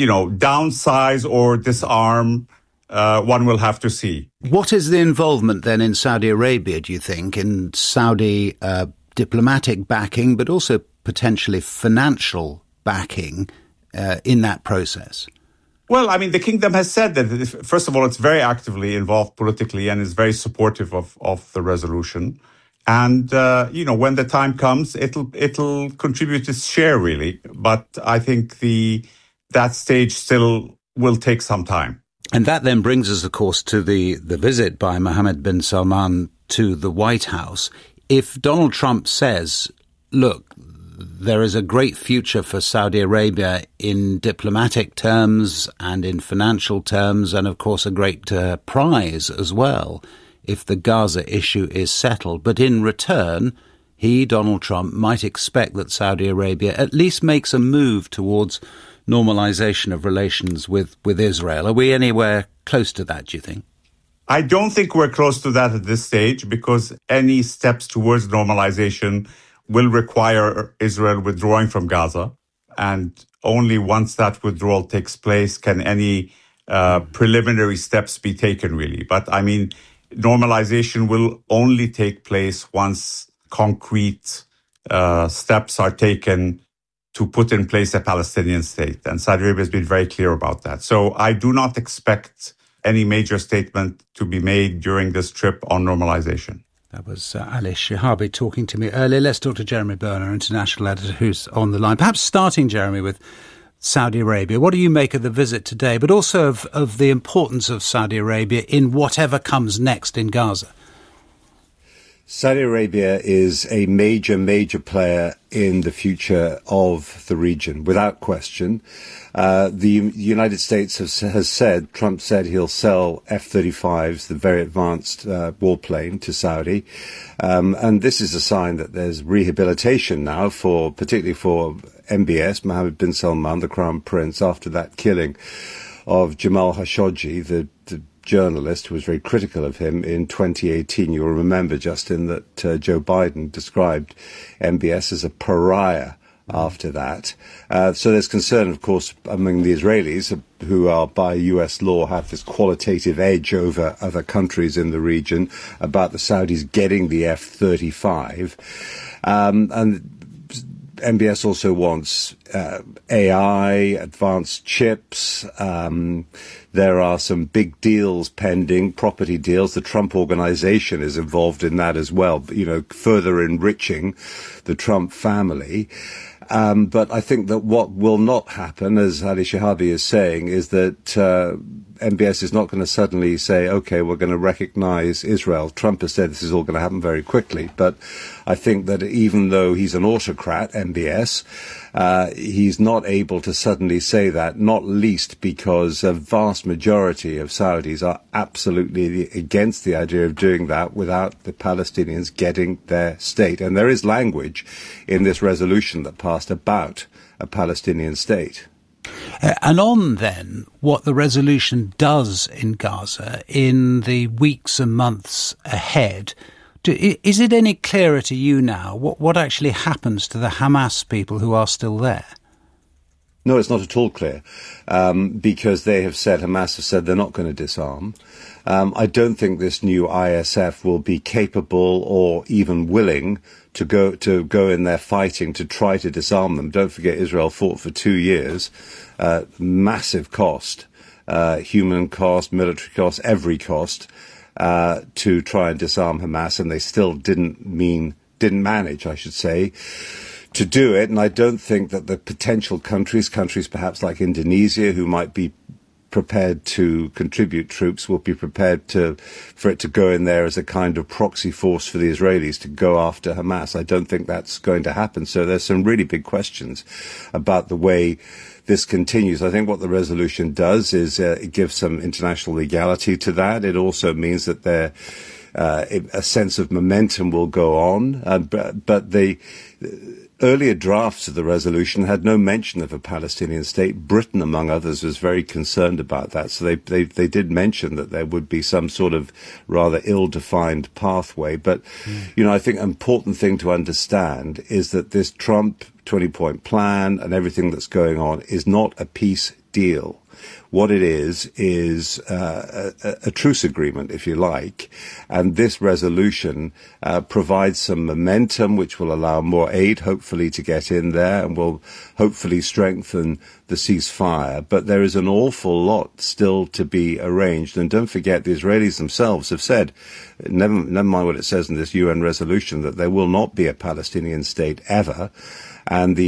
downsize or disarm. One will have to see. What is the involvement then in Saudi Arabia, do you think, in Saudi diplomatic backing, but also potentially financial backing in that process? Well, the kingdom has said that, first of all, it's very actively involved politically and is very supportive of the resolution. And, when the time comes, it'll contribute its share, really. But I think that stage still will take some time. And that then brings us, of course, to the visit by Mohammed bin Salman to the White House. If Donald Trump says, look, there is a great future for Saudi Arabia in diplomatic terms and in financial terms, and of course a great prize as well if the Gaza issue is settled. But in return, he, Donald Trump, might expect that Saudi Arabia at least makes a move towards normalization of relations with Israel. Are we anywhere close to that, do you think? I don't think we're close to that at this stage, because any steps towards normalization will require Israel withdrawing from Gaza. And only once that withdrawal takes place can any preliminary steps be taken, really. But normalization will only take place once concrete steps are taken to put in place a Palestinian state. And Saudi Arabia has been very clear about that. So I do not expect any major statement to be made during this trip on normalization. That was Ali Shihabi talking to me earlier. Let's talk to Jeremy Berner, international editor, who's on the line. Perhaps starting, Jeremy, with Saudi Arabia. What do you make of the visit today, but also of the importance of Saudi Arabia in whatever comes next in Gaza? Saudi Arabia is a major player in the future of the region, without question. The United States has said, Trump said he'll sell F-35s, the very advanced warplane, to Saudi. And this is a sign that there's rehabilitation now particularly for MBS, Mohammed bin Salman, the Crown Prince, after that killing of Jamal Khashoggi, the journalist who was very critical of him in 2018. You'll remember, Justin, that Joe Biden described MBS as a pariah after that. So there's concern, of course, among the Israelis, who are, by US law, have this qualitative edge over other countries in the region, about the Saudis getting the F-35. And MBS also wants AI, advanced chips. There are some big deals pending, property deals. The Trump Organization is involved in that as well, further enriching the Trump family. But I think that what will not happen, as Ali Shihabi is saying, is that MBS is not going to suddenly say, OK, we're going to recognize Israel. Trump has said this is all going to happen very quickly. But I think that even though he's an autocrat, MBS, he's not able to suddenly say that, not least because a vast majority of Saudis are absolutely against the idea of doing that without the Palestinians getting their state. And there is language in this resolution that passed about a Palestinian state. And on then what the resolution does in Gaza in the weeks and months ahead, is it any clearer to you now what actually happens to the Hamas people who are still there? No, it's not at all clear, because Hamas have said they're not going to disarm. I don't think this new ISF will be capable or even willing to go in there fighting to try to disarm them. Don't forget, Israel fought for 2 years, massive cost, human cost, military cost, every cost, to try and disarm Hamas, and they still didn't manage, I should say, to do it. And I don't think that the potential countries perhaps like Indonesia, who might be prepared to contribute troops, will be prepared for it to go in there as a kind of proxy force for the Israelis to go after Hamas. I don't think that's going to happen. So there's some really big questions about the way this continues. I think what the resolution does is it gives some international legality to that. It also means that a sense of momentum will go on. But the earlier drafts of the resolution had no mention of a Palestinian state. Britain, among others, was very concerned about that. So they did mention that there would be some sort of rather ill-defined pathway. But, I think an important thing to understand is that this Trump 20-point plan and everything that's going on is not a peace deal. What it is a truce agreement, if you like, and this resolution provides some momentum which will allow more aid, hopefully, to get in there and will hopefully strengthen the ceasefire. But there is an awful lot still to be arranged. And don't forget, the Israelis themselves have said, never mind what it says in this UN resolution, that there will not be a Palestinian state ever. And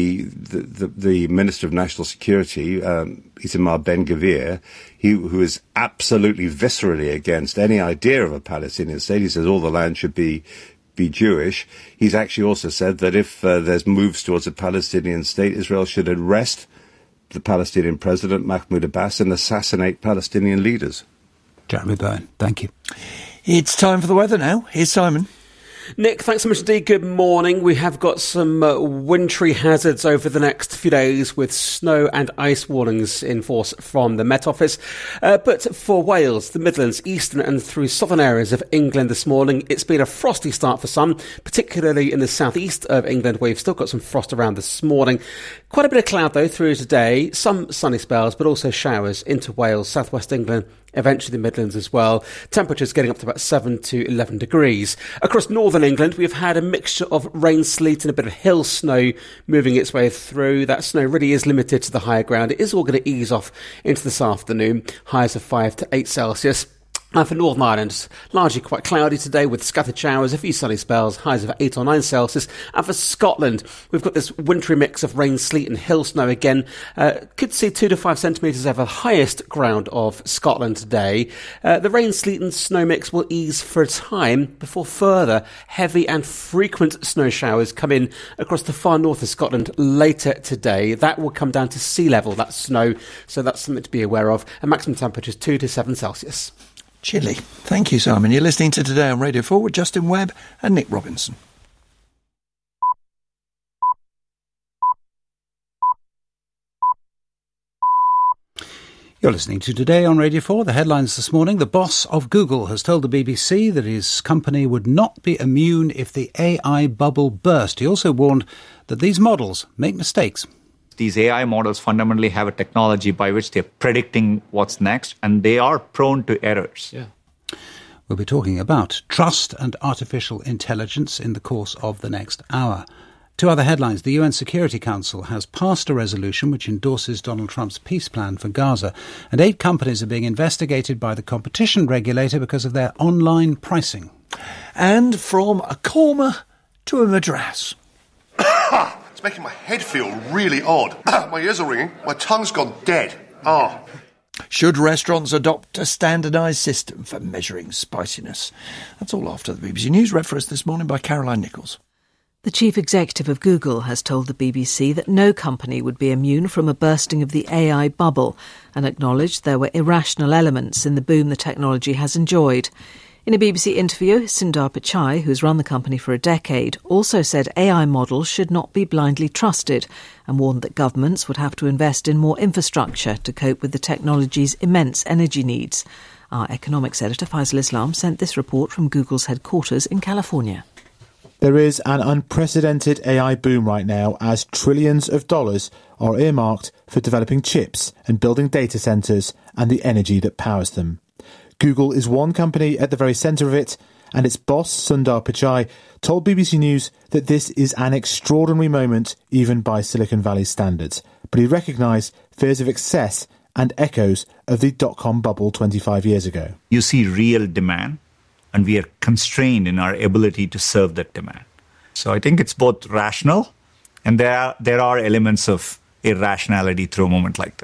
the Minister of National Security, Itamar Ben-Gvir, who is absolutely viscerally against any idea of a Palestinian state, he says all the land should be Jewish. He's actually also said that if there's moves towards a Palestinian state, Israel should arrest the Palestinian president, Mahmoud Abbas, and assassinate Palestinian leaders. Jeremy Byrne, thank you. It's time for the weather now. Here's Simon. Nick, thanks so much indeed. Good morning. We have got some wintry hazards over the next few days with snow and ice warnings in force from the Met Office. But for Wales, the Midlands, eastern and through southern areas of England this morning, it's been a frosty start for some, particularly in the southeast of England, where you've still got some frost around this morning. Quite a bit of cloud, though, through today. Some sunny spells, but also showers into Wales, southwest England, eventually the Midlands as well. Temperatures getting up to about 7 to 11 degrees. Across northern England, we've had a mixture of rain, sleet and a bit of hill snow moving its way through. That snow really is limited to the higher ground. It is all going to ease off into this afternoon. Highs of 5 to 8 Celsius. And for Northern Ireland, largely quite cloudy today with scattered showers, a few sunny spells, highs of 8 or 9 Celsius. And for Scotland, we've got this wintry mix of rain, sleet and hill snow again. Could see 2 to 5 centimetres over the highest ground of Scotland today. The rain, sleet and snow mix will ease for a time before further heavy and frequent snow showers come in across the far north of Scotland later today. That will come down to sea level, that snow, so that's something to be aware of. And maximum temperatures 2 to 7 Celsius. Chilly. Thank you, Simon. You're listening to Today on Radio 4 with Justin Webb and Nick Robinson. You're listening to Today on Radio 4. The headlines this morning. The boss of Google has told the BBC that his company would not be immune if the AI bubble burst. He also warned that these models make mistakes. These AI models fundamentally have a technology by which they're predicting what's next, and they are prone to errors. Yeah. We'll be talking about trust and artificial intelligence in the course of the next hour. Two other headlines. The UN Security Council has passed a resolution which endorses Donald Trump's peace plan for Gaza, and 8 companies are being investigated by the competition regulator because of their online pricing. And from a korma to a madras. It's making my head feel really odd. My ears are ringing. My tongue's gone dead. Should restaurants adopt a standardised system for measuring spiciness? That's all after the BBC News, read for us this morning by Caroline Nichols. The chief executive of Google has told the BBC that no company would be immune from a bursting of the AI bubble and acknowledged there were irrational elements in the boom the technology has enjoyed. In a BBC interview, Sundar Pichai, who's run the company for a decade, also said AI models should not be blindly trusted and warned that governments would have to invest in more infrastructure to cope with the technology's immense energy needs. Our economics editor, Faisal Islam, sent this report from Google's headquarters in California. There is an unprecedented AI boom right now as trillions of dollars are earmarked for developing chips and building data centres and the energy that powers them. Google is one company at the very centre of it, and its boss, Sundar Pichai, told BBC News that this is an extraordinary moment even by Silicon Valley standards. But he recognised fears of excess and echoes of the dot-com bubble 25 years ago. You see real demand, and we are constrained in our ability to serve that demand. So I think it's both rational, and there are elements of irrationality through a moment like this.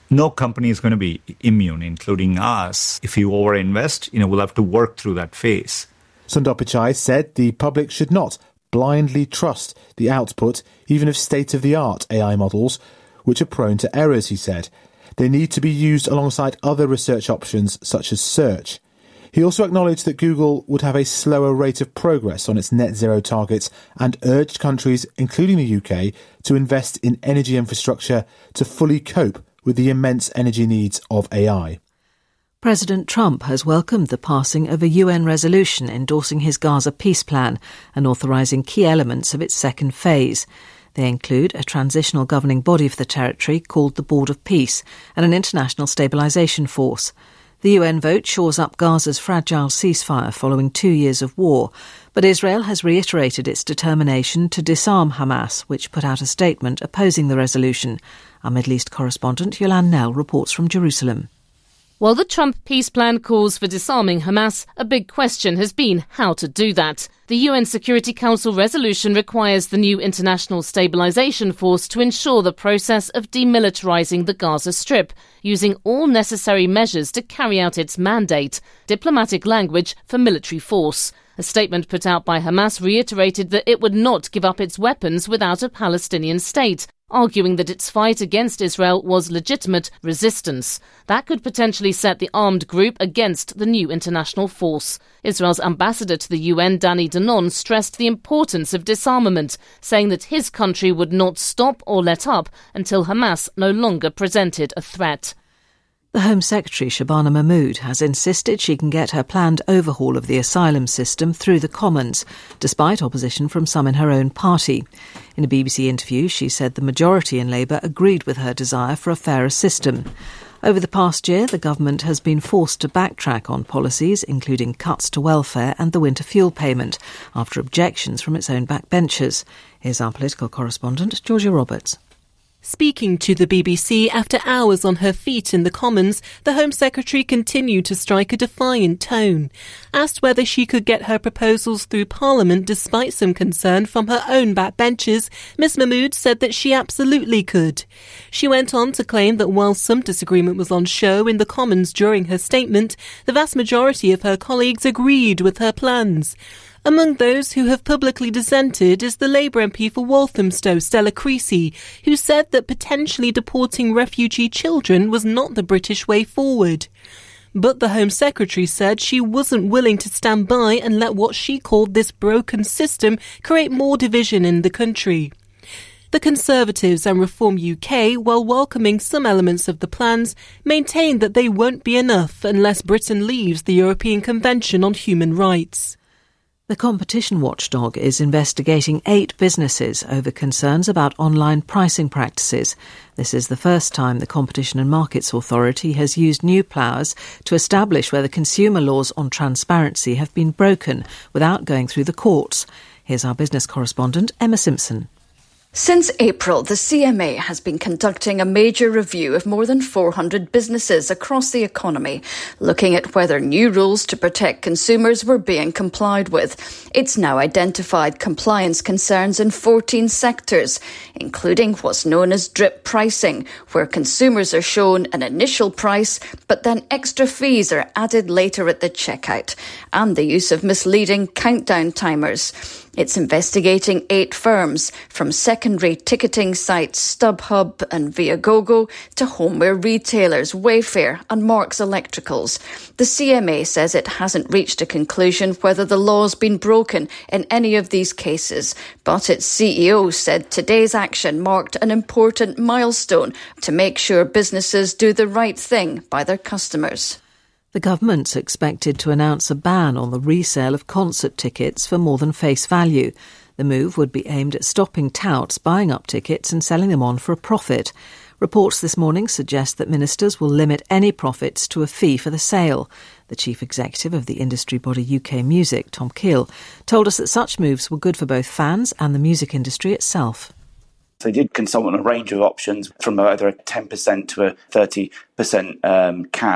No company is going to be immune, including us. If you overinvest, we'll have to work through that phase. Sundar Pichai said the public should not blindly trust the output, even of state-of-the-art AI models, which are prone to errors, he said. They need to be used alongside other research options, such as search. He also acknowledged that Google would have a slower rate of progress on its net zero targets and urged countries, including the UK, to invest in energy infrastructure to fully cope with the immense energy needs of AI. President Trump has welcomed the passing of a UN resolution endorsing his Gaza peace plan and authorising key elements of its second phase. They include a transitional governing body for the territory called the Board of Peace and an international stabilisation force. The UN vote shores up Gaza's fragile ceasefire following 2 years of war, but Israel has reiterated its determination to disarm Hamas, which put out a statement opposing the resolution. Our Middle East correspondent Yolande Nell reports from Jerusalem. While the Trump peace plan calls for disarming Hamas, a big question has been how to do that. The UN Security Council resolution requires the new International Stabilisation Force to ensure the process of demilitarising the Gaza Strip, using all necessary measures to carry out its mandate, diplomatic language for military force. A statement put out by Hamas reiterated that it would not give up its weapons without a Palestinian state, arguing that its fight against Israel was legitimate resistance. That could potentially set the armed group against the new international force. Israel's ambassador to the UN, Danny Danon, stressed the importance of disarmament, saying that his country would not stop or let up until Hamas no longer presented a threat. The Home Secretary, Shabana Mahmood, has insisted she can get her planned overhaul of the asylum system through the Commons, despite opposition from some in her own party. In a BBC interview, she said the majority in Labour agreed with her desire for a fairer system. Over the past year, the government has been forced to backtrack on policies, including cuts to welfare and the winter fuel payment, after objections from its own backbenchers. Here's our political correspondent, Georgia Roberts. Speaking to the BBC after hours on her feet in the Commons, the Home Secretary continued to strike a defiant tone. Asked whether she could get her proposals through Parliament despite some concern from her own backbenchers, Ms Mahmood said that she absolutely could. She went on to claim that while some disagreement was on show in the Commons during her statement, the vast majority of her colleagues agreed with her plans. Among those who have publicly dissented is the Labour MP for Walthamstow, Stella Creasy, who said that potentially deporting refugee children was not the British way forward. But the Home Secretary said she wasn't willing to stand by and let what she called this broken system create more division in the country. The Conservatives and Reform UK, while welcoming some elements of the plans, maintain that they won't be enough unless Britain leaves the European Convention on Human Rights. The competition watchdog is investigating 8 businesses over concerns about online pricing practices. This is the first time the Competition and Markets Authority has used new powers to establish whether consumer laws on transparency have been broken without going through the courts. Here's our business correspondent, Emma Simpson. Since April, the CMA has been conducting a major review of more than 400 businesses across the economy, looking at whether new rules to protect consumers were being complied with. It's now identified compliance concerns in 14 sectors, including what's known as drip pricing, where consumers are shown an initial price, but then extra fees are added later at the checkout, and the use of misleading countdown timers. It's investigating 8 firms, from secondary ticketing sites StubHub and Viagogo to homeware retailers Wayfair and Marks Electricals. The CMA says it hasn't reached a conclusion whether the law's been broken in any of these cases, but its CEO said today's action marked an important milestone to make sure businesses do the right thing by their customers. The government's expected to announce a ban on the resale of concert tickets for more than face value. The move would be aimed at stopping touts buying up tickets and selling them on for a profit. Reports this morning suggest that ministers will limit any profits to a fee for the sale. The chief executive of the industry body UK Music, Tom Keel, told us that such moves were good for both fans and the music industry itself. They did consult on a range of options, from either a 10% to a 30% cap.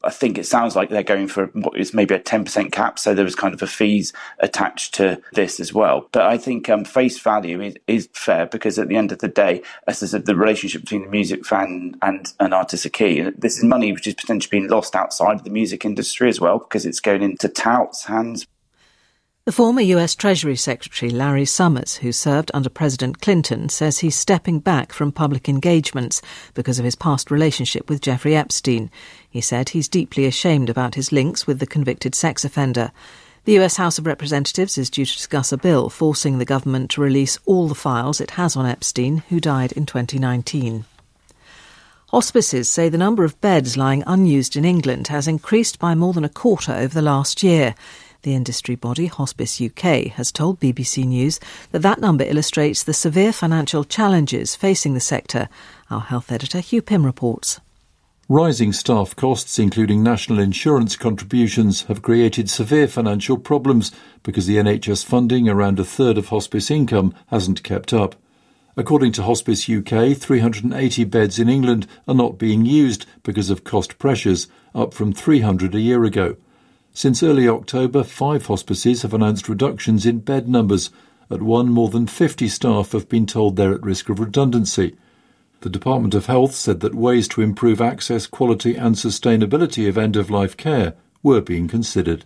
I think it sounds like they're going for what is maybe a 10% cap, so there was kind of a fees attached to this as well. But I think face value is fair, because at the end of the day, as I said, the relationship between the music fan and an artist are key. This is money which is potentially being lost outside of the music industry as well, because it's going into touts' hands. The former US Treasury Secretary Larry Summers, who served under President Clinton, says he's stepping back from public engagements because of his past relationship with Jeffrey Epstein. He said he's deeply ashamed about his links with the convicted sex offender. The US House of Representatives is due to discuss a bill forcing the government to release all the files it has on Epstein, who died in 2019. Hospices say the number of beds lying unused in England has increased by more than a quarter over the last year. The industry body Hospice UK has told BBC News that number illustrates the severe financial challenges facing the sector. Our health editor Hugh Pym reports. Rising staff costs, including national insurance contributions, have created severe financial problems because the NHS funding, around a third of hospice income, hasn't kept up. According to Hospice UK, 380 beds in England are not being used because of cost pressures, up from 300 a year ago. Since early October, 5 hospices have announced reductions in bed numbers. At one, more than 50 staff have been told they're at risk of redundancy. The Department of Health said that ways to improve access, quality and sustainability of end-of-life care were being considered.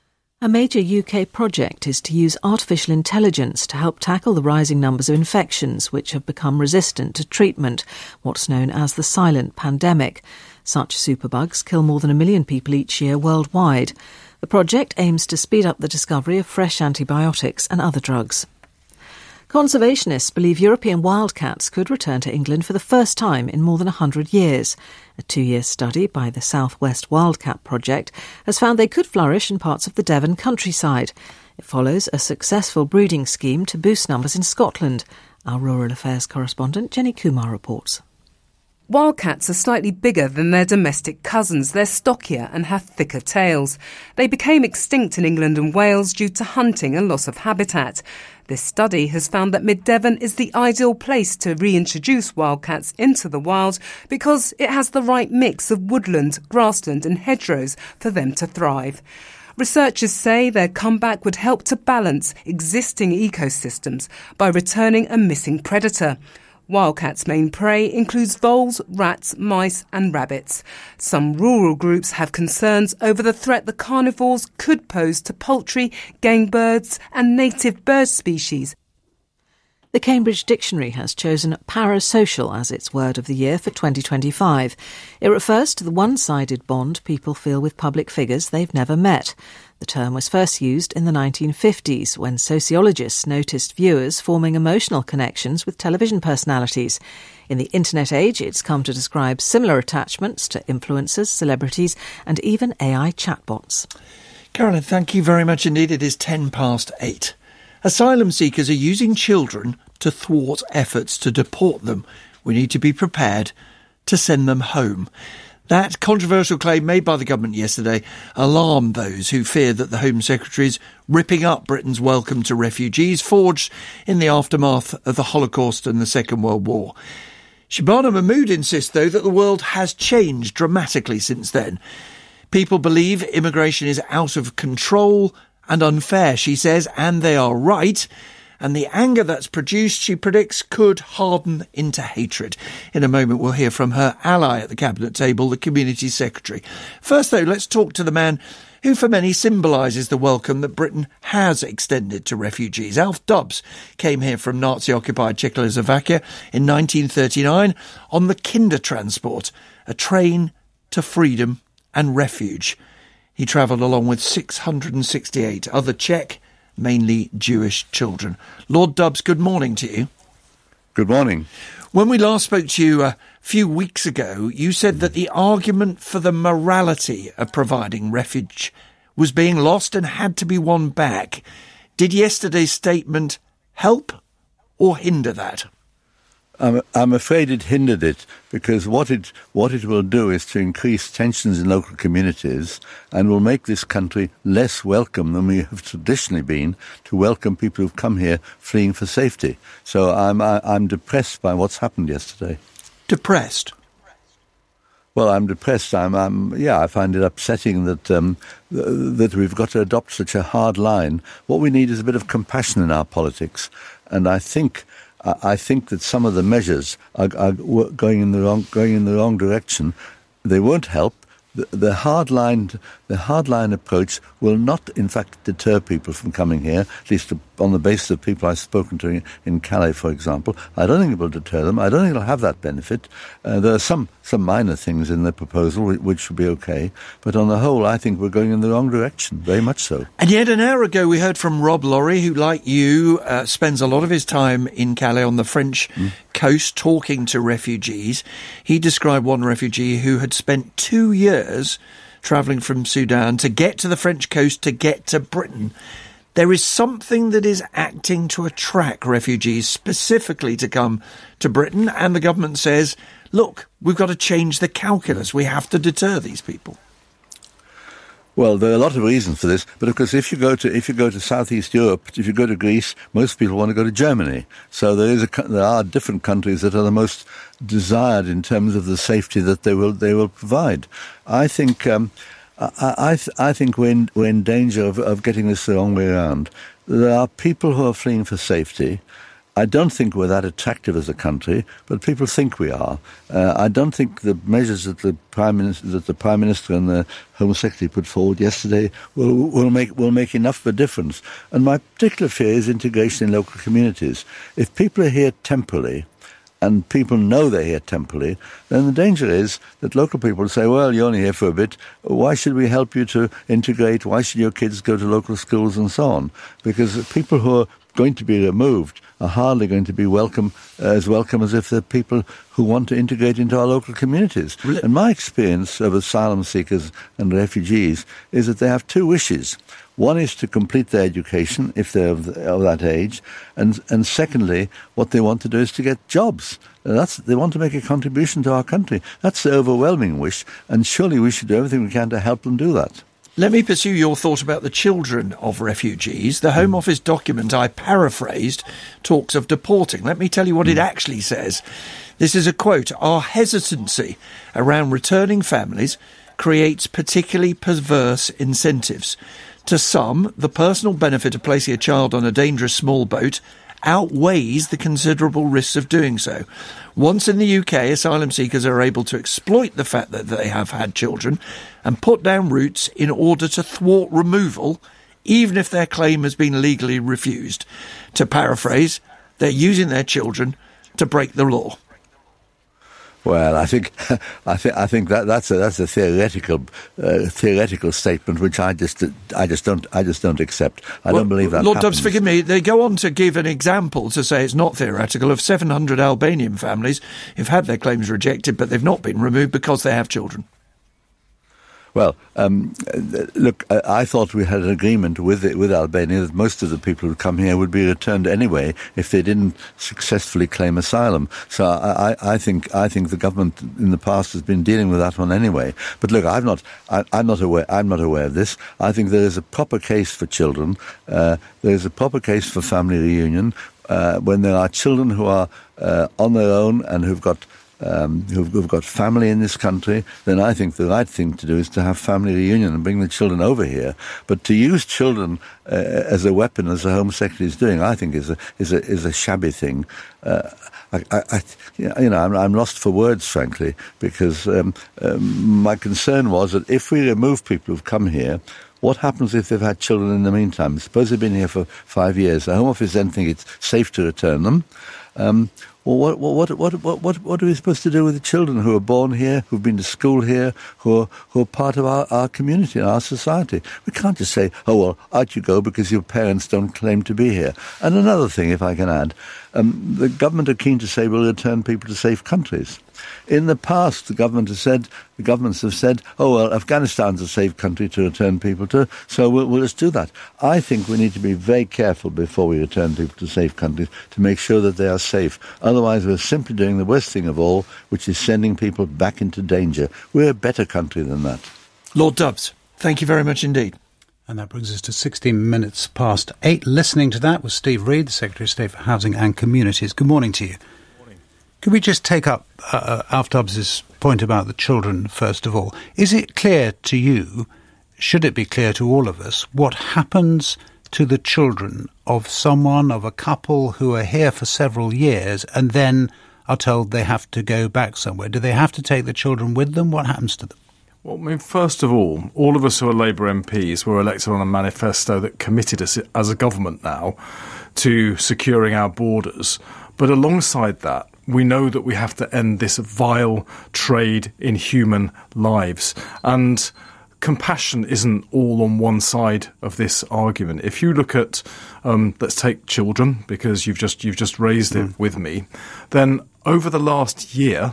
A major UK project is to use artificial intelligence to help tackle the rising numbers of infections which have become resistant to treatment, what's known as the silent pandemic. Such superbugs kill more than 1 million people each year worldwide. The project aims to speed up the discovery of fresh antibiotics and other drugs. Conservationists believe European wildcats could return to England for the first time in more than 100 years. A 2-year study by the South West Wildcat Project has found they could flourish in parts of the Devon countryside. It follows a successful breeding scheme to boost numbers in Scotland. Our rural affairs correspondent Jenny Kumar reports. Wildcats are slightly bigger than their domestic cousins. They're stockier and have thicker tails. They became extinct in England and Wales due to hunting and loss of habitat. This study has found that Mid-Devon is the ideal place to reintroduce wildcats into the wild because it has the right mix of woodland, grassland and hedgerows for them to thrive. Researchers say their comeback would help to balance existing ecosystems by returning a missing predator. Wildcats' main prey includes voles, rats, mice and rabbits. Some rural groups have concerns over the threat the carnivores could pose to poultry, game birds and native bird species. The Cambridge Dictionary has chosen parasocial as its word of the year for 2025. It refers to the one-sided bond people feel with public figures they've never met. The term was first used in the 1950s when sociologists noticed viewers forming emotional connections with television personalities. In the internet age, it's come to describe similar attachments to influencers, celebrities and even AI chatbots. Carolyn, thank you very much indeed. It is 8:10. Asylum seekers are using children to thwart efforts to deport them. We need to be prepared to send them home. That controversial claim made by the government yesterday alarmed those who fear that the Home Secretary is ripping up Britain's welcome to refugees forged in the aftermath of the Holocaust and the Second World War. Shabana Mahmood insists, though, that the world has changed dramatically since then. People believe immigration is out of control and unfair, she says, and they are right. And the anger that's produced, she predicts, could harden into hatred. In a moment, we'll hear from her ally at the Cabinet table, the Community Secretary. First, though, let's talk to the man who for many symbolises the welcome that Britain has extended to refugees. Alf Dubs came here from Nazi-occupied Czechoslovakia in 1939 on the Kindertransport, a train to freedom and refuge. He travelled along with 668 other Czech, mainly Jewish children. Lord Dubs, good morning to you. Good morning. When we last spoke to you a few weeks ago, you said that the argument for the morality of providing refuge was being lost and had to be won back. Did yesterday's statement help or hinder that? I'm afraid it hindered it, because what it will do is to increase tensions in local communities and will make this country less welcome than we have traditionally been to welcome people who've come here fleeing for safety. So I'm depressed by what's happened yesterday. Depressed? Well, I'm depressed. I find it upsetting that we've got to adopt such a hard line. What we need is a bit of compassion in our politics, and I think that some of the measures are going in the wrong direction. They won't help. The hardline approach will not, in fact, deter people from coming here, at least on the basis of people I've spoken to in Calais, for example. I don't think it will deter them. I don't think it'll have that benefit. There are some minor things in the proposal which will be okay, but on the whole, I think we're going in the wrong direction, very much so. And yet an hour ago we heard from Rob Laurie, who, like you, spends a lot of his time in Calais on the French coast talking to refugees. He described one refugee who had spent 2 years travelling from Sudan to get to the French coast, to get to Britain. There is something that is acting to attract refugees specifically to come to Britain, and the government says, look, we've got to change the calculus. We have to deter these people. Well, there are a lot of reasons for this, but of course, if you go to Southeast Europe, if you go to Greece, most people want to go to Germany. So there are different countries that are the most desired in terms of the safety that they will provide. I think I think we're in danger of getting this the wrong way around. There are people who are fleeing for safety. I don't think we're that attractive as a country, but people think we are. I don't think the measures that the Prime Minister and the Home Secretary put forward yesterday will make enough of a difference. And my particular fear is integration in local communities. If people are here temporarily, and people know they're here temporarily, then the danger is that local people say, well, you're only here for a bit, why should we help you to integrate? Why should your kids go to local schools and so on? Because people who are going to be removed are hardly going to be as welcome as if they're people who want to integrate into our local communities. Really? And my experience of asylum seekers and refugees is that they have two wishes. One is to complete their education, if they're of that age, and secondly, what they want to do is to get jobs. They want to make a contribution to our country. That's the overwhelming wish, and surely we should do everything we can to help them do that. Let me pursue your thought about the children of refugees. The Home Office document I paraphrased talks of deporting. Let me tell you what it actually says. This is a quote. Our hesitancy around returning families creates particularly perverse incentives. To some, the personal benefit of placing a child on a dangerous small boat outweighs the considerable risks of doing so. Once in the UK, asylum seekers are able to exploit the fact that they have had children and put down roots in order to thwart removal, even if their claim has been legally refused. To paraphrase, they're using their children to break the law. Well, I think that's a theoretical statement which I just don't accept. I don't believe that. Lord Dobbs, forgive me. They go on to give an example to say it's not theoretical of 700 Albanian families who've had their claims rejected, but they've not been removed because they have children. Well, look, I thought we had an agreement with Albania that most of the people who come here would be returned anyway if they didn't successfully claim asylum. So I think the government in the past has been dealing with that one anyway. But look, I'm not aware of this. I think there is a proper case for children. There is a proper case for family reunion when there are children who are on their own and who've got family in this country, then I think the right thing to do is to have family reunion and bring the children over here. But to use children as a weapon, as the Home Secretary is doing, I think is a shabby thing. I'm lost for words, frankly, because my concern was that if we remove people who've come here, what happens if they've had children in the meantime? Suppose they've been here for 5 years. The Home Office then think it's safe to return them. Well, what are we supposed to do with the children who are born here, who've been to school here, who are part of our community and our society? We can't just say, oh, well, out you go because your parents don't claim to be here. And another thing, if I can add, the government are keen to say we'll return people to safe countries. In the past, the governments have said, oh, well, Afghanistan's a safe country to return people to, so we'll just do that. I think we need to be very careful before we return people to safe countries to make sure that they are safe. Otherwise, we're simply doing the worst thing of all, which is sending people back into danger. We're a better country than that. Lord Dobbs, thank you very much indeed. And that brings us to 16 minutes past 8. Listening to that was Steve Reid, the Secretary of State for Housing and Communities. Good morning to you. Could we just take up Alf Dobbs' point about the children, first of all? Is it clear to you, should it be clear to all of us, what happens to the children of a couple who are here for several years and then are told they have to go back somewhere? Do they have to take the children with them? What happens to them? Well, I mean, first of all of us who are Labour MPs were elected on a manifesto that committed us as a government now to securing our borders. But alongside that, we know that we have to end this vile trade in human lives. And compassion isn't all on one side of this argument. If you look at, let's take children, because you've just raised it with me, then over the last year,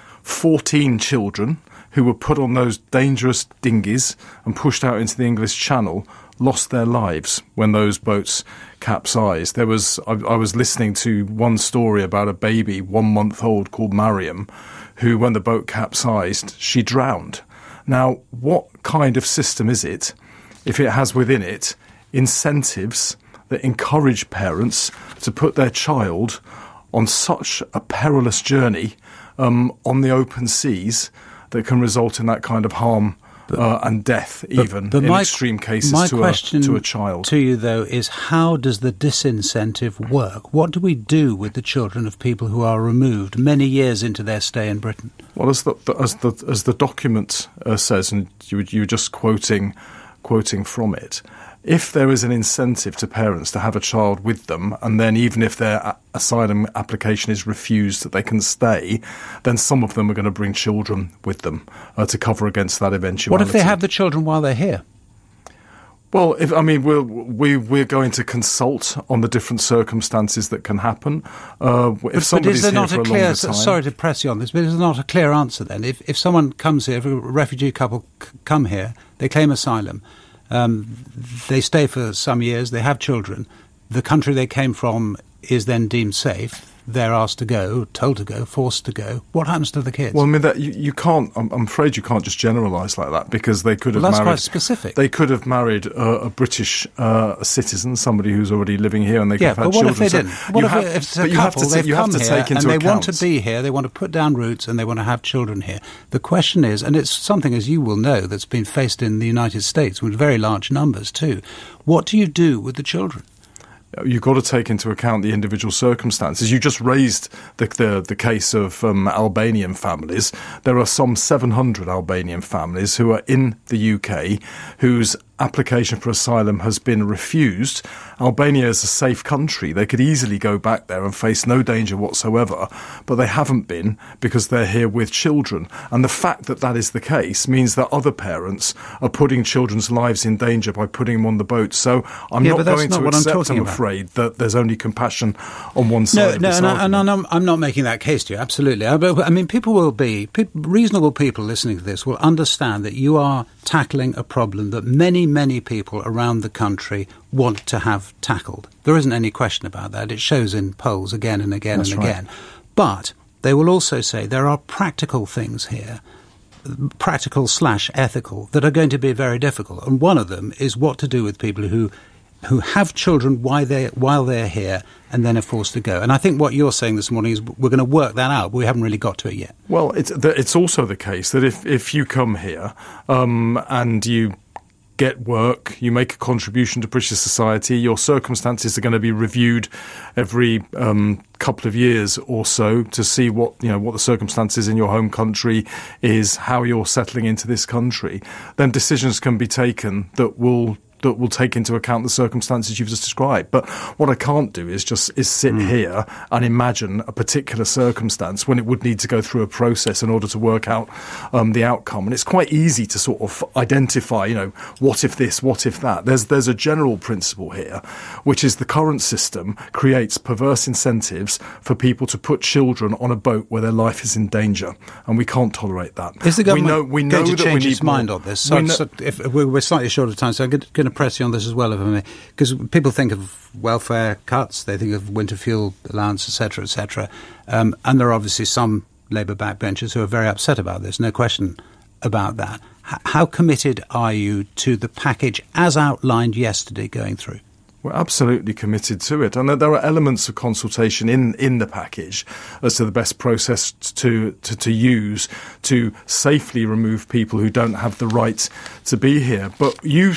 14 children who were put on those dangerous dinghies and pushed out into the English Channel lost their lives when those boats capsized. I was listening to one story about a baby 1 month old called Mariam, who, when the boat capsized, she drowned. Now, what kind of system is it if it has within it incentives that encourage parents to put their child on such a perilous journey on the open seas that can result in that kind of harm and death, even in extreme cases, to a child? To you, though, is how does the disincentive work? What do we do with the children of people who are removed many years into their stay in Britain? Well, as the document says, and you were just quoting from it, if there is an incentive to parents to have a child with them, and then even if their asylum application is refused that they can stay, then some of them are going to bring children with them to cover against that eventuality. What if they have the children while they're here? Well, we're going to consult on the different circumstances that can happen. If somebody's here for a longer time, sorry to press you on this, but is there not a clear answer then? If someone comes here, if a refugee couple come here, they claim asylum, they stay for some years, they have children, the country they came from is then deemed safe, they're asked to go, told to go, forced to go. What happens to the kids? Well, I mean, that you can't. I'm afraid you can't just generalise like that, because they could have that's married. Quite specific. They could have married a British citizen, somebody who's already living here, and they could have had children. What if they didn't? What if it's a couple, they've come here and they want to be here, they want to put down roots, and they want to have children here? The question is, and it's something, as you will know, that's been faced in the United States with very large numbers too. What do you do with the children? You've got to take into account the individual circumstances. You just raised the case of Albanian families. There are some 700 Albanian families who are in the UK whose application for asylum has been refused. Albania is a safe country. They could easily go back there and face no danger whatsoever, but they haven't been because they're here with children. And the fact that that is the case means that other parents are putting children's lives in danger by putting them on the boat. So I'm not going to accept, I'm afraid, that there's only compassion on one side of this argument. No, I'm not making that case to you, absolutely. I mean, reasonable people listening to this will understand that you are tackling a problem that many people around the country want to have tackled. There isn't any question about that. It shows in polls again and again and again. But they will also say there are practical things here, practical/ethical, that are going to be very difficult. And one of them is what to do with people who have children while they're here and then are forced to go. And I think what you're saying this morning is we're going to work that out, but we haven't really got to it yet. Well, it's also the case that if you come here and you get work, you make a contribution to British society, your circumstances are going to be reviewed every couple of years or so to see what the circumstances in your home country is, how you're settling into this country. Then decisions can be taken that will take into account the circumstances you've just described. But what I can't do is sit here and imagine a particular circumstance when it would need to go through a process in order to work out the outcome. And it's quite easy to sort of identify, what if this, what if that. There's a general principle here, which is the current system creates perverse incentives for people to put children on a boat where their life is in danger. And we can't tolerate that. Is the government going to change its mind on this? We're slightly short of time, so I'm going to press you on this as well, if I may, because people think of welfare cuts, they think of winter fuel allowance, etc., etc., and there are obviously some Labour backbenchers who are very upset about this, no question about that. How committed are you to the package as outlined yesterday going through? We're absolutely committed to it. And there are elements of consultation in the package as to the best process to use to safely remove people who don't have the right to be here. But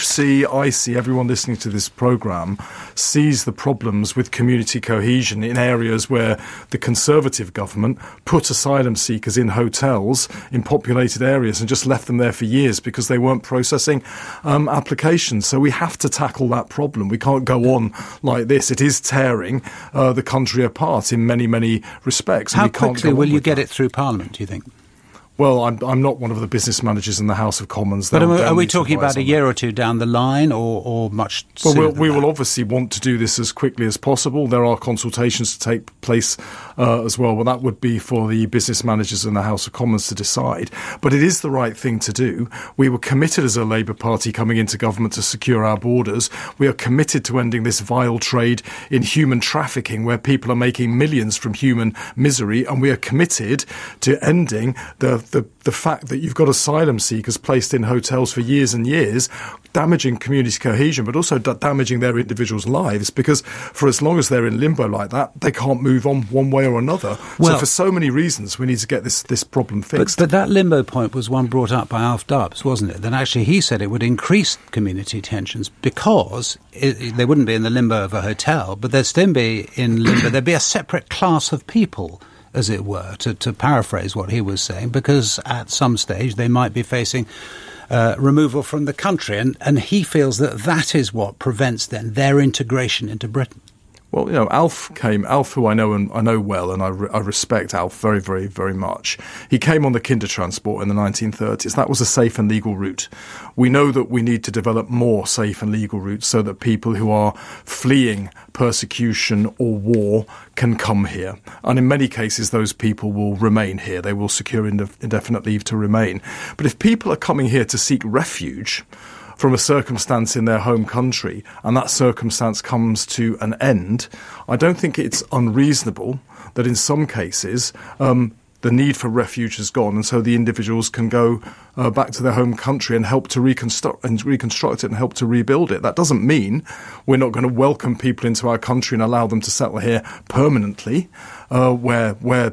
I see, everyone listening to this programme sees the problems with community cohesion in areas where the Conservative government put asylum seekers in hotels in populated areas and just left them there for years because they weren't processing applications. So we have to tackle that problem. We can't go on like this. It is tearing the country apart in many, many respects. How quickly will you get it through Parliament, do you think? Well, I'm not one of the business managers in the House of Commons. But are we talking about a year or two down the line or much sooner? Well, we will obviously want to do this as quickly as possible. There are consultations to take place as well. Well, that would be for the business managers in the House of Commons to decide. But it is the right thing to do. We were committed as a Labour Party coming into government to secure our borders. We are committed to ending this vile trade in human trafficking where people are making millions from human misery. And we are committed to ending the fact that you've got asylum seekers placed in hotels for years and years, damaging community cohesion, but also damaging their individuals' lives, because for as long as they're in limbo like that, they can't move on one way or another. Well, so for so many reasons, we need to get this problem fixed. But that limbo point was one brought up by Alf Dubs, wasn't it? Then actually he said it would increase community tensions because they wouldn't be in the limbo of a hotel, but they'd still be in limbo. There'd be a separate class of people, as it were, to paraphrase what he was saying, because at some stage they might be facing removal from the country. And he feels that is what prevents then their integration into Britain. Well, Alf, who I know well, and I respect Alf very, very, very much. He came on the Kindertransport in the 1930s. That was a safe and legal route. We know that we need to develop more safe and legal routes so that people who are fleeing persecution or war can come here. And in many cases, those people will remain here. They will secure indefinite leave to remain. But if people are coming here to seek refuge from a circumstance in their home country, and that circumstance comes to an end, I don't think it's unreasonable that in some cases the need for refuge has gone, and so the individuals can go back to their home country and help to reconstruct it and help to rebuild it. That doesn't mean we're not going to welcome people into our country and allow them to settle here permanently, where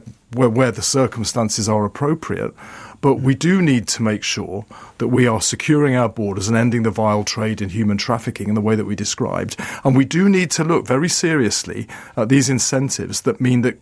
the circumstances are appropriate. But we do need to make sure that we are securing our borders and ending the vile trade in human trafficking in the way that we described. And we do need to look very seriously at these incentives that mean that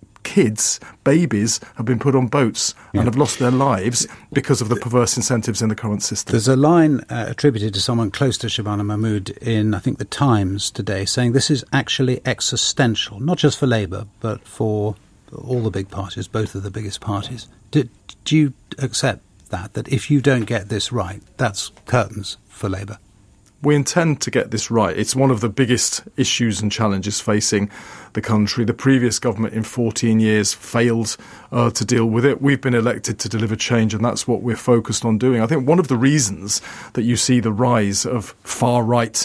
babies, have been put on boats and have lost their lives because of the perverse incentives in the current system. There's a line attributed to someone close to Shabana Mahmood in, I think, The Times today, saying this is actually existential, not just for Labour, but for all the big parties, both of the biggest parties. Do you accept that if you don't get this right, that's curtains for Labour? We intend to get this right. It's one of the biggest issues and challenges facing the country. The previous government in 14 years failed to deal with it. We've been elected to deliver change, and that's what we're focused on doing. I think one of the reasons that you see the rise of far-right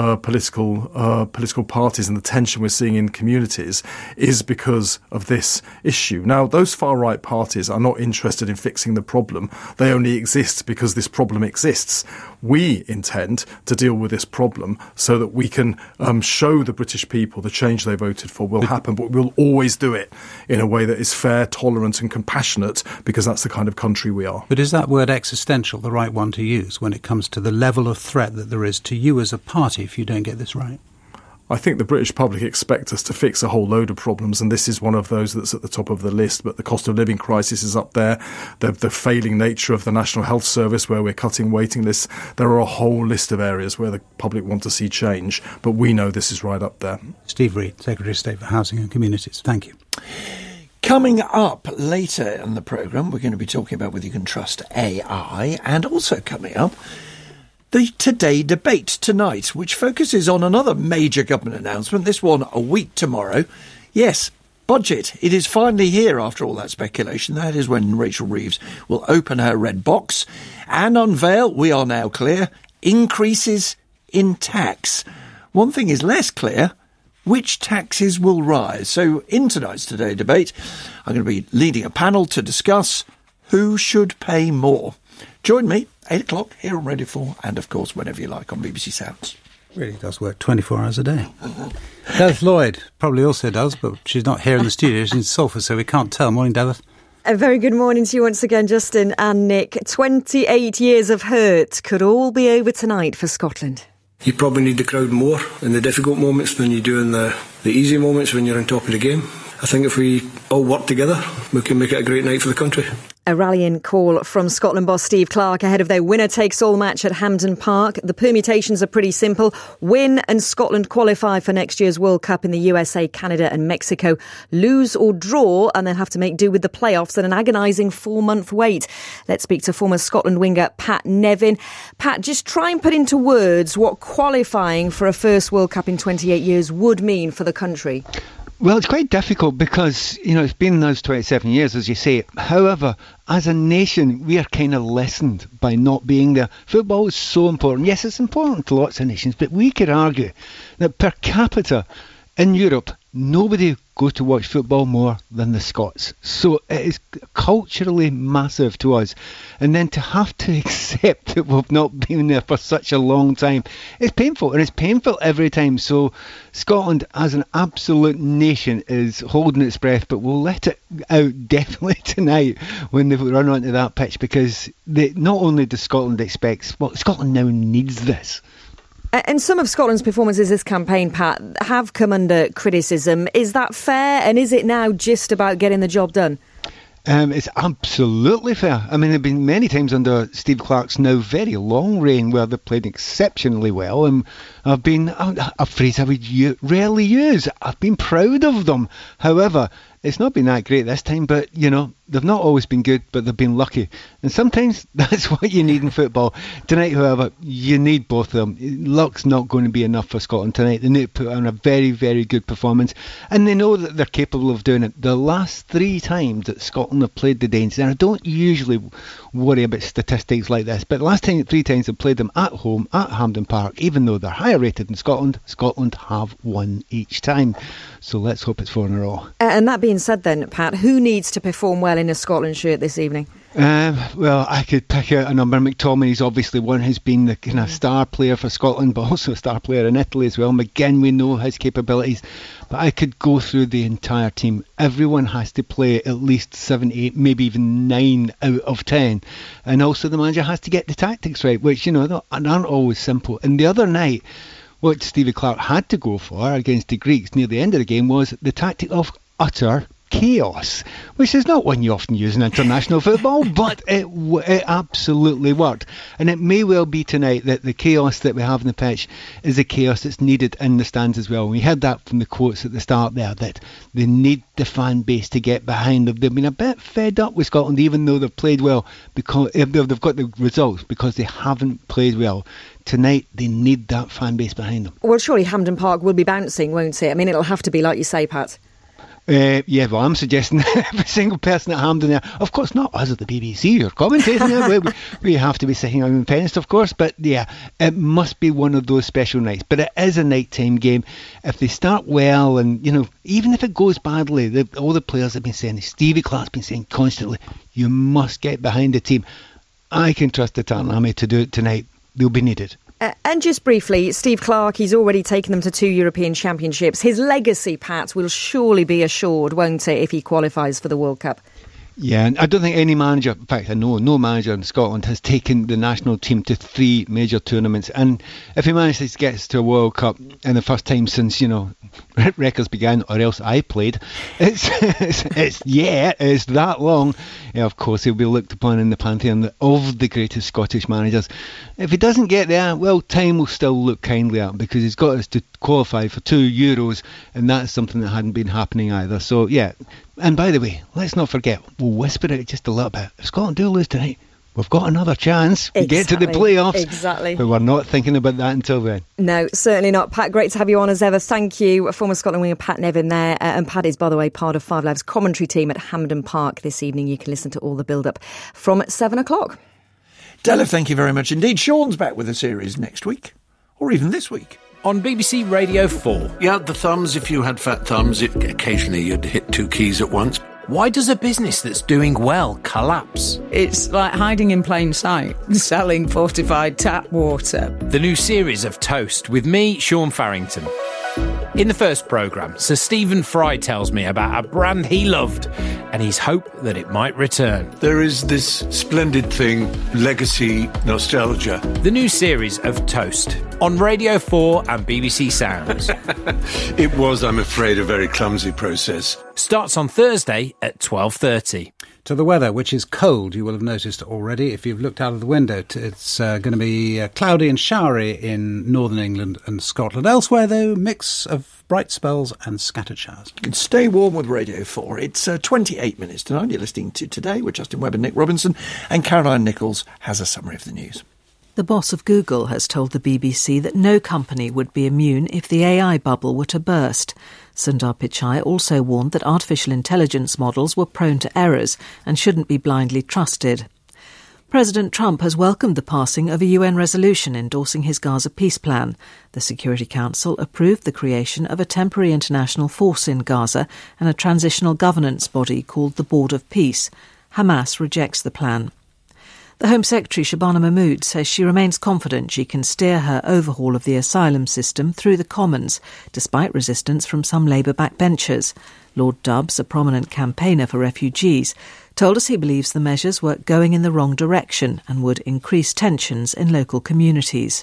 political parties and the tension we're seeing in communities is because of this issue. Now, those far-right parties are not interested in fixing the problem. They only exist because this problem exists. We intend to deal with this problem so that we can show the British people the change they voted for will happen, but we'll always do it in a way that is fair, tolerant and compassionate, because that's the kind of country we are. But is that word existential the right one to use when it comes to the level of threat that there is to you as a party if you don't get this right? I think the British public expect us to fix a whole load of problems, and this is one of those that's at the top of the list. But the cost of living crisis is up there, the failing nature of the National Health Service, where we're cutting waiting lists. There are a whole list of areas where the public want to see change, but we know this is right up there. Steve Reed, Secretary of State for Housing and Communities. Thank you. Coming up later in the programme, we're going to be talking about whether you can trust AI, and also coming up, the Today debate tonight, which focuses on another major government announcement, this one a week tomorrow. Yes, budget. It is finally here after all that speculation. That is when Rachel Reeves will open her red box and unveil, we are now clear, increases in tax. One thing is less clear: which taxes will rise? So in tonight's Today debate, I'm going to be leading a panel to discuss who should pay more. Join me, 8 o'clock, here on Radio 4, and of course, whenever you like on BBC Sounds. Really does work 24 hours a day. Davith Lloyd probably also does, but she's not here in the studio. She's in Salford, so we can't tell. Morning, Davith. A very good morning to you once again, Justin and Nick. 28 years of hurt could all be over tonight for Scotland. You probably need the crowd more in the difficult moments than you do in the easy moments when you're on top of the game. I think if we all work together, we can make it a great night for the country. A rallying call from Scotland boss Steve Clarke ahead of their winner-takes-all match at Hampden Park. The permutations are pretty simple. Win and Scotland qualify for next year's World Cup in the USA, Canada and Mexico. Lose or draw and they'll have to make do with the playoffs and an agonising 4-month wait. Let's speak to former Scotland winger Pat Nevin. Pat, just try and put into words what qualifying for a first World Cup in 28 years would mean for the country. Well, it's quite difficult because, it's been those 27 years, as you say. However, as a nation, we are kind of lessened by not being there. Football is so important. Yes, it's important to lots of nations, but we could argue that per capita in Europe, nobody goes to watch football more than the Scots. So it is culturally massive to us. And then to have to accept that we've not been there for such a long time, it's painful. And it's painful every time. So Scotland, as an absolute nation, is holding its breath, but we'll let it out definitely tonight when they run onto that pitch, because not only does Scotland expect, well, Scotland now needs this. And some of Scotland's performances this campaign, Pat, have come under criticism. Is that fair? And is it now just about getting the job done? It's absolutely fair. I mean, there have been many times under Steve Clarke's now very long reign where they've played exceptionally well. And I've been a phrase I would rarely use. I've been proud of them. However, it's not been that great this time, but, they've not always been good, but they've been lucky. And sometimes that's what you need in football. Tonight, however, you need both of them. Luck's not going to be enough for Scotland tonight. They need to put on a very, very good performance. And they know that they're capable of doing it. The last 3 times that Scotland have played the Danes, and I don't usually worry about statistics like this, but the last 3 times they've played them at home, at Hampden Park, even though they're higher rated than Scotland, Scotland have won each time. So let's hope it's 4 in a row. And that being said then, Pat, who needs to perform well in a Scotland shirt this evening? Well, I could pick out a number. McTominay's obviously one who's been the kind of star player for Scotland, but also a star player in Italy as well. McGinn, we know his capabilities. But I could go through the entire team. Everyone has to play at least 7, 8, maybe even 9 out of 10. And also the manager has to get the tactics right, which, aren't always simple. And the other night, what Stevie Clarke had to go for against the Greeks near the end of the game was the tactic of utter chaos, which is not one you often use in international football, but it absolutely worked. And it may well be tonight that the chaos that we have in the pitch is the chaos that's needed in the stands as well. We heard that from the quotes at the start there, that they need the fan base to get behind them. They've been a bit fed up with Scotland, even though they've played well, because they've got the results, because they haven't played well. Tonight, they need that fan base behind them. Well, surely Hampden Park will be bouncing, won't it? I mean, it'll have to be, like you say, Pat. Yeah, well, I'm suggesting every single person at Hampden there, of course not us at the BBC or commentating there, we have to be sitting on pens, of course, but yeah, it must be one of those special nights. But it is a nighttime game. If they start well, and even if it goes badly, all the players have been saying, Stevie Clarke's been saying constantly, you must get behind the team. I can trust the Tartan Army to do it tonight. They'll be needed. And just briefly, Steve Clarke, he's already taken them to 2 European Championships. His legacy, Pat, will surely be assured, won't it, if he qualifies for the World Cup? Yeah, and I don't think any manager, in fact I know no manager in Scotland has taken the national team to 3 major tournaments, and if he manages to get to a World Cup in the first time since records began, or else I played, it's that long. Yeah, of course he'll be looked upon in the pantheon of the greatest Scottish managers. If he doesn't get there, well, time will still look kindly at him, because he's got us to qualify for 2 Euros, and that's something that hadn't been happening either. So yeah. And by the way, let's not forget, we'll whisper it just a little bit. If Scotland do lose tonight, we've got another chance to get to the playoffs. Exactly. But we're not thinking about that until then. No, certainly not. Pat, great to have you on as ever. Thank you. Former Scotland winger Pat Nevin there. And Pat is, by the way, part of 5 Live's commentary team at Hampden Park this evening. You can listen to all the build-up from 7 o'clock. Della, thank you very much indeed. Sean's back with a series next week, or even this week. On BBC Radio 4. Yeah, the thumbs, if you had fat thumbs, occasionally you'd hit 2 keys at once. Why does a business that's doing well collapse? It's like hiding in plain sight, selling fortified tap water. The new series of Toast with me, Sean Farrington. In the first programme, Sir Stephen Fry tells me about a brand he loved and his hope that it might return. There is this splendid thing, legacy nostalgia. The new series of Toast on Radio 4 and BBC Sounds. It was, I'm afraid, a very clumsy process. Starts on Thursday at 12:30. To the weather, which is cold, you will have noticed already if you've looked out of the window. It's going to be cloudy and showery in northern England and Scotland. Elsewhere, though, mix of bright spells and scattered showers. You can stay warm with Radio 4. It's 28 minutes to 9. You're listening to Today with Justin Webb and Nick Robinson, and Caroline Nichols has a summary of the news. The boss of Google has told the BBC that no company would be immune if the AI bubble were to burst. Sundar Pichai also warned that artificial intelligence models were prone to errors and shouldn't be blindly trusted. President Trump has welcomed the passing of a UN resolution endorsing his Gaza peace plan. The Security Council approved the creation of a temporary international force in Gaza and a transitional governance body called the Board of Peace. Hamas rejects the plan. The Home Secretary Shabana Mahmood says she remains confident she can steer her overhaul of the asylum system through the Commons, despite resistance from some Labour backbenchers. Lord Dubbs, a prominent campaigner for refugees, told us he believes the measures were going in the wrong direction and would increase tensions in local communities.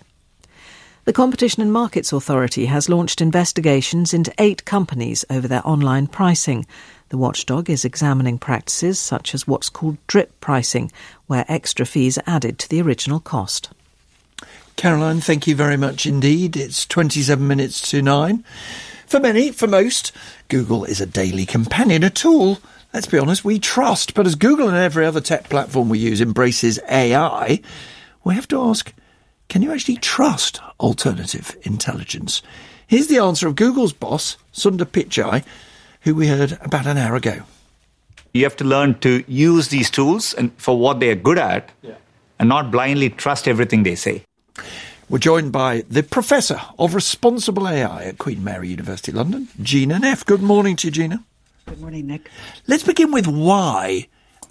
The Competition and Markets Authority has launched investigations into 8 companies over their online pricing. The watchdog is examining practices such as what's called drip pricing, where extra fees are added to the original cost. Caroline, thank you very much indeed. It's 27 minutes to 9. For many, for most, Google is a daily companion, a tool, let's be honest, we trust. But as Google and every other tech platform we use embraces AI, we have to ask, can you actually trust alternative intelligence? Here's the answer of Google's boss, Sundar Pichai, who we heard about an hour ago. You have to learn to use these tools and for what they are good at and not blindly trust everything they say. We're joined by the Professor of Responsible AI at Queen Mary University London, Gina Neff. Good morning to you, Gina. Good morning, Nick. Let's begin with why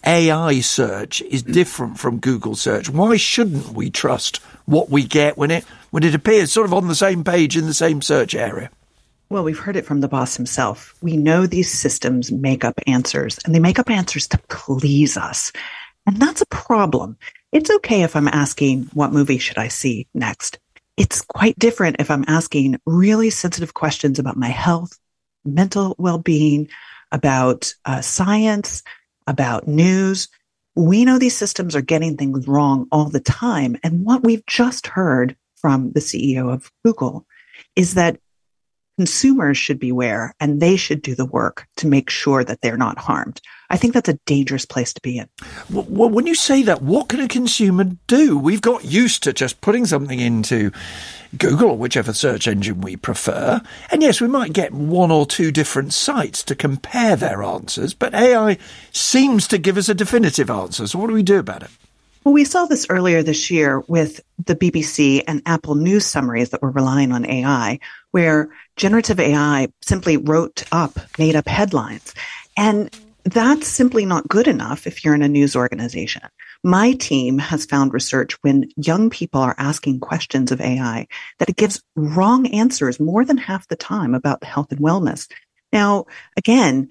AI search is different from Google search. Why shouldn't we trust what we get when it appears sort of on the same page in the same search area? Well, we've heard it from the boss himself. We know these systems make up answers, and they make up answers to please us. And that's a problem. It's okay if I'm asking, what movie should I see next? It's quite different if I'm asking really sensitive questions about my health, mental well-being, about science, about news. We know these systems are getting things wrong all the time. And what we've just heard from the CEO of Google is that consumers should beware and they should do the work to make sure that they're not harmed. I think that's a dangerous place to be in. Well, when you say that, what can a consumer do? We've got used to just putting something into Google or whichever search engine we prefer. And yes, we might get 1 or 2 different sites to compare their answers, but AI seems to give us a definitive answer. So what do we do about it? Well, we saw this earlier this year with the BBC and Apple News summaries that were relying on AI, where generative AI simply made up headlines. And that's simply not good enough if you're in a news organization. My team has found research when young people are asking questions of AI that it gives wrong answers more than half the time about health and wellness. Now, again,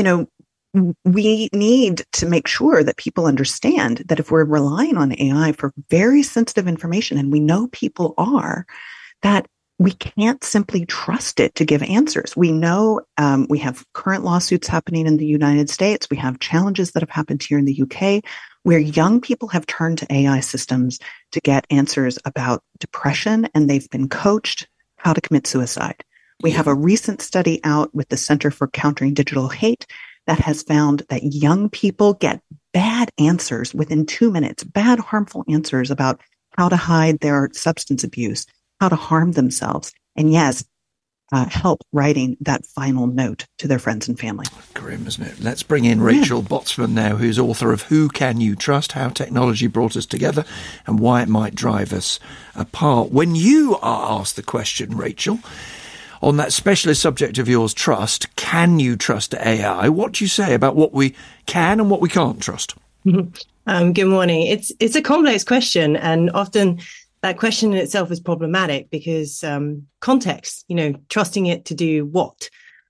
we need to make sure that people understand that if we're relying on AI for very sensitive information, and we know people are, that we can't simply trust it to give answers. We know we have current lawsuits happening in the United States. We have challenges that have happened here in the UK where young people have turned to AI systems to get answers about depression, and they've been coached how to commit suicide. We have a recent study out with the Center for Countering Digital Hate that has found that young people get bad answers within 2 minutes, bad, harmful answers about how to hide their substance abuse, how to harm themselves, and yes, help writing that final note to their friends and family. Grim, isn't it? Let's bring in Rachel Botsman now, who's author of Who Can You Trust? How Technology Brought Us Together and Why It Might Drive Us Apart. When you are asked the question, Rachel, on that specialist subject of yours, trust. Can you trust AI? What do you say about what we can and what we can't trust? Good morning. It's a complex question, and often that question in itself is problematic because context, trusting it to do what?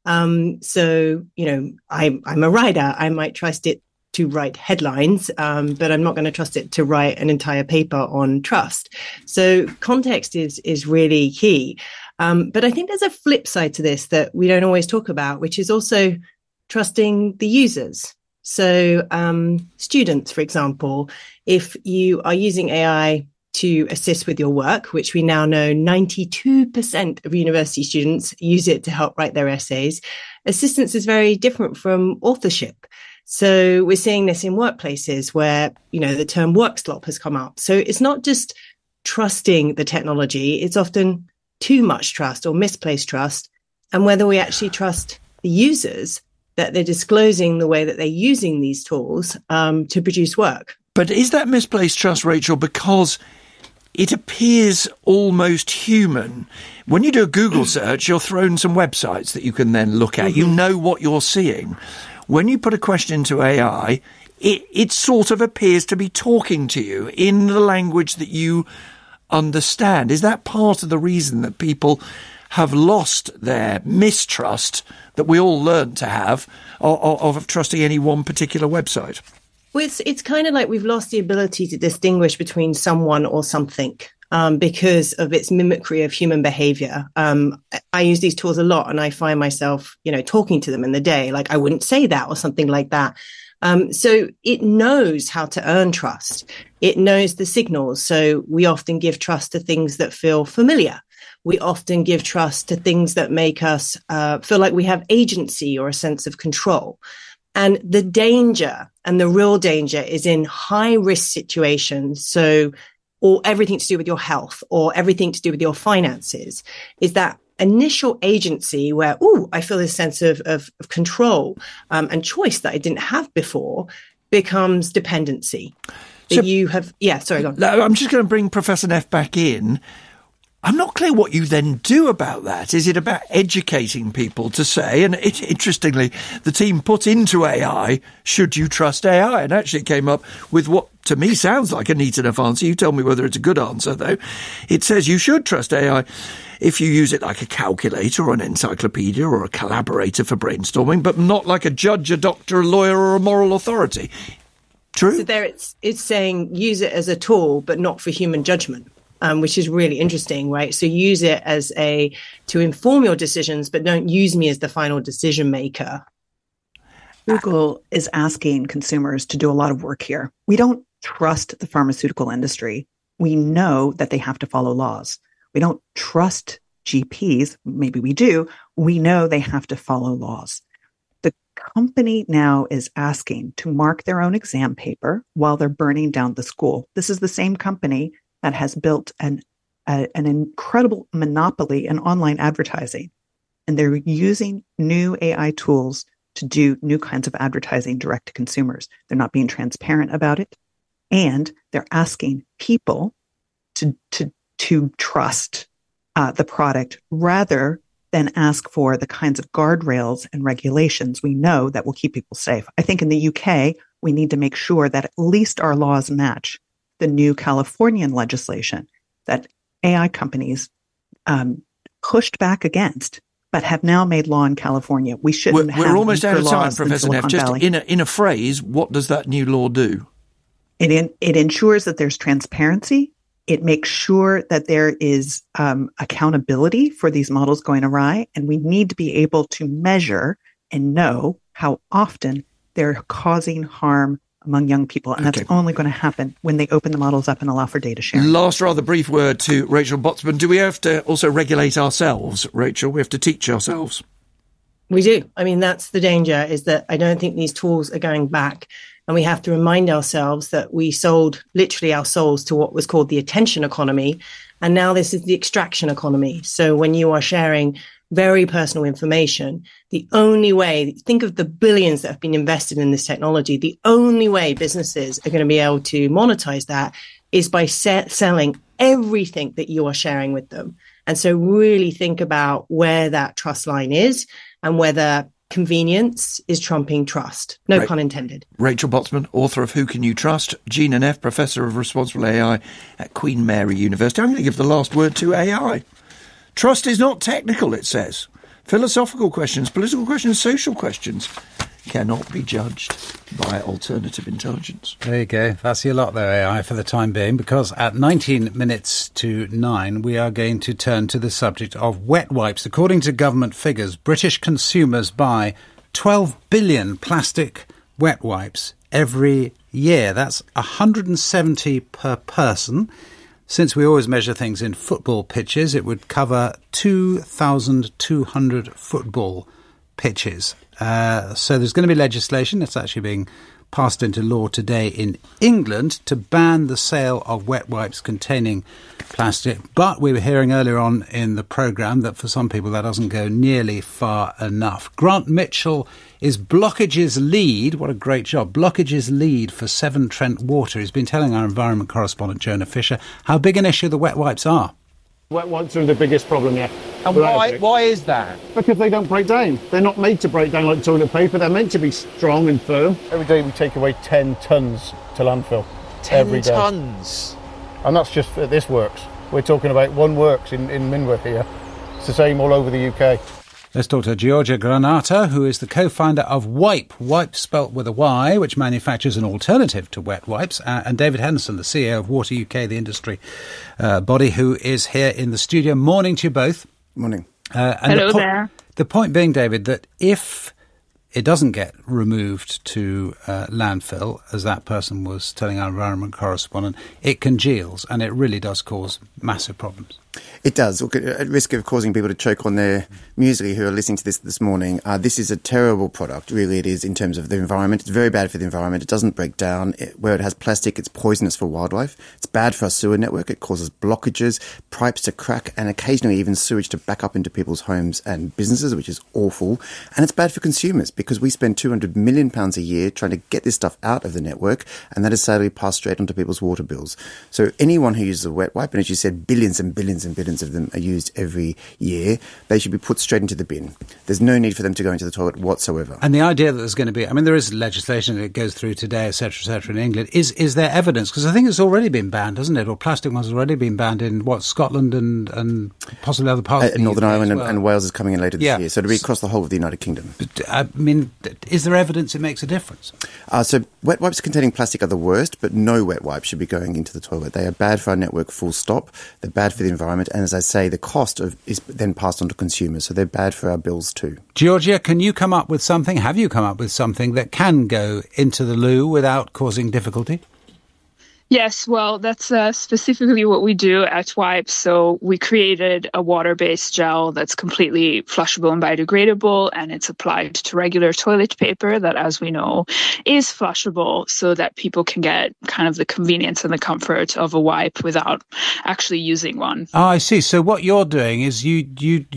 So, I'm a writer. I might trust it to write headlines, but I'm not going to trust it to write an entire paper on trust. So context is really key. But I think there's a flip side to this that we don't always talk about, which is also trusting the users. So students, for example, if you are using AI to assist with your work, which we now know 92% of university students use it to help write their essays, assistance is very different from authorship. So we're seeing this in workplaces where, the term work slop has come up. So it's not just trusting the technology, it's often too much trust or misplaced trust, and whether we actually trust the users that they're disclosing the way that they're using these tools to produce work. But is that misplaced trust, Rachel, because it appears almost human? When you do a Google search, you're thrown some websites that you can then look at. You know what you're seeing. When you put a question into AI, it sort of appears to be talking to you in the language that you understand. Is that part of the reason that people have lost their mistrust that we all learned to have of trusting any one particular website? Well, it's kind of like we've lost the ability to distinguish between someone or something because of its mimicry of human behavior. I use these tools a lot and I find myself, talking to them in the day, like I wouldn't say that or something like that. So it knows how to earn trust. It knows the signals. So we often give trust to things that feel familiar. We often give trust to things that make us feel like we have agency or a sense of control. And the danger, and the real danger, is in high risk situations. So, or everything to do with your health or everything to do with your finances, is that initial agency where, I feel this sense of control and choice that I didn't have before becomes dependency. So, you have, sorry, go on. I'm just going to bring Professor Neff back in. I'm not clear what you then do about that. Is it about educating people to say, and interestingly, the team put into AI, should you trust AI? And actually came up with what to me sounds like a neat enough answer. You tell me whether it's a good answer, though. It says you should trust AI if you use it like a calculator or an encyclopedia or a collaborator for brainstorming, but not like a judge, a doctor, a lawyer, or a moral authority. True? So there it's saying use it as a tool, but not for human judgment. Which is really interesting, right? So use it to inform your decisions, but don't use me as the final decision maker. Google is asking consumers to do a lot of work here. We don't trust the pharmaceutical industry. We know that they have to follow laws. We don't trust GPs. Maybe we do. We know they have to follow laws. The company now is asking to mark their own exam paper while they're burning down the school. This is the same company that has built an incredible monopoly in online advertising. And they're using new AI tools to do new kinds of advertising direct to consumers. They're not being transparent about it. And they're asking people to trust the product rather than ask for the kinds of guardrails and regulations we know that will keep people safe. I think in the UK, we need to make sure that at least our laws match the new Californian legislation that AI companies pushed back against, but have now made law in California. We shouldn't have. We're almost out of time, Professor Neff. Just in a phrase, what does that new law do? It ensures that there's transparency. It makes sure that there is accountability for these models going awry, and we need to be able to measure and know how often they're causing harm among young people. And that's only going to happen when they open the models up and allow for data sharing. Last rather brief word to Rachel Botsman. Do we have to also regulate ourselves, Rachel? We have to teach ourselves. We do. I mean, that's the danger, is that I don't think these tools are going back. And we have to remind ourselves that we sold literally our souls to what was called the attention economy. And now this is the extraction economy. So when you are sharing very personal information, the only way, think of the billions that have been invested in this technology, the only way businesses are going to be able to monetize that is by selling everything that you are sharing with them. And so really think about where that trust line is and whether convenience is trumping trust. No pun intended. Rachel Botsman, author of Who Can You Trust? Gina Neff, Professor of Responsible AI at Queen Mary University. I'm going to give the last word to AI. Trust is not technical, it says. Philosophical questions, political questions, social questions cannot be judged by alternative intelligence. There you go. That's your lot there, AI, for the time being, because at 19 minutes to 9, we are going to turn to the subject of wet wipes. According to government figures, British consumers buy 12 billion plastic wet wipes every year. That's 170 per person. Since we always measure things in football pitches, it would cover 2,200 football pitches. So there's going to be legislation that's actually being passed into law today in England to ban the sale of wet wipes containing plastic. But we were hearing earlier on in the programme that for some people that doesn't go nearly far enough. Grant Mitchell is Blockage's lead. What a great job. Blockage's lead for Severn Trent Water. He's been telling our environment correspondent Jonah Fisher how big an issue the wet wipes are. Wet wipes are the biggest problem, yeah. And why is that? Because they don't break down. They're not made to break down like toilet paper. They're meant to be strong and firm. Every day we take away 10 tonnes to landfill. 10 every day. tonnes? And that's just for this works. We're talking about one works in Minworth here. It's the same all over the UK. Let's talk to Georgia Granata, who is the co-founder of Wipe spelt with a Y, which manufactures an alternative to wet wipes, and David Henderson, the CEO of Water UK, the industry body, who is here in the studio. Morning to you both. Morning. Hello there. The point being, David, that if it doesn't get removed to landfill, as that person was telling our environment correspondent, it congeals, and it really does cause massive problems. It does. At risk of causing people to choke on their muesli who are listening to this morning, this is a terrible product, really it is, in terms of the environment. It's very bad for the environment. It doesn't break down. Where it has plastic, it's poisonous for wildlife. It's bad for our sewer network. It causes blockages, pipes to crack, and occasionally even sewage to back up into people's homes and businesses, which is awful. And it's bad for consumers because we spend £200 million a year trying to get this stuff out of the network, and that is sadly passed straight onto people's water bills. So anyone who uses a wet wipe, and as you said, billions and billions and billions of them are used every year, they should be put straight into the bin. There's no need for them to go into the toilet whatsoever. And the idea that there's going to be, I mean, there is legislation that goes through today, et cetera, in England. Is there evidence? Because I think it's already been banned, hasn't it? Or plastic ones have already been banned in, Scotland and possibly other parts of the Northern UK Ireland as well. And Wales is coming in later this year. So it'll be across the whole of the United Kingdom. But, I mean, is there evidence it makes a difference? So wet wipes containing plastic are the worst, but no wet wipes should be going into the toilet. They are bad for our network, full stop. They're bad for the environment. And as I say, the cost is then passed on to consumers. So they're bad for our bills too. Georgia, have you come up with something that can go into the loo without causing difficulty? Yes, well, that's specifically what we do at Wipe. So we created a water-based gel that's completely flushable and biodegradable, and it's applied to regular toilet paper that, as we know, is flushable so that people can get kind of the convenience and the comfort of a wipe without actually using one. Oh, I see. So what you're doing is you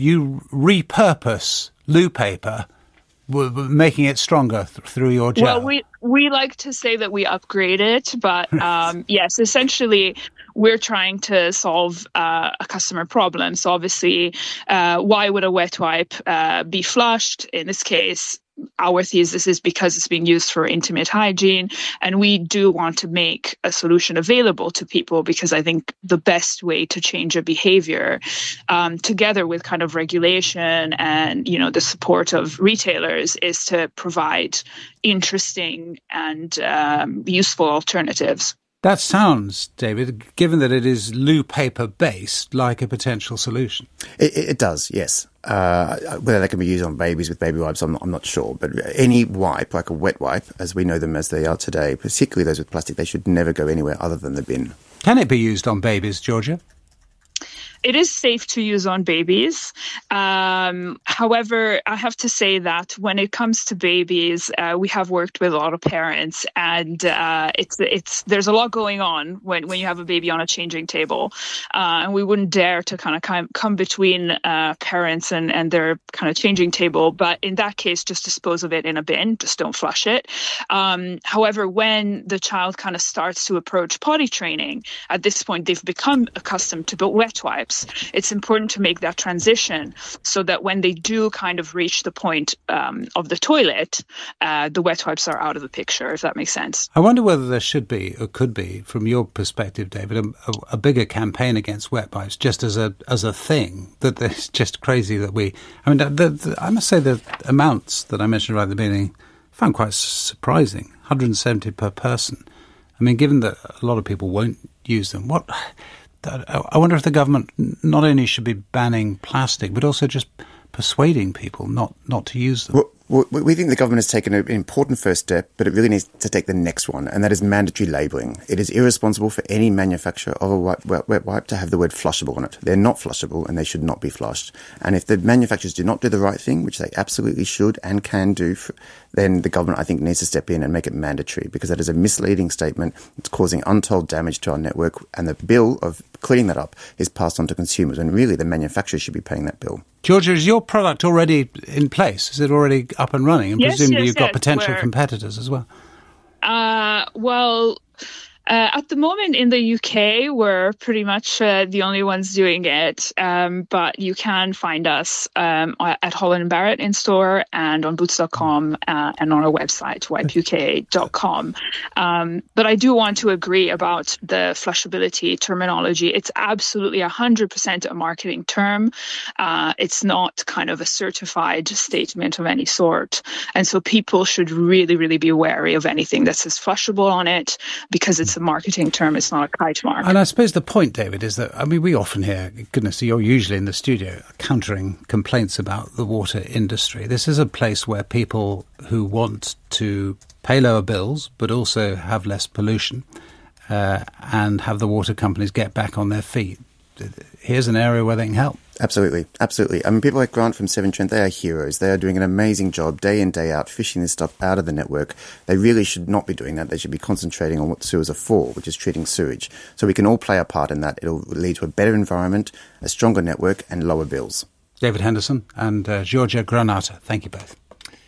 repurpose loo paper, making it stronger through your gel. Well, we like to say that we upgrade it, but yes, essentially we're trying to solve a customer problem. So obviously, why would a wet wipe be flushed? In this case, our thesis is because it's being used for intimate hygiene, and we do want to make a solution available to people because I think the best way to change a behavior, together with kind of regulation and, the support of retailers, is to provide interesting and useful alternatives. That sounds, David, given that it is loo paper based, like a potential solution. It does, yes. Whether they can be used on babies with baby wipes, I'm not sure. But any wipe, like a wet wipe, as we know them as they are today, particularly those with plastic, they should never go anywhere other than the bin. Can it be used on babies, Georgia? It is safe to use on babies. However, I have to say that when it comes to babies, we have worked with a lot of parents, and there's a lot going on when you have a baby on a changing table, and we wouldn't dare to kind of come between parents and their kind of changing table. But in that case, just dispose of it in a bin. Just don't flush it. However, when the child kind of starts to approach potty training, at this point they've become accustomed to wet wipes. wipes, it's important to make that transition so that when they do kind of reach the point of the toilet, the wet wipes are out of the picture, if that makes sense. I wonder whether there should be, or could be, from your perspective, David, a bigger campaign against wet wipes, just as a thing. That it's just crazy that I must say the amounts that I mentioned right at the beginning, I found quite surprising. 170 per person. I mean, given that a lot of people won't use them, I wonder if the government not only should be banning plastic, but also just persuading people not to use them. Well, we think the government has taken an important first step, but it really needs to take the next one, and that is mandatory labelling. It is irresponsible for any manufacturer of a wet wipe to have the word flushable on it. They're not flushable, and they should not be flushed. And if the manufacturers do not do the right thing, which they absolutely should and can do, then the government, I think, needs to step in and make it mandatory, because that is a misleading statement. It's causing untold damage to our network, and the bill of cleaning that up is passed on to consumers, and really the manufacturers should be paying that bill. Georgia, is your product already in place? Is it already up and running? And presumably you've got potential competitors as well. At the moment in the UK, we're pretty much the only ones doing it. But you can find us at Holland & Barrett in store and on boots.com and on our website, wipeuk.com. But I do want to agree about the flushability terminology. It's absolutely 100% a marketing term. It's not kind of a certified statement of any sort. And so people should really, really be wary of anything that says flushable on it, because it's a marketing term. It's not a kite mark. And I suppose the point, David, is that, I mean, we often hear, goodness, you're usually in the studio countering complaints about the water industry. This is a place where people who want to pay lower bills but also have less pollution and have the water companies get back on their feet. Here's an area where they can help. Absolutely, absolutely. I mean, people like Grant from Severn Trent, they are heroes. They are doing an amazing job day in, day out, fishing this stuff out of the network. They really should not be doing that. They should be concentrating on what sewers are for, which is treating sewage. So we can all play a part in that. It'll lead to a better environment, a stronger network, and lower bills. David Henderson and Georgia Granata, thank you both.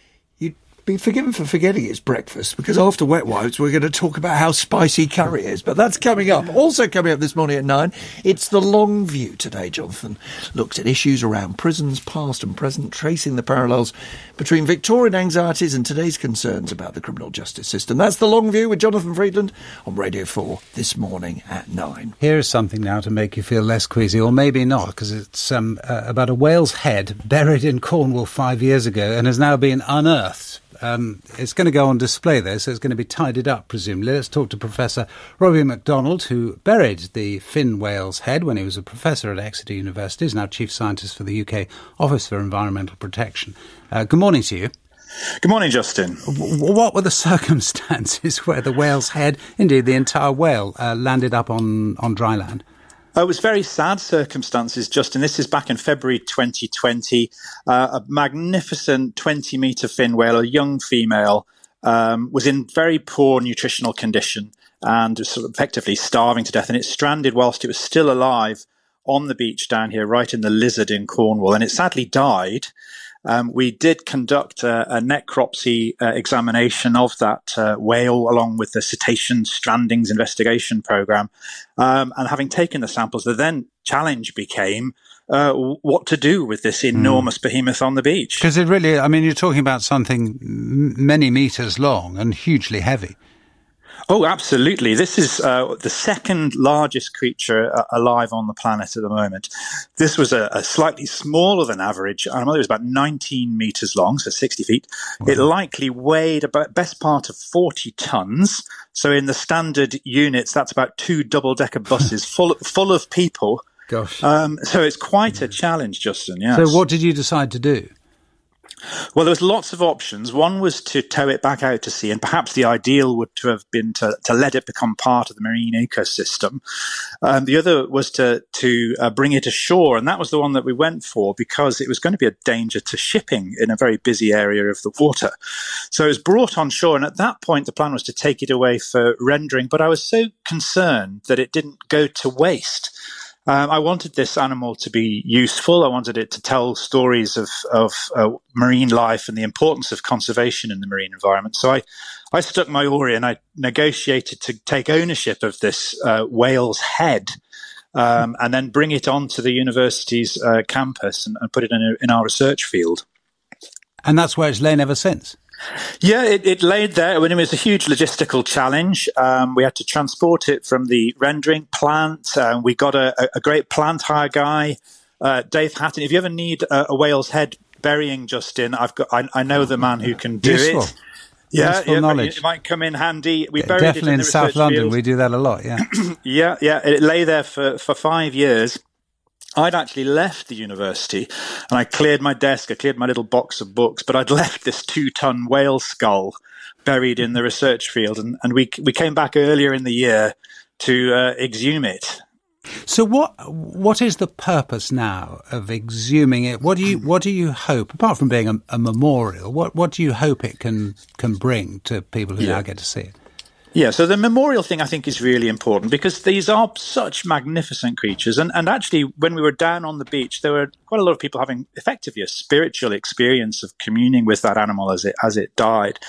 Be forgiven for forgetting it's breakfast, because after wet wipes we're going to talk about how spicy curry is, but that's coming up. Also coming up this morning at 9, it's the Long View today. Jonathan looks at issues around prisons, past and present, tracing the parallels between Victorian anxieties and today's concerns about the criminal justice system. That's the Long View with Jonathan Friedland on Radio 4 this morning at 9. Here is something now to make you feel less queasy, or maybe not, because it's about a whale's head buried in Cornwall 5 years ago and has now been unearthed. It's going to go on display there, so it's going to be tidied up, presumably. Let's talk to Professor Robbie MacDonald, who buried the fin whale's head when he was a professor at Exeter University. He's now Chief Scientist for the UK Office for Environmental Protection. Good morning to you. Good morning, Justin. What were the circumstances where the whale's head, indeed the entire whale, landed up on dry land? It was very sad circumstances, Justin. This is back in February 2020. A magnificent 20-metre fin whale, a young female, was in very poor nutritional condition and was sort of effectively starving to death. And it stranded whilst it was still alive on the beach down here, right in the Lizard in Cornwall. And it sadly died. We did conduct a necropsy examination of that whale along with the Cetacean Strandings Investigation Programme. And having taken the samples, the then challenge became what to do with this enormous behemoth on the beach. Because it really, I mean, you're talking about something many metres long and hugely heavy. Oh, absolutely. This is the second largest creature alive on the planet at the moment. This was a slightly smaller than average animal. It was about 19 metres long, so 60 feet. Wow. It likely weighed about best part of 40 tonnes. So in the standard units, that's about 2 double-decker buses full of people. Gosh. So it's quite a challenge, Justin, yes. So what did you decide to do? Well, there was lots of options. One was to tow it back out to sea, and perhaps the ideal would to have been to let it become part of the marine ecosystem. The other was to bring it ashore, and that was the one that we went for because it was going to be a danger to shipping in a very busy area of the water. So it was brought on shore, and at that point the plan was to take it away for rendering, but I was so concerned that it didn't go to waste. I wanted this animal to be useful. I wanted it to tell stories of marine life and the importance of conservation in the marine environment. So I stuck my oar in. I negotiated to take ownership of this whale's head and then bring it onto the university's campus and put it in our research field. And that's where it's lain ever since? Yeah, it laid there. I mean, it was a huge logistical challenge. We had to transport it from the rendering plant. We got a great plant hire guy, Dave Hatton. If you ever need a whale's head burying, Justin, I know the man who can do it. Yeah, it might come in handy. We buried definitely it in in South London. field. We do that a lot. Yeah, yeah. It lay there for 5 years. I'd actually left the university and I cleared my desk, I cleared my little box of books, but I'd left this 2-ton whale skull buried in the research field, and we came back earlier in the year to exhume it. So what is the purpose now of exhuming it? What do you hope, apart from being a memorial, what do you hope it can bring to people who now get to see it? Yeah, so the memorial thing I think is really important because these are such magnificent creatures. And actually, when we were down on the beach, there were quite a lot of people having effectively a spiritual experience of communing with that animal as it died.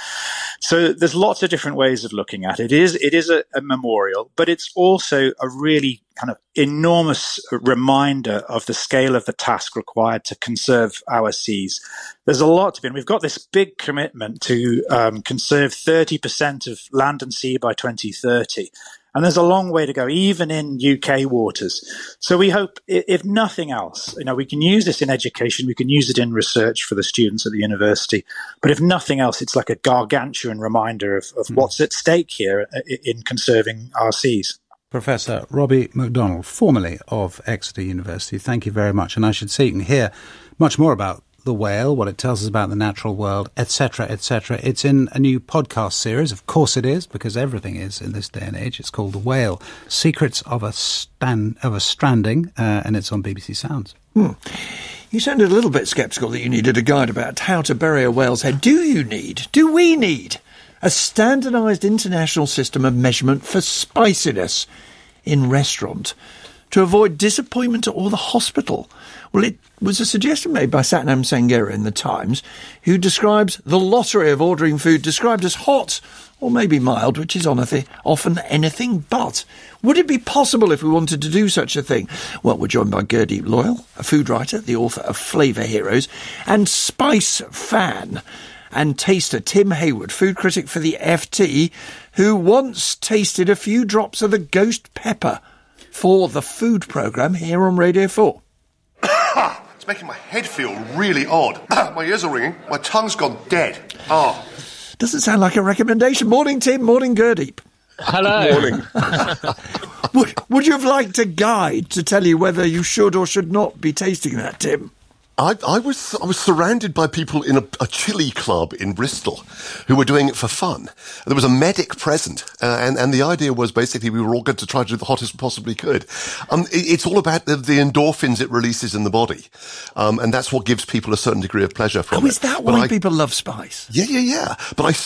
So there's lots of different ways of looking at it. It is a memorial, but it's also a really kind of enormous reminder of the scale of the task required to conserve our seas. There's a lot to be, and we've got this big commitment to conserve 30% of land and sea by 2030. And there's a long way to go, even in UK waters. So we hope, if nothing else, we can use this in education, we can use it in research for the students at the university. But if nothing else, it's like a gargantuan reminder of what's at stake here in conserving our seas. Professor Robbie McDonald, formerly of Exeter University, thank you very much. And I should say you can hear much more about the whale, what it tells us about the natural world, etc., etc. It's in a new podcast series. Of course it is, because everything is in this day and age. It's called The Whale, Secrets of a Stranding, and it's on BBC Sounds. You sounded a little bit sceptical that you needed a guide about how to bury a whale's head. Do we need a standardised international system of measurement for spiciness in restaurant to avoid disappointment or the hospital? Well, it was a suggestion made by Satnam Sanghera in The Times, who describes the lottery of ordering food described as hot or maybe mild, which is often anything but. Would it be possible if we wanted to do such a thing? Well, we're joined by Gurdeep Loyal, a food writer, the author of Flavour Heroes, and spice fan and taster Tim Hayward, food critic for the FT, who once tasted a few drops of the ghost pepper for the food programme here on Radio 4. It's making my head feel really odd. My ears are ringing. My tongue's gone dead. Doesn't sound like a recommendation. Morning, Tim. Morning, Gurdeep. Hello. Morning. Would you have liked a guide to tell you whether you should or should not be tasting that, Tim? I was surrounded by people in a chili club in Bristol who were doing it for fun. There was a medic present, and the idea was basically we were all going to try to do the hottest we possibly could. It's all about the endorphins it releases in the body, and that's what gives people a certain degree of pleasure from it. Oh, is that why people love spice? Yeah. But I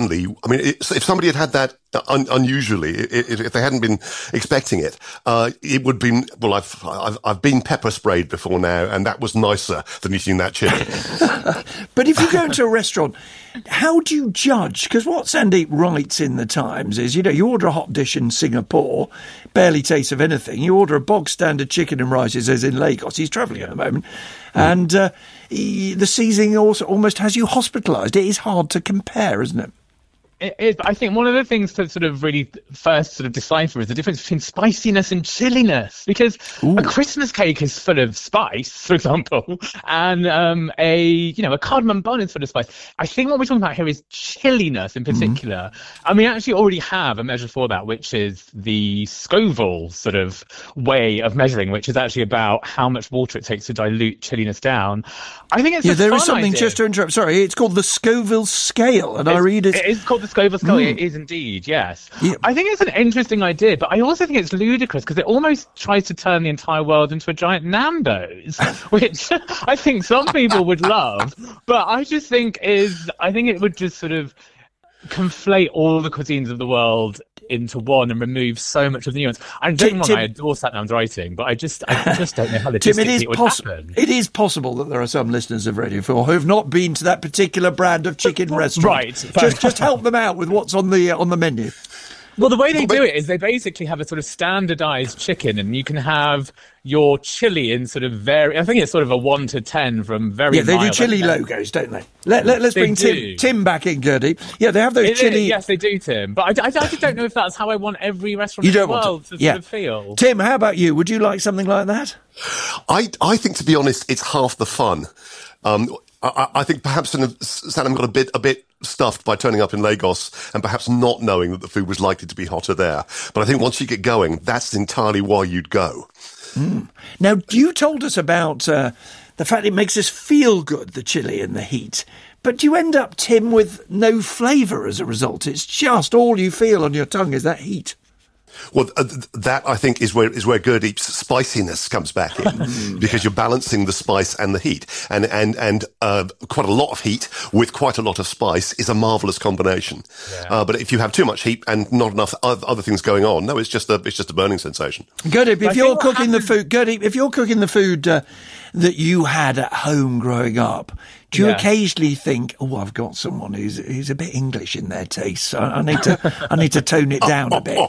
if somebody had that unusually, if they hadn't been expecting it, it would be, well, I've been pepper sprayed before now, and that was nicer than eating that chili. But if you go into a restaurant, how do you judge? Because what Sandeep writes in The Times is, you order a hot dish in Singapore, barely tastes of anything. You order a bog standard chicken and rice, as in Lagos. He's travelling at the moment. And the seasoning also almost has you hospitalised. It is hard to compare, isn't it? It is, but I think one of the things to sort of really first sort of decipher is the difference between spiciness and chilliness, because a Christmas cake is full of spice, for example, and a cardamom bun is full of spice. I think what we're talking about here is chilliness in particular, and we actually already have a measure for that, which is the Scoville sort of way of measuring, which is actually about how much water it takes to dilute chilliness down. I think it's there is something, just to interrupt, sorry, it's called the Scoville scale, and I read it. It is called the Scoville scale. It is indeed, yes. Yeah. I think it's an interesting idea, but I also think it's ludicrous because it almost tries to turn the entire world into a giant Nando's, which I think some people would love, but I think it would just sort of conflate all the cuisines of the world into one and remove so much of the nuance. I adore Satnam's writing, but I just don't know how logistically it would happen. It is possible that there are some listeners of Radio 4 who have not been to that particular brand of chicken restaurant. Right. Just help them out with what's on the menu. Well, the way they do it is they basically have a sort of standardised chicken, and you can have your chili in sort of I think it's sort of a 1 to 10 from very. Yeah, they do chili logos, don't they? Let's bring Tim back in, Gurdeep. Yeah, they have those chili. Yes, they do, Tim. But I just don't know if that's how I want every restaurant in the world to sort of feel. Tim, how about you? Would you like something like that? I think, to be honest, it's half the fun. I think perhaps Sanam got a bit stuffed by turning up in Lagos and perhaps not knowing that the food was likely to be hotter there. But I think once you get going, that's entirely why you'd go. Mm. Now, you told us about the fact it makes us feel good, the chili and the heat. But do you end up, Tim, with no flavour as a result? It's just all you feel on your tongue is that heat. Well, that, I think, is where Gurdeep's spiciness comes back in, because you're balancing the spice and the heat. And quite a lot of heat with quite a lot of spice is a marvellous combination. Yeah. But if you have too much heat and not enough other things going on, no, it's just a burning sensation. Gurdeep, if you're cooking the food that you had at home growing up, do you occasionally think, oh, I've got someone who's a bit English in their taste, so I need to tone it down a bit?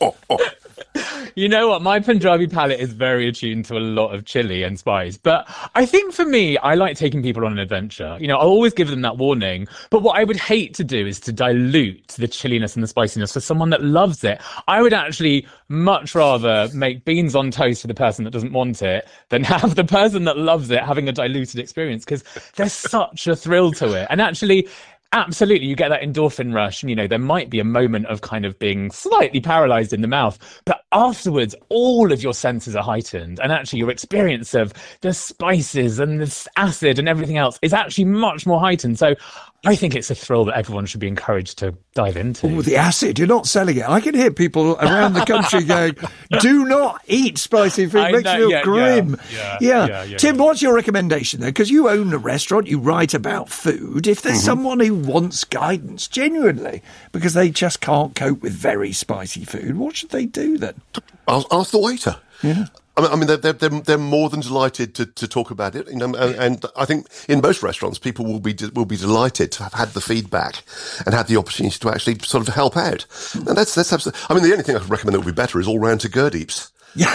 You know what? My Punjabi palate is very attuned to a lot of chili and spice. But I think for me, I like taking people on an adventure. You know, I'll always give them that warning. But what I would hate to do is to dilute the chilliness and the spiciness for someone that loves it. I would actually much rather make beans on toast for the person that doesn't want it than have the person that loves it having a diluted experience, because there's such a thrill to it. And actually, absolutely, you get that endorphin rush, and, you know, there might be a moment of kind of being slightly paralysed in the mouth, but afterwards, all of your senses are heightened, and actually your experience of the spices and the acid and everything else is actually much more heightened. So I think it's a thrill that everyone should be encouraged to dive into. Oh, the acid, you're not selling it. I can hear people around the country going, do not eat spicy food, it makes you feel grim. Yeah. Tim, what's your recommendation there? Because you own a restaurant, you write about food. If there's someone who wants guidance, genuinely, because they just can't cope with very spicy food, what should they do then? Ask the waiter. Yeah. I mean, they're more than delighted to talk about it, you know, and I think in most restaurants people will be delighted to have had the feedback and had the opportunity to actually sort of help out. And that's absolutely. I mean, the only thing I could recommend that would be better is all round to Gurdeep's.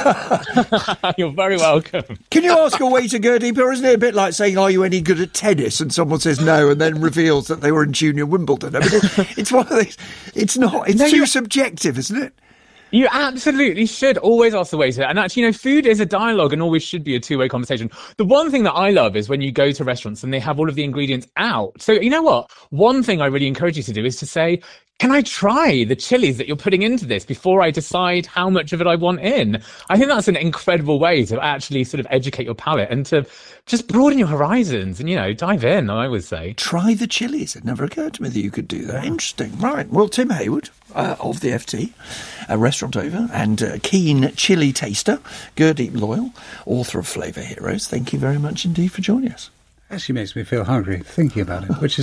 Yeah, you're very welcome. Can you ask a waiter, Gurdeep, or isn't it a bit like saying, "Are you any good at tennis?" and someone says no, and then reveals that they were in Junior Wimbledon? I mean, it's one of these. It's not. It's too subjective, isn't it? You absolutely should always ask the waiter. And actually, you know, food is a dialogue and always should be a two-way conversation. The one thing that I love is when you go to restaurants and they have all of the ingredients out. So, you know what? One thing I really encourage you to do is to say, can I try the chilies that you're putting into this before I decide how much of it I want in? I think that's an incredible way to actually sort of educate your palate and to just broaden your horizons and, you know, dive in, I would say. Try the chilies. It never occurred to me that you could do that. Interesting. Right. Well, Tim Hayward of the FT, a restaurant owner and keen chili taster, Gurdeep Loyal, author of Flavour Heroes, thank you very much indeed for joining us. Actually makes me feel hungry thinking about it, which is